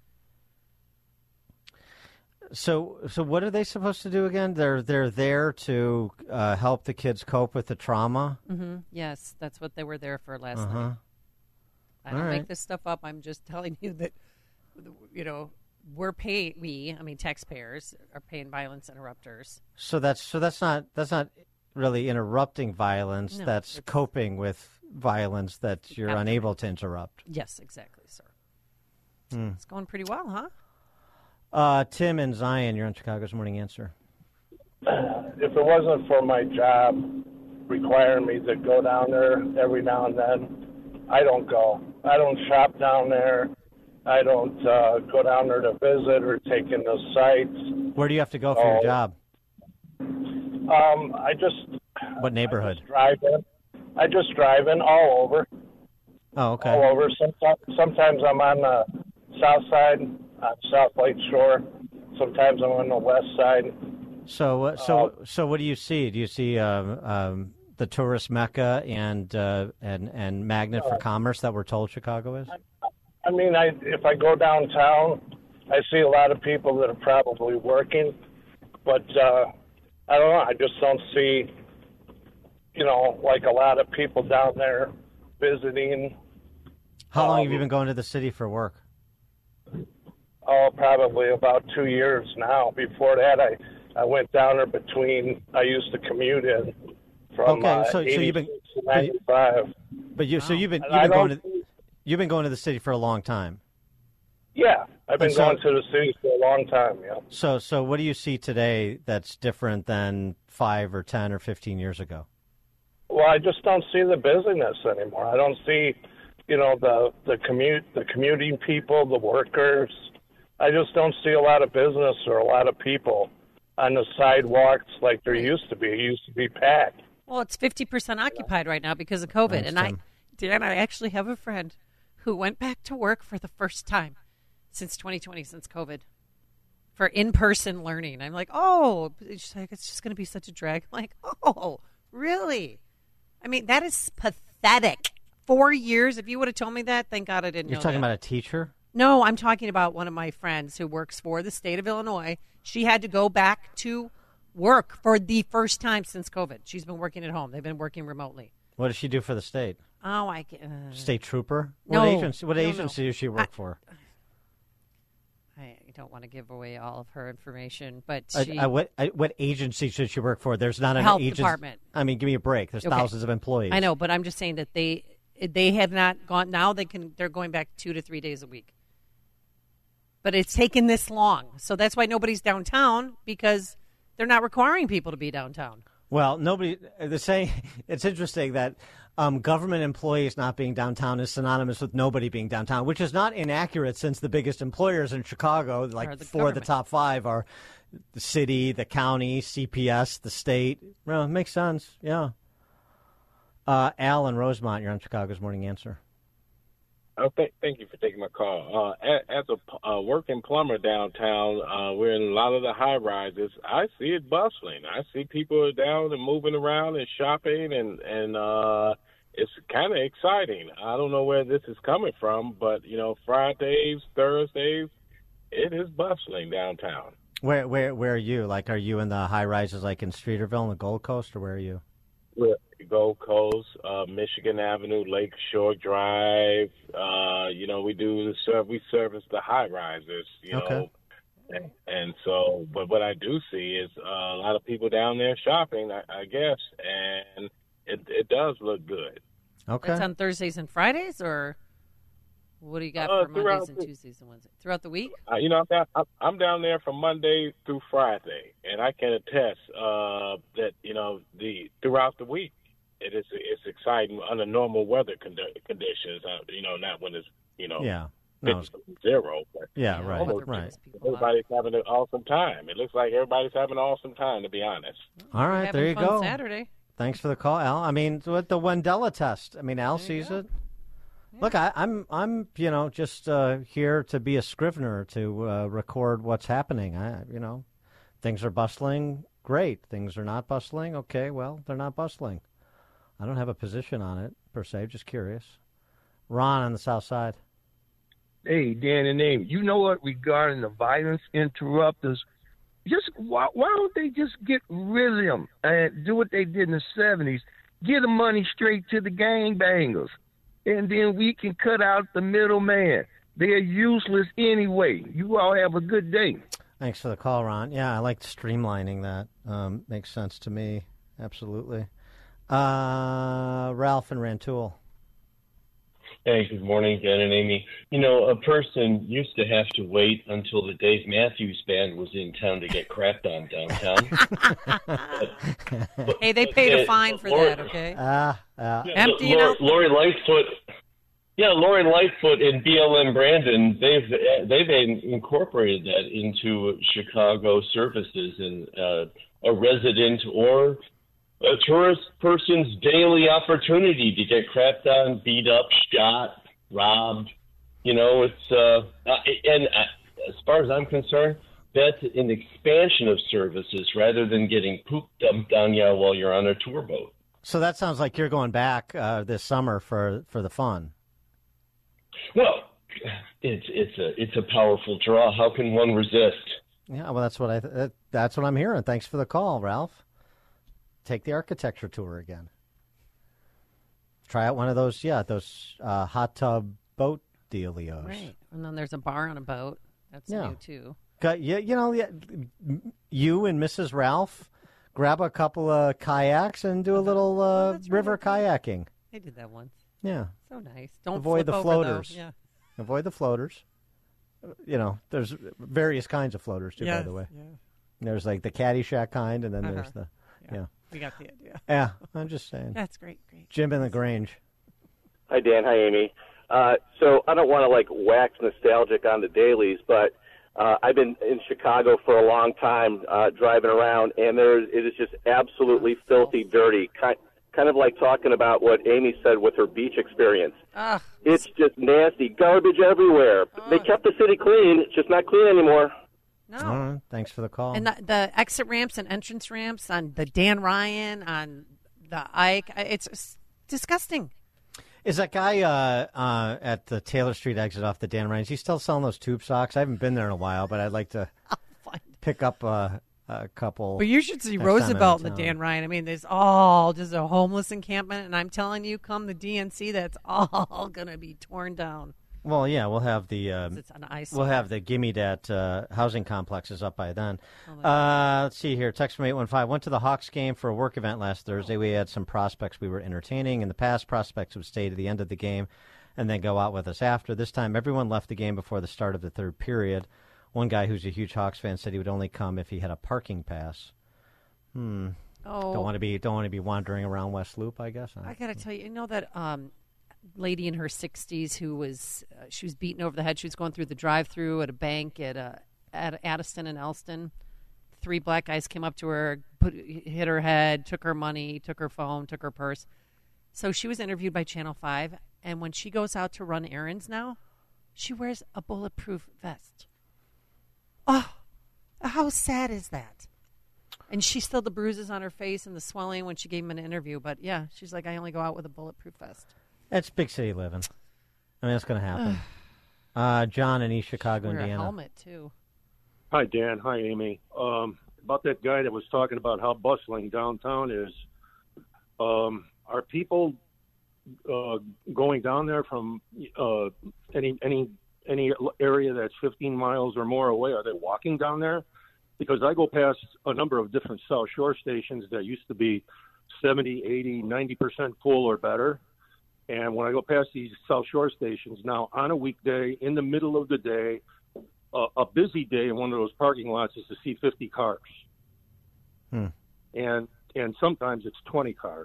So, so what are they supposed to do again? They're they're there to uh, help the kids cope with the trauma. Mm-hmm. Yes, that's what they were there for last Uh-huh. night. I All don't right. make this stuff up. I'm just telling you that, you know, we're paying. We, I mean, taxpayers are paying violence interrupters. So that's so that's not that's not really interrupting violence. No, that's it's- coping with violence that you're After. unable to interrupt. Yes, exactly, sir. Hmm. It's going pretty well, huh? Uh, Tim and Zion, you're on Chicago's Morning Answer. If it wasn't for my job requiring me to go down there every now and then, I don't go. I don't shop down there. I don't uh, go down there to visit or take in the sites. Where do you have to go for your Oh. job? Um, I just What neighborhood? drive in. I just drive in all over. Oh, okay. All over. Sometimes, sometimes I'm on the south side, on South Lake Shore. Sometimes I'm on the west side. So, uh, so, so, what do you see? Do you see um, um, the tourist mecca and uh, and and magnet for commerce that we're told Chicago is? I mean, I if I go downtown, I see a lot of people that are probably working, but uh, I don't know. I just don't see, you know, like a lot of people down there visiting. How long have Um, you been going to the city for work? Oh, probably about two years now. Before that, I I went down there between. I used to commute in from Okay, uh, so- so you've been- eighty-six to ninety-five. But you, so you've been And you've I been going don't to you've been going to the city for a long time. Yeah, I've been And so- going to the city for a long time. Yeah. So, so what do you see today that's different than five or ten or fifteen years ago? Well, I just don't see the busyness anymore. I don't see, you know, the the commute, the commuting people, the workers. I just don't see a lot of business or a lot of people on the sidewalks like there used to be. It used to be packed. Well, it's fifty percent occupied right now because of COVID. Thanks, and I, Tim. Dan, I actually have a friend who went back to work for the first time since twenty twenty, since COVID, for in-person learning. I'm like, oh, it's, like, it's just going to be such a drag. I'm like, oh, really? I mean, that is pathetic. Four years. If you would have told me that, thank God I didn't You're know talking that. about a teacher? No, I'm talking about one of my friends who works for the state of Illinois. She had to go back to work for the first time since COVID. She's been working at home. They've been working remotely. What does she do for the state? Oh, I uh, State trooper? No, What agency? What no, agency no. does she work I- for? I don't want to give away all of her information, but Uh, she, uh, what uh, what agency should she work for? There's not an Health agency. department. I mean, give me a break. There's Okay. thousands of employees. I know, but I'm just saying that they they have not gone. Now they can. They're going back two to three days a week. But it's taken this long, so that's why nobody's downtown, because they're not requiring people to be downtown. Well, nobody. The saying. It's interesting that um, government employees not being downtown is synonymous with nobody being downtown, which is not inaccurate since the biggest employers in Chicago, like Are the four of the government. top five, are the city, the county, C P S, the state. Well, it makes sense. Yeah. Uh, Al and Rosemont, you're on Chicago's Morning Answer. Oh, th- thank you for taking my call. Uh, as, as a uh, working plumber downtown, uh, we're in a lot of the high rises. I see it bustling. I see people are down and moving around and shopping, and and uh, it's kind of exciting. I don't know where this is coming from, but you know, Fridays, Thursdays, it is bustling downtown. Where where where are you? Like, are you in the high rises, like in Streeterville and the Gold Coast, or where are you? We're Gold Coast, uh, Michigan Avenue, Lakeshore Drive. Uh, you know, we do the serve. We service the high risers. You Okay. know, and, and so, but what I do see is uh, a lot of people down there shopping. I, I guess, and it it does look good. Okay. That's on Thursdays and Fridays, or what do you got Uh, for throughout Mondays and the- Tuesdays and Wednesdays? Throughout the week? Uh, you know, I'm down, I'm- I'm down there from Monday through Friday, and I can attest uh, that you know the throughout the week it is it's exciting under normal weather condi- conditions. Uh, you know, not when it's you know Yeah. No, it's zero. But Yeah, right, almost right. Everybody's having an awesome time. It looks like everybody's having an awesome time, to be honest. All right, having there you fun go. Saturday. Thanks for the call, Al. I mean, with the Wendella test. I mean, Al sees it. Look, I, I'm, I'm, you know, just uh, here to be a scrivener to uh, record what's happening. I, you know, things are bustling. Great. Things are not bustling. Okay, well, they're not bustling. I don't have a position on it per se. Just curious. Ron on the South Side. Hey, Dan and Amy, you know what, regarding the violence interrupters, just why, why don't they just get rid of them and do what they did in the seventies, give the money straight to the gangbangers, and then we can cut out the middleman. They're useless anyway. You all have a good day. Thanks for the call, Ron. Yeah, I like streamlining that. Um, makes sense to me. Absolutely. Uh, Ralph and Rantoul. Hey, good morning, Dan and Amy. You know, a person used to have to wait until the Dave Matthews Band was in town to get crapped on downtown. Hey, they paid a Yeah, fine for Lori- that, okay? Ah, uh, Yeah, Emptying Lori, out. Lori Lightfoot. Yeah, Lori Lightfoot and B L M Brandon, they've they've incorporated that into Chicago services, and uh, a resident or a tourist person's daily opportunity to get crapped on, beat up, shot, robbed. You know, it's uh, uh, and uh, as far as I'm concerned, that's an expansion of services rather than getting poop dumped on you while you're on a tour boat. So that sounds like you're going back uh, this summer for, for the fun. Well, it's it's a it's a powerful draw. How can one resist? Yeah, well, that's what I th- that, that's what I'm hearing. Thanks for the call, Ralph. Take the architecture tour again. Try out one of those, yeah, those uh, hot tub boat dealios. Right. And then there's a bar on a boat. That's Yeah. new, too. Got, you, you know, yeah, you and Missus Ralph grab a couple of kayaks and do a little uh, river kayaking. I did that once. Yeah. So nice. Don't Avoid flip the over, floaters. though. Yeah. Avoid the floaters. You know, there's various kinds of floaters, too, by Yes, the way. yeah. There's like the Caddyshack kind, and then Uh-huh. there's the, Yeah, yeah. we got the idea. Yeah, I'm just saying. That's great, great. Jim in the Grange. Hi, Dan. Hi, Amy. Uh, so I don't want to like wax nostalgic on the dailies, but Uh, I've been in Chicago for a long time, uh, driving around, and there it is just absolutely filthy, dirty. Kind, kind of like talking about what Amy said with her beach experience. Ugh. It's just nasty, garbage everywhere. They kept the city clean; it's just not clean anymore. No. All right, thanks for the call. And the, the exit ramps and entrance ramps on the Dan Ryan, on the Ike, it's, it's disgusting. Is that guy uh, uh, at the Taylor Street exit off the Dan Ryan, is he still selling those tube socks? I haven't been there in a while, but I'd like to pick up uh, a couple. But you should see next time I'm in Roosevelt and the town. Dan Ryan. I mean, there's all just a homeless encampment, and I'm telling you, come the D N C, that's all going to be torn down. Well, yeah, we'll have the uh, It's an eyesore. we'll have the Gimme Dat uh, housing complexes up by then. Uh, let's see here. Text from eight one five. Went to the Hawks game for a work event last Thursday. We had some prospects we were entertaining. In the past, prospects would stay to the end of the game and then go out with us after. This time, everyone left the game before the start of the third period. One guy who's a huge Hawks fan said he would only come if he had a parking pass. Hmm. Oh. Don't want to be don't want to be wandering around West Loop, I guess. I got to tell you, you know that um, lady in her sixties who was uh, she was beaten over the head. She was going through the drive-through at a bank at uh, at Addison and Elston. Three black guys came up to her, put, hit her head, took her money, took her phone, took her purse. So she was interviewed by Channel five, and when she goes out to run errands now, she wears a bulletproof vest. Oh, how sad is that? And she still had the bruises on her face and the swelling when she gave him an interview. But, yeah, she's like, I only go out with a bulletproof vest. That's big city living. I mean, that's going to happen. uh, John in East Chicago, Wear Indiana. a helmet, too. Hi, Dan. Hi, Amy. Um, about that guy that was talking about how bustling downtown is, um, are people uh, going down there from uh, any any any area that's fifteen miles or more away? Are they walking down there? Because I go past a number of different South Shore stations that used to be seventy, eighty, ninety percent full or better. And when I go past these South Shore stations now on a weekday, in the middle of the day, uh, a busy day in one of those parking lots is to see fifty cars. Hmm. And and sometimes it's twenty cars.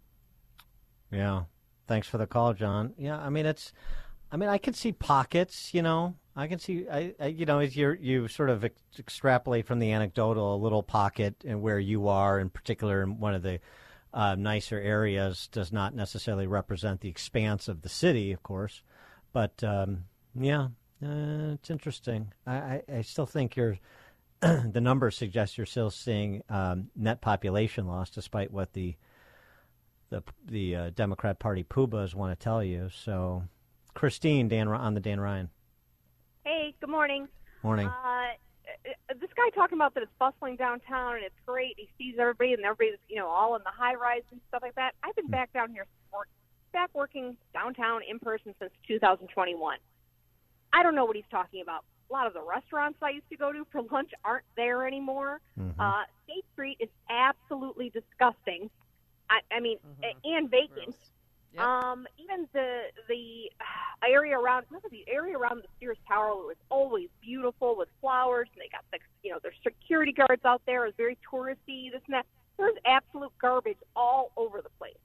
Yeah. Thanks for the call, John. Yeah, I mean, it's, I mean, I can see pockets, you know. I can see, I, I you know, as you you sort of ex- extrapolate from the anecdotal, a little pocket and where you are, in particular, in one of the uh, nicer areas, does not necessarily represent the expanse of the city, of course. But um, yeah, uh, it's interesting. I, I, I still think you're the numbers suggest you're still seeing um, net population loss, despite what the the the uh, Democrat Party poobahs want to tell you. So, Christine, Dan on the Dan Ryan. Hey, good morning. Morning. Uh, this guy talking about that it's bustling downtown and it's great. He sees everybody and everybody's, you know, all in the high rise and stuff like that. I've been back down here, back working downtown in person since two thousand twenty-one. I don't know what he's talking about. A lot of the restaurants I used to go to for lunch aren't there anymore. Mm-hmm. Uh, State Street is absolutely disgusting. I, I mean, mm-hmm. and vacant. Yep. Um, even the the area around the area around the Sears Tower was always beautiful with flowers, and they got the you know their security guards out there. It was very touristy. This and that. There's absolute garbage all over the place.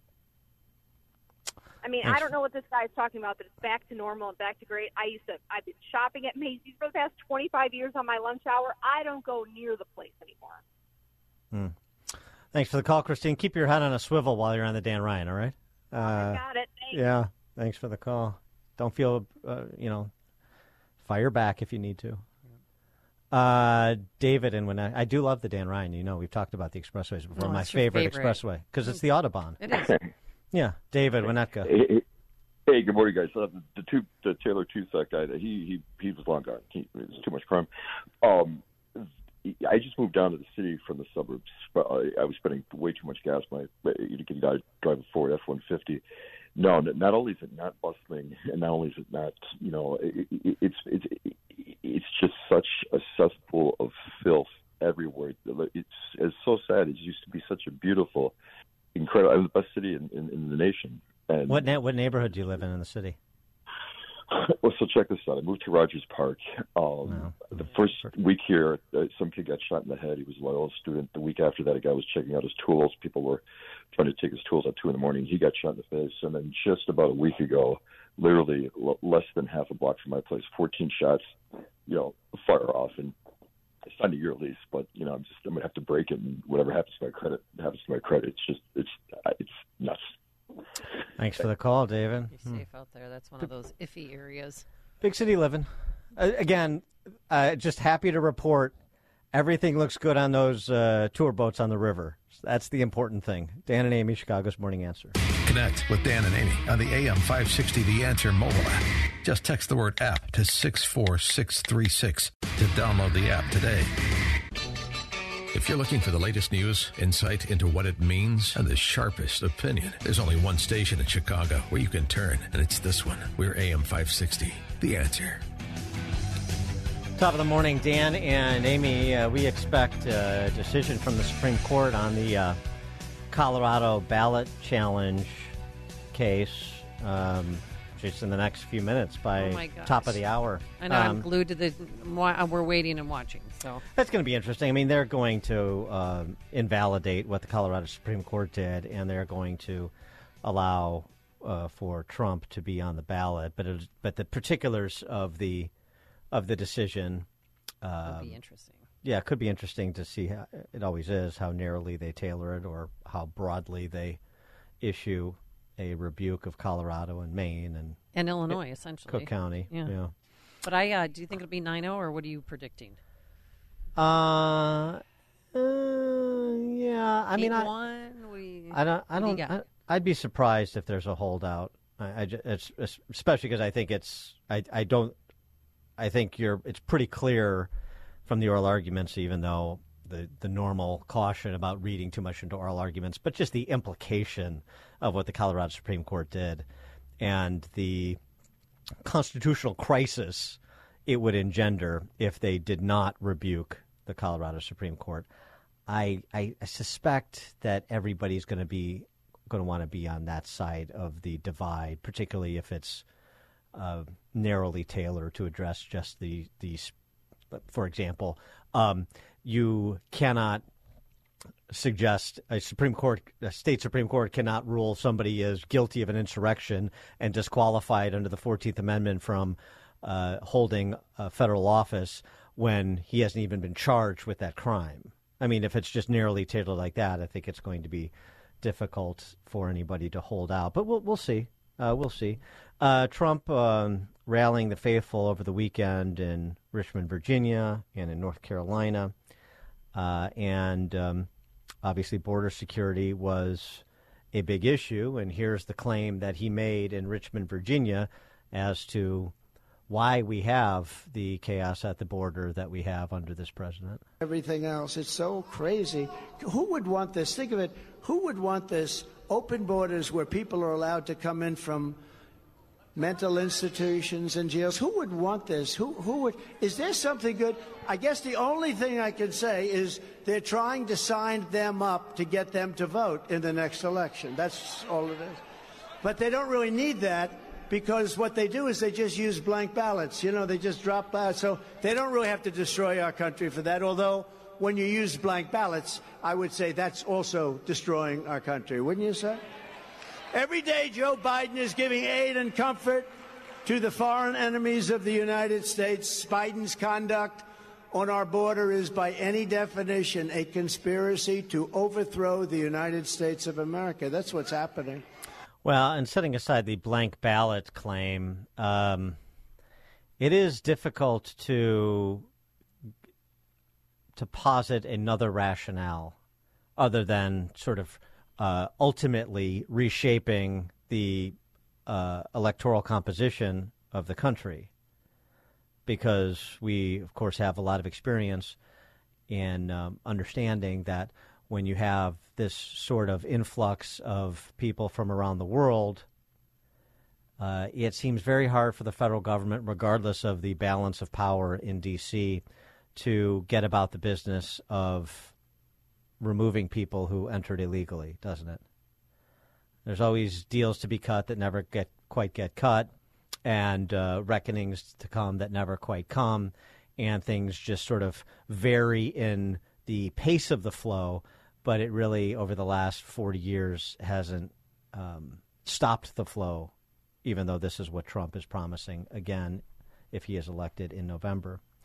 I mean, I don't know what this guy is talking about. That it's back to normal and back to great. I used to. I've been shopping at Macy's for the past twenty-five years on my lunch hour. I don't go near the place anymore. Hmm. Thanks for the call, Christine. Keep your head on a swivel while you're on the Dan Ryan, all right? Uh, I got it. Thanks. Yeah, thanks for the call. Don't feel, uh, you know, fire back if you need to. Uh, David, and when I, I do love the Dan Ryan, you know, we've talked about the expressways before. Oh, My it's your favorite, favorite. expressway, because it's the Autobahn. It is. Yeah, David Winnetka. Hey, hey, good morning, guys. Uh, the, the two, the Taylor Tusack guy, he he he was long gone. He, it was too much crime. Um, I just moved down to the city from the suburbs. I, I was spending way too much gas. My you can drive a Ford F one fifty. No, not only is it not bustling, and not only is it not, you know, it, it, it's it's it's just such a cesspool of filth everywhere. It's it's so sad. It used to be such a beautiful, incredible, the best city in, in, in the nation. And What na- what neighborhood do you live in in the city? well, so check this out. I moved to Rogers Park. Um, no. The first week here, uh, some kid got shot in the head. He was a loyal student. The week after that, a guy was checking out his tools. People were trying to take his tools at two in the morning. He got shot in the face. And then just about a week ago, literally l- less than half a block from my place, fourteen shots, you know, fire off and sign a year lease. But you know, I'm just I'm gonna have to break it, and whatever happens to my credit happens to my credit. It's just it's it's nuts. Thanks for the call, David. Be safe out there. That's one of those iffy areas. Big city living. Uh, again, uh, just happy to report everything looks good on those uh, tour boats on the river. That's the important thing. Dan and Amy, Chicago's Morning Answer. Connect with Dan and Amy on the A M five sixty The Answer mobile app. Just text the word app to six four six three six to download the app today. If you're looking for the latest news, insight into what it means, and the sharpest opinion, there's only one station in Chicago where you can turn, and it's this one. We're A M five sixty, The Answer. Top of the morning, Dan and Amy. Uh, we expect a decision from the Supreme Court on the uh, Colorado ballot challenge case um, just in the next few minutes by Oh my gosh. top of the hour. I know. I'm glued to the. We're waiting and watching. So That's going to be interesting. I mean, they're going to uh, invalidate what the Colorado Supreme Court did, and they're going to allow uh, for Trump to be on the ballot. But it, but the particulars of the of the decision um, would be interesting. Yeah, it could be interesting to see. How, it always is how narrowly they tailor it, or how broadly they issue a rebuke of Colorado and Maine and and Illinois, essentially Cook County. Yeah. yeah. But I uh, do you think it'll be nine oh, or what are you predicting? Uh, uh yeah. I mean, I, one, we, I don't. I what do you don't. got? I, I'd be surprised if there's a holdout. I, I ju- it's, it's especially because I think it's. I. I don't. I think you're. It's pretty clear from the oral arguments, even though the the normal caution about reading too much into oral arguments, but just the implication of what the Colorado Supreme Court did, and the constitutional crisis it would engender if they did not rebuke the Colorado Supreme Court. I, I, I suspect that everybody's going to be going to want to be on that side of the divide, particularly if it's uh, narrowly tailored to address just the these. For example, um, you cannot suggest a Supreme Court, a state Supreme Court cannot rule somebody is guilty of an insurrection and disqualified under the fourteenth Amendment from uh, holding a federal office when he hasn't even been charged with that crime. I mean, if it's just narrowly tailored like that, I think it's going to be difficult for anybody to hold out. But we'll we'll see. Uh, we'll see. Uh, Trump um, rallying the faithful over the weekend in Richmond, Virginia, and in North Carolina, uh, and um, obviously border security was a big issue. And here's the claim that he made in Richmond, Virginia, as to why we have the chaos at the border that we have under this president. Everything else, it's so crazy. Who would want this? Think of it. Who would want this? Open borders where people are allowed to come in from mental institutions and jails. Who would want this? Who who would? Is there something good? I guess the only thing I can say is they're trying to sign them up to get them to vote in the next election. That's all it is. But they don't really need that, because what they do is they just use blank ballots. You know, they just drop ballots. So they don't really have to destroy our country for that, although when you use blank ballots, I would say that's also destroying our country, wouldn't you say? Every day, Joe Biden is giving aid and comfort to the foreign enemies of the United States. Biden's conduct on our border is, by any definition, a conspiracy to overthrow the United States of America. That's what's happening. Well, and setting aside the blank ballot claim, um, it is difficult to to posit another rationale other than sort of uh, ultimately reshaping the uh, electoral composition of the country, because we, of course, have a lot of experience in um, understanding that when you have this sort of influx of people from around the world, uh, it seems very hard for the federal government, regardless of the balance of power in D C, to get about the business of removing people who entered illegally, doesn't it? There's always deals to be cut that never get quite get cut, and uh, reckonings to come that never quite come, and things just sort of vary in the pace of the flow, but it really, over the last forty years, hasn't um, stopped the flow, even though this is what Trump is promising again if he is elected in November.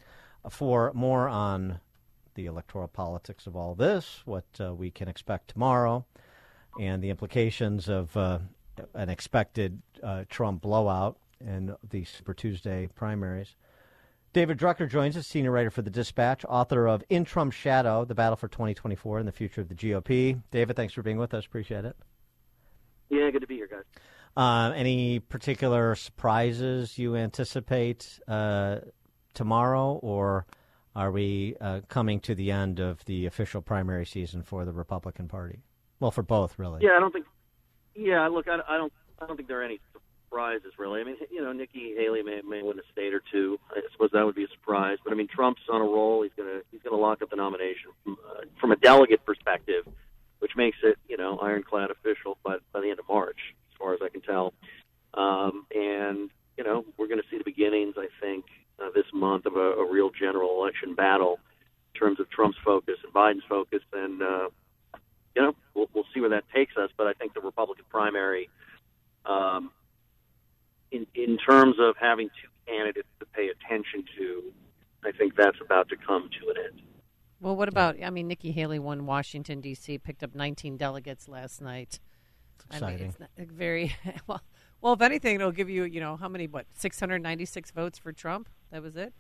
For more on the electoral politics of all this, what uh, we can expect tomorrow, and the implications of uh, an expected uh, Trump blowout in the Super Tuesday primaries, David Drucker joins us, senior writer for The Dispatch, author of In Trump's Shadow, The Battle for twenty twenty-four and the Future of the G O P. David, thanks for being with us. Appreciate it. Yeah, good to be here, guys. Uh, any particular surprises you anticipate uh, tomorrow, or are we uh, coming to the end of the official primary season for the Republican Party? Well, for both, really. Yeah, I don't think. Yeah, look, I, I don't. I don't think there are any surprises, really. I mean, you know, Nikki Haley may may win a state or two. I suppose that would be a surprise. But I mean, Trump's on a roll. He's gonna he's gonna lock up the nomination from, uh, from a delegate perspective, which makes it, you know, ironclad official by by the end of March, as far as I can tell. Um, and you know, we're going to see the beginnings, I think, uh, this month of a, a real general election battle in terms of Trump's focus and Biden's focus, and uh, you know, we'll, we'll see where that takes us. But I think the Republican primary, um, in in terms of having two candidates to pay attention to, I think that's about to come to an end. Well, what about, I mean, Nikki Haley won Washington, D C, picked up nineteen delegates last night. It's exciting. I mean, it's not very, well, well, if anything, it'll give you, you know, how many, what, six hundred ninety-six votes for Trump? That was it?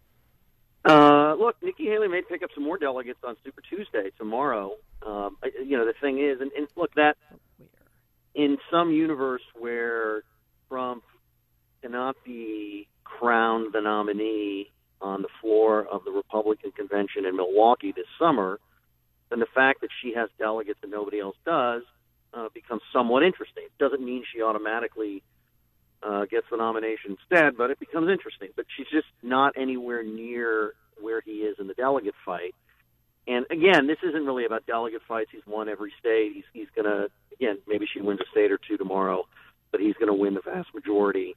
Uh, look, Nikki Haley may pick up some more delegates on Super Tuesday tomorrow. Um, I, you know, the thing is, and, and look, that in some universe where Trump cannot be crowned the nominee on the floor of the Republican convention in Milwaukee this summer, then the fact that she has delegates and nobody else does uh, becomes somewhat interesting. It doesn't mean she automatically uh, gets the nomination instead, but it becomes interesting. But she's just not anywhere near where he is in the delegate fight. And again, this isn't really about delegate fights. He's won every state. He's, he's going to, again, maybe she wins a state or two tomorrow, but he's going to win the vast majority.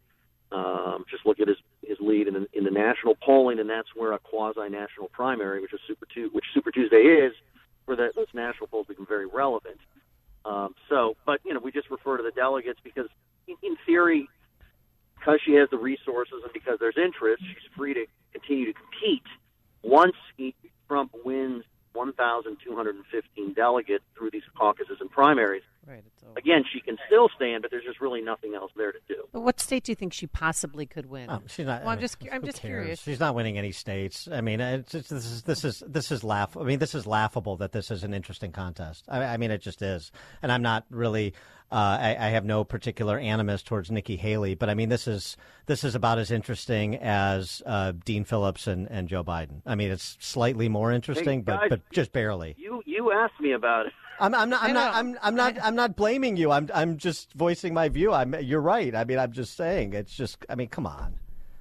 Um, just look at his, his lead in the, in the national polling, and that's where a quasi-national primary, which is Super Tu- which Super Tuesday is, where that, those national polls become very relevant. Um, so, but you know, we just refer to the delegates because, in, in theory, because she has the resources and because there's interest, she's free to continue to compete. Once he, Trump wins one thousand two hundred fifteen delegates through these caucuses and primaries. Right, Again, she can still stand, but there's just really nothing else there to do. But what state do you think she possibly could win? Oh, she's not. Well, I I'm mean, just, I'm who just cares? curious. She's not winning any states. I mean, it's, it's, this is this is this is laugh. I mean, this is laughable that this is an interesting contest. I, I mean, it just is. And I'm not really. Uh, I, I have no particular animus towards Nikki Haley, but I mean, this is this is about as interesting as uh, Dean Phillips and, and Joe Biden. I mean, it's slightly more interesting, Hey, guys, but but just barely. You you asked me about it. I'm, I'm not. I'm not. I'm, I'm not. I'm not blaming you. I'm. I'm just voicing my view. I'm. You're right. I mean, I'm just saying. It's just. I mean, come on,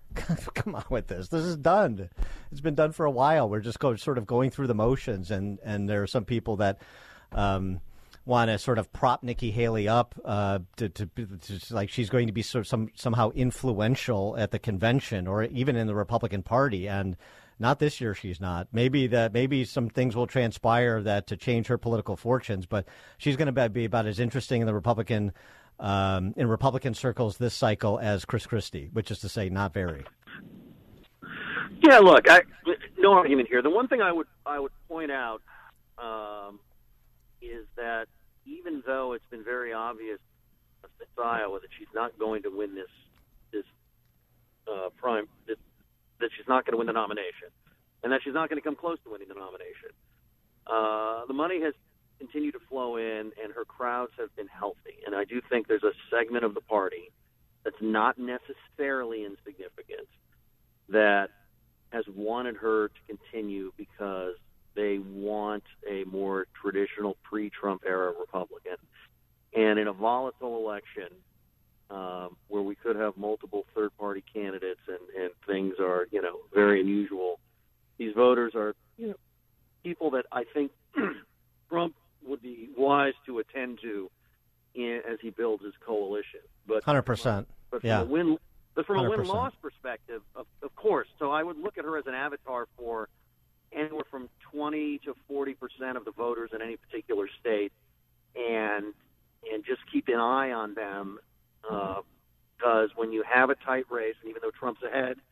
come on with this. This is done. It's been done for a while. We're just go, sort of going through the motions, and and there are some people that um, want to sort of prop Nikki Haley up uh, to, to, to like she's going to be sort of some somehow influential at the convention or even in the Republican Party, and. Not this year, she's not. Maybe that. Maybe some things will transpire that to change her political fortunes. But she's going to be about as interesting in the Republican um, in Republican circles this cycle as Chris Christie, which is to say, not very. Yeah, look, I, no argument here. The one thing I would I would point out um, is that even though it's been very obvious since Iowa that she's not going to win this this uh, prime. This, that she's not going to win the nomination, and that she's not going to come close to winning the nomination. Uh, the money has continued to flow in, and her crowds have been healthy. And I do think there's a segment of the party that's not necessarily insignificant that has wanted her to continue because they want a more traditional pre-Trump era Republican. And in a volatile election, Um, where we could have multiple third-party candidates and, and things are, you know, very unusual. These voters are, you know, people that I think Trump would be wise to attend to in, as he builds his coalition. But one hundred percent. But from Yeah. a win, but from a one hundred percent. win-loss perspective, of, of course. So I would look at her as an avatar for anywhere from twenty to forty percent of the voters in any particular state, and and just keep an eye on them. Because uh, when you have a tight race, and even though Trump's ahead,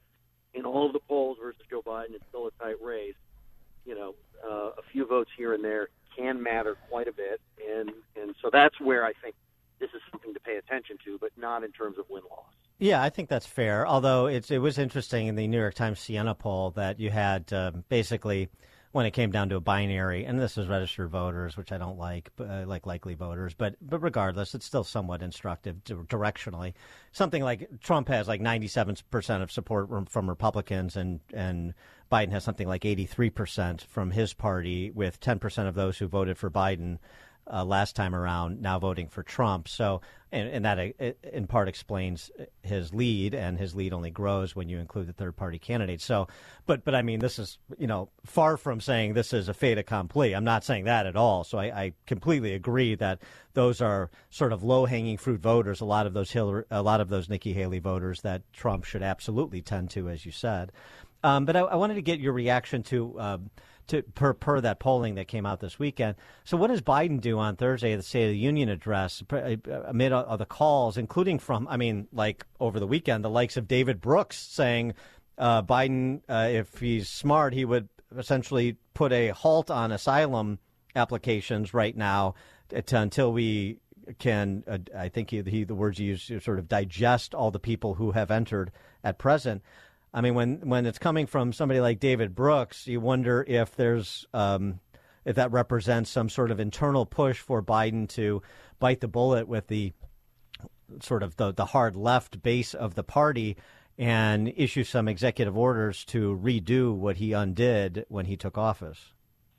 in all of the polls versus Joe Biden, it's still a tight race. You know, uh, a few votes here and there can matter quite a bit, and and so that's where I think this is something to pay attention to, but not in terms of win-loss. Yeah, I think that's fair. Although it's it was interesting in the New York Times Siena poll that you had uh, basically when it came down to a binary, and this is registered voters, which I don't like, but I like likely voters, but but regardless, it's still somewhat instructive directionally. Something like Trump has like ninety-seven percent of support from Republicans, and and Biden has something like eighty-three percent from his party, with ten percent of those who voted for Biden Uh, last time around, now voting for Trump. So, and, and that uh, in part explains his lead, and his lead only grows when you include the third-party candidates. So, but but I mean, this is, you know, far from saying this is a fait accompli. I'm not saying that at all. So I, I completely agree that those are sort of low-hanging fruit voters. A lot of those Hillary, a lot of those Nikki Haley voters that Trump should absolutely tend to, as you said. Um, but I, I wanted to get your reaction to. Um, To, per, per that polling that came out this weekend. So what does Biden do on Thursday at the State of the Union address amid all the calls, including from, I mean, like over the weekend, the likes of David Brooks saying uh, Biden, uh, if he's smart, he would essentially put a halt on asylum applications right now to, until we can, uh, I think he, he, the words he used, sort of digest all the people who have entered at present. I mean, when, when it's coming from somebody like David Brooks, you wonder if there's um, if that represents some sort of internal push for Biden to bite the bullet with the sort of the, the hard left base of the party and issue some executive orders to redo what he undid when he took office.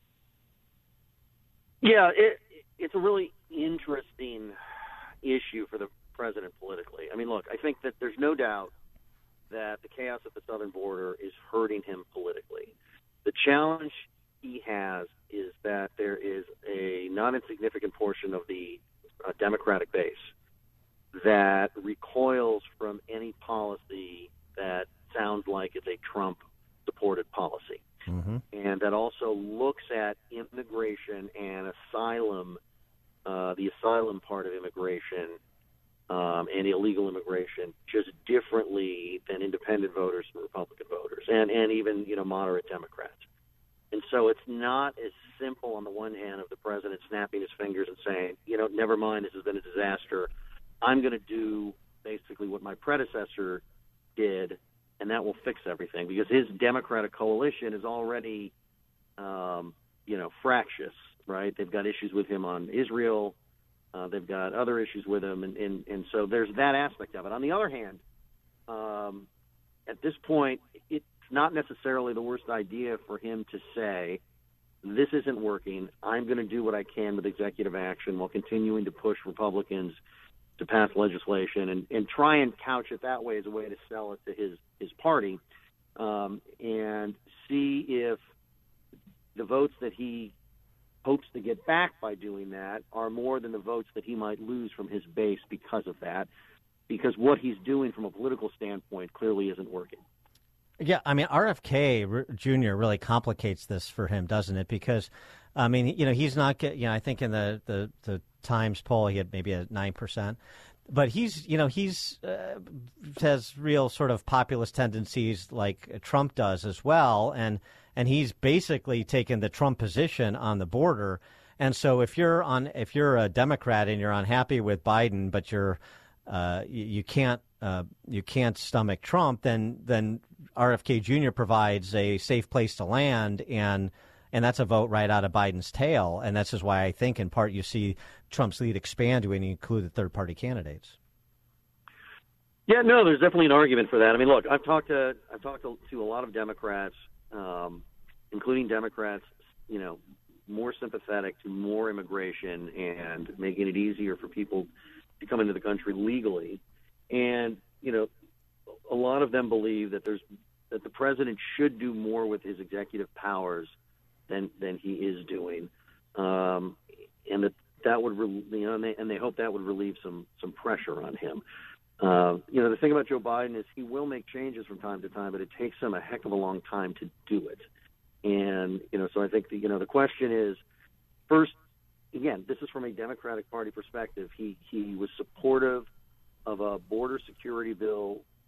Yeah, it, it's a really interesting issue for the president politically. I mean, look, I think that there's no doubt that the chaos at the southern border is hurting him politically. The challenge he has is that there is a not insignificant portion of the uh, Democratic base that recoils from any policy that sounds like it's a Trump-supported policy. Mm-hmm. And that also looks at immigration and asylum, uh, the asylum part of immigration, Um, and illegal immigration just differently than independent voters and Republican voters, and, and even, you know, moderate Democrats. And so it's not as simple on the one hand of the president snapping his fingers and saying, you know, never mind, this has been a disaster. I'm going to do basically what my predecessor did, and that will fix everything, because his Democratic coalition is already, um, you know, fractious, right? They've got issues with him on Israel. Uh, they've got other issues with him, and, and, and so there's that aspect of it. On the other hand, um, at this point, it's not necessarily the worst idea for him to say, this isn't working, I'm going to do what I can with executive action while continuing to push Republicans to pass legislation, and, and try and couch it that way as a way to sell it to his, his party, um, and see if the votes that he hopes to get back by doing that are more than the votes that he might lose from his base because of that, because what he's doing from a political standpoint clearly isn't working. Yeah, I mean, R F K Junior really complicates this for him, doesn't it? Because, I mean, you know, he's not, you know, I think in the, the, the Times poll he had maybe a nine percent. But he's, you know, he's uh, has real sort of populist tendencies like Trump does as well. And and he's basically taken the Trump position on the border. And so if you're on if you're a Democrat and you're unhappy with Biden, but you're uh, you, you can't uh, you can't stomach Trump, then then R F K Junior provides a safe place to land, and and that's a vote right out of Biden's tail. And that's just why I think in part you see Trump's lead expand when you include the third party candidates. Yeah, no, there's definitely an argument for that. I mean, look, I've talked to I've talked to, to a lot of Democrats, um, including Democrats, you know, more sympathetic to more immigration and making it easier for people to come into the country legally. And, you know, a lot of them believe that there's that the president should do more with his executive powers than than he is doing, um, and that that would, re- you know, and they, and they hope that would relieve some some pressure on him. Uh, you know, the thing about Joe Biden is he will make changes from time to time, but it takes him a heck of a long time to do it. And, you know, so I think, the, you know, the question is, first, again, this is from a Democratic Party perspective. He, he was supportive of a border security bill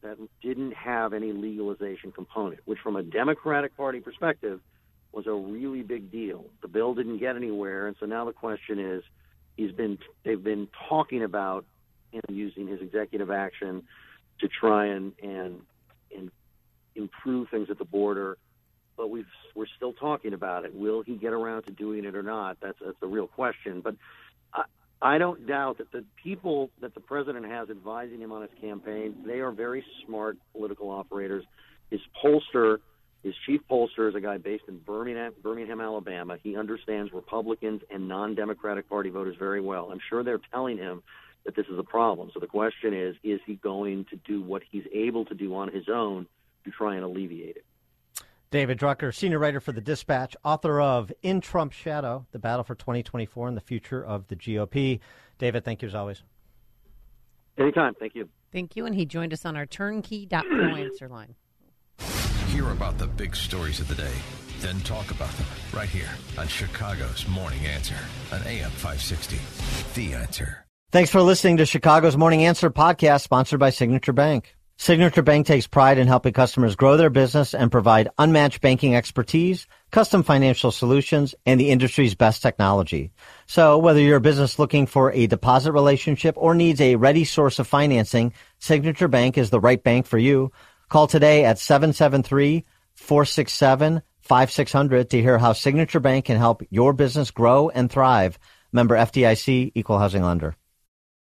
that didn't have any legalization component, which from a Democratic Party perspective was a really big deal. The bill didn't get anywhere, and so now the question is, he's been they've been talking about him using his executive action to try and and and improve things at the border, but we've we're still talking about it. Will he get around to doing it or not? That's that's the real question. But I, I don't doubt that the people that the president has advising him on his campaign, they are very smart political operators. His pollster, his chief pollster is a guy based in Birmingham, Birmingham, Alabama. He understands Republicans and non-Democratic Party voters very well. I'm sure they're telling him that this is a problem. So the question is, is he going to do what he's able to do on his own to try and alleviate it? David Drucker, senior writer for The Dispatch, author of In Trump's Shadow, The Battle for twenty twenty-four and the Future of the G O P. David, thank you as always. Anytime. Thank you. Thank you. And he joined us on our turnkey dot pro answer line. Hear about the big stories of the day, then talk about them right here on Chicago's Morning Answer on A M five sixty. The Answer. Thanks for listening to Chicago's Morning Answer podcast, sponsored by Signature Bank. Signature Bank takes pride in helping customers grow their business and provide unmatched banking expertise, custom financial solutions, and the industry's best technology. So whether you're a business looking for a deposit relationship or needs a ready source of financing, Signature Bank is the right bank for you. Call today at seven seven three, four six seven, five six zero zero to hear how Signature Bank can help your business grow and thrive. Member F D I C, Equal Housing Lender.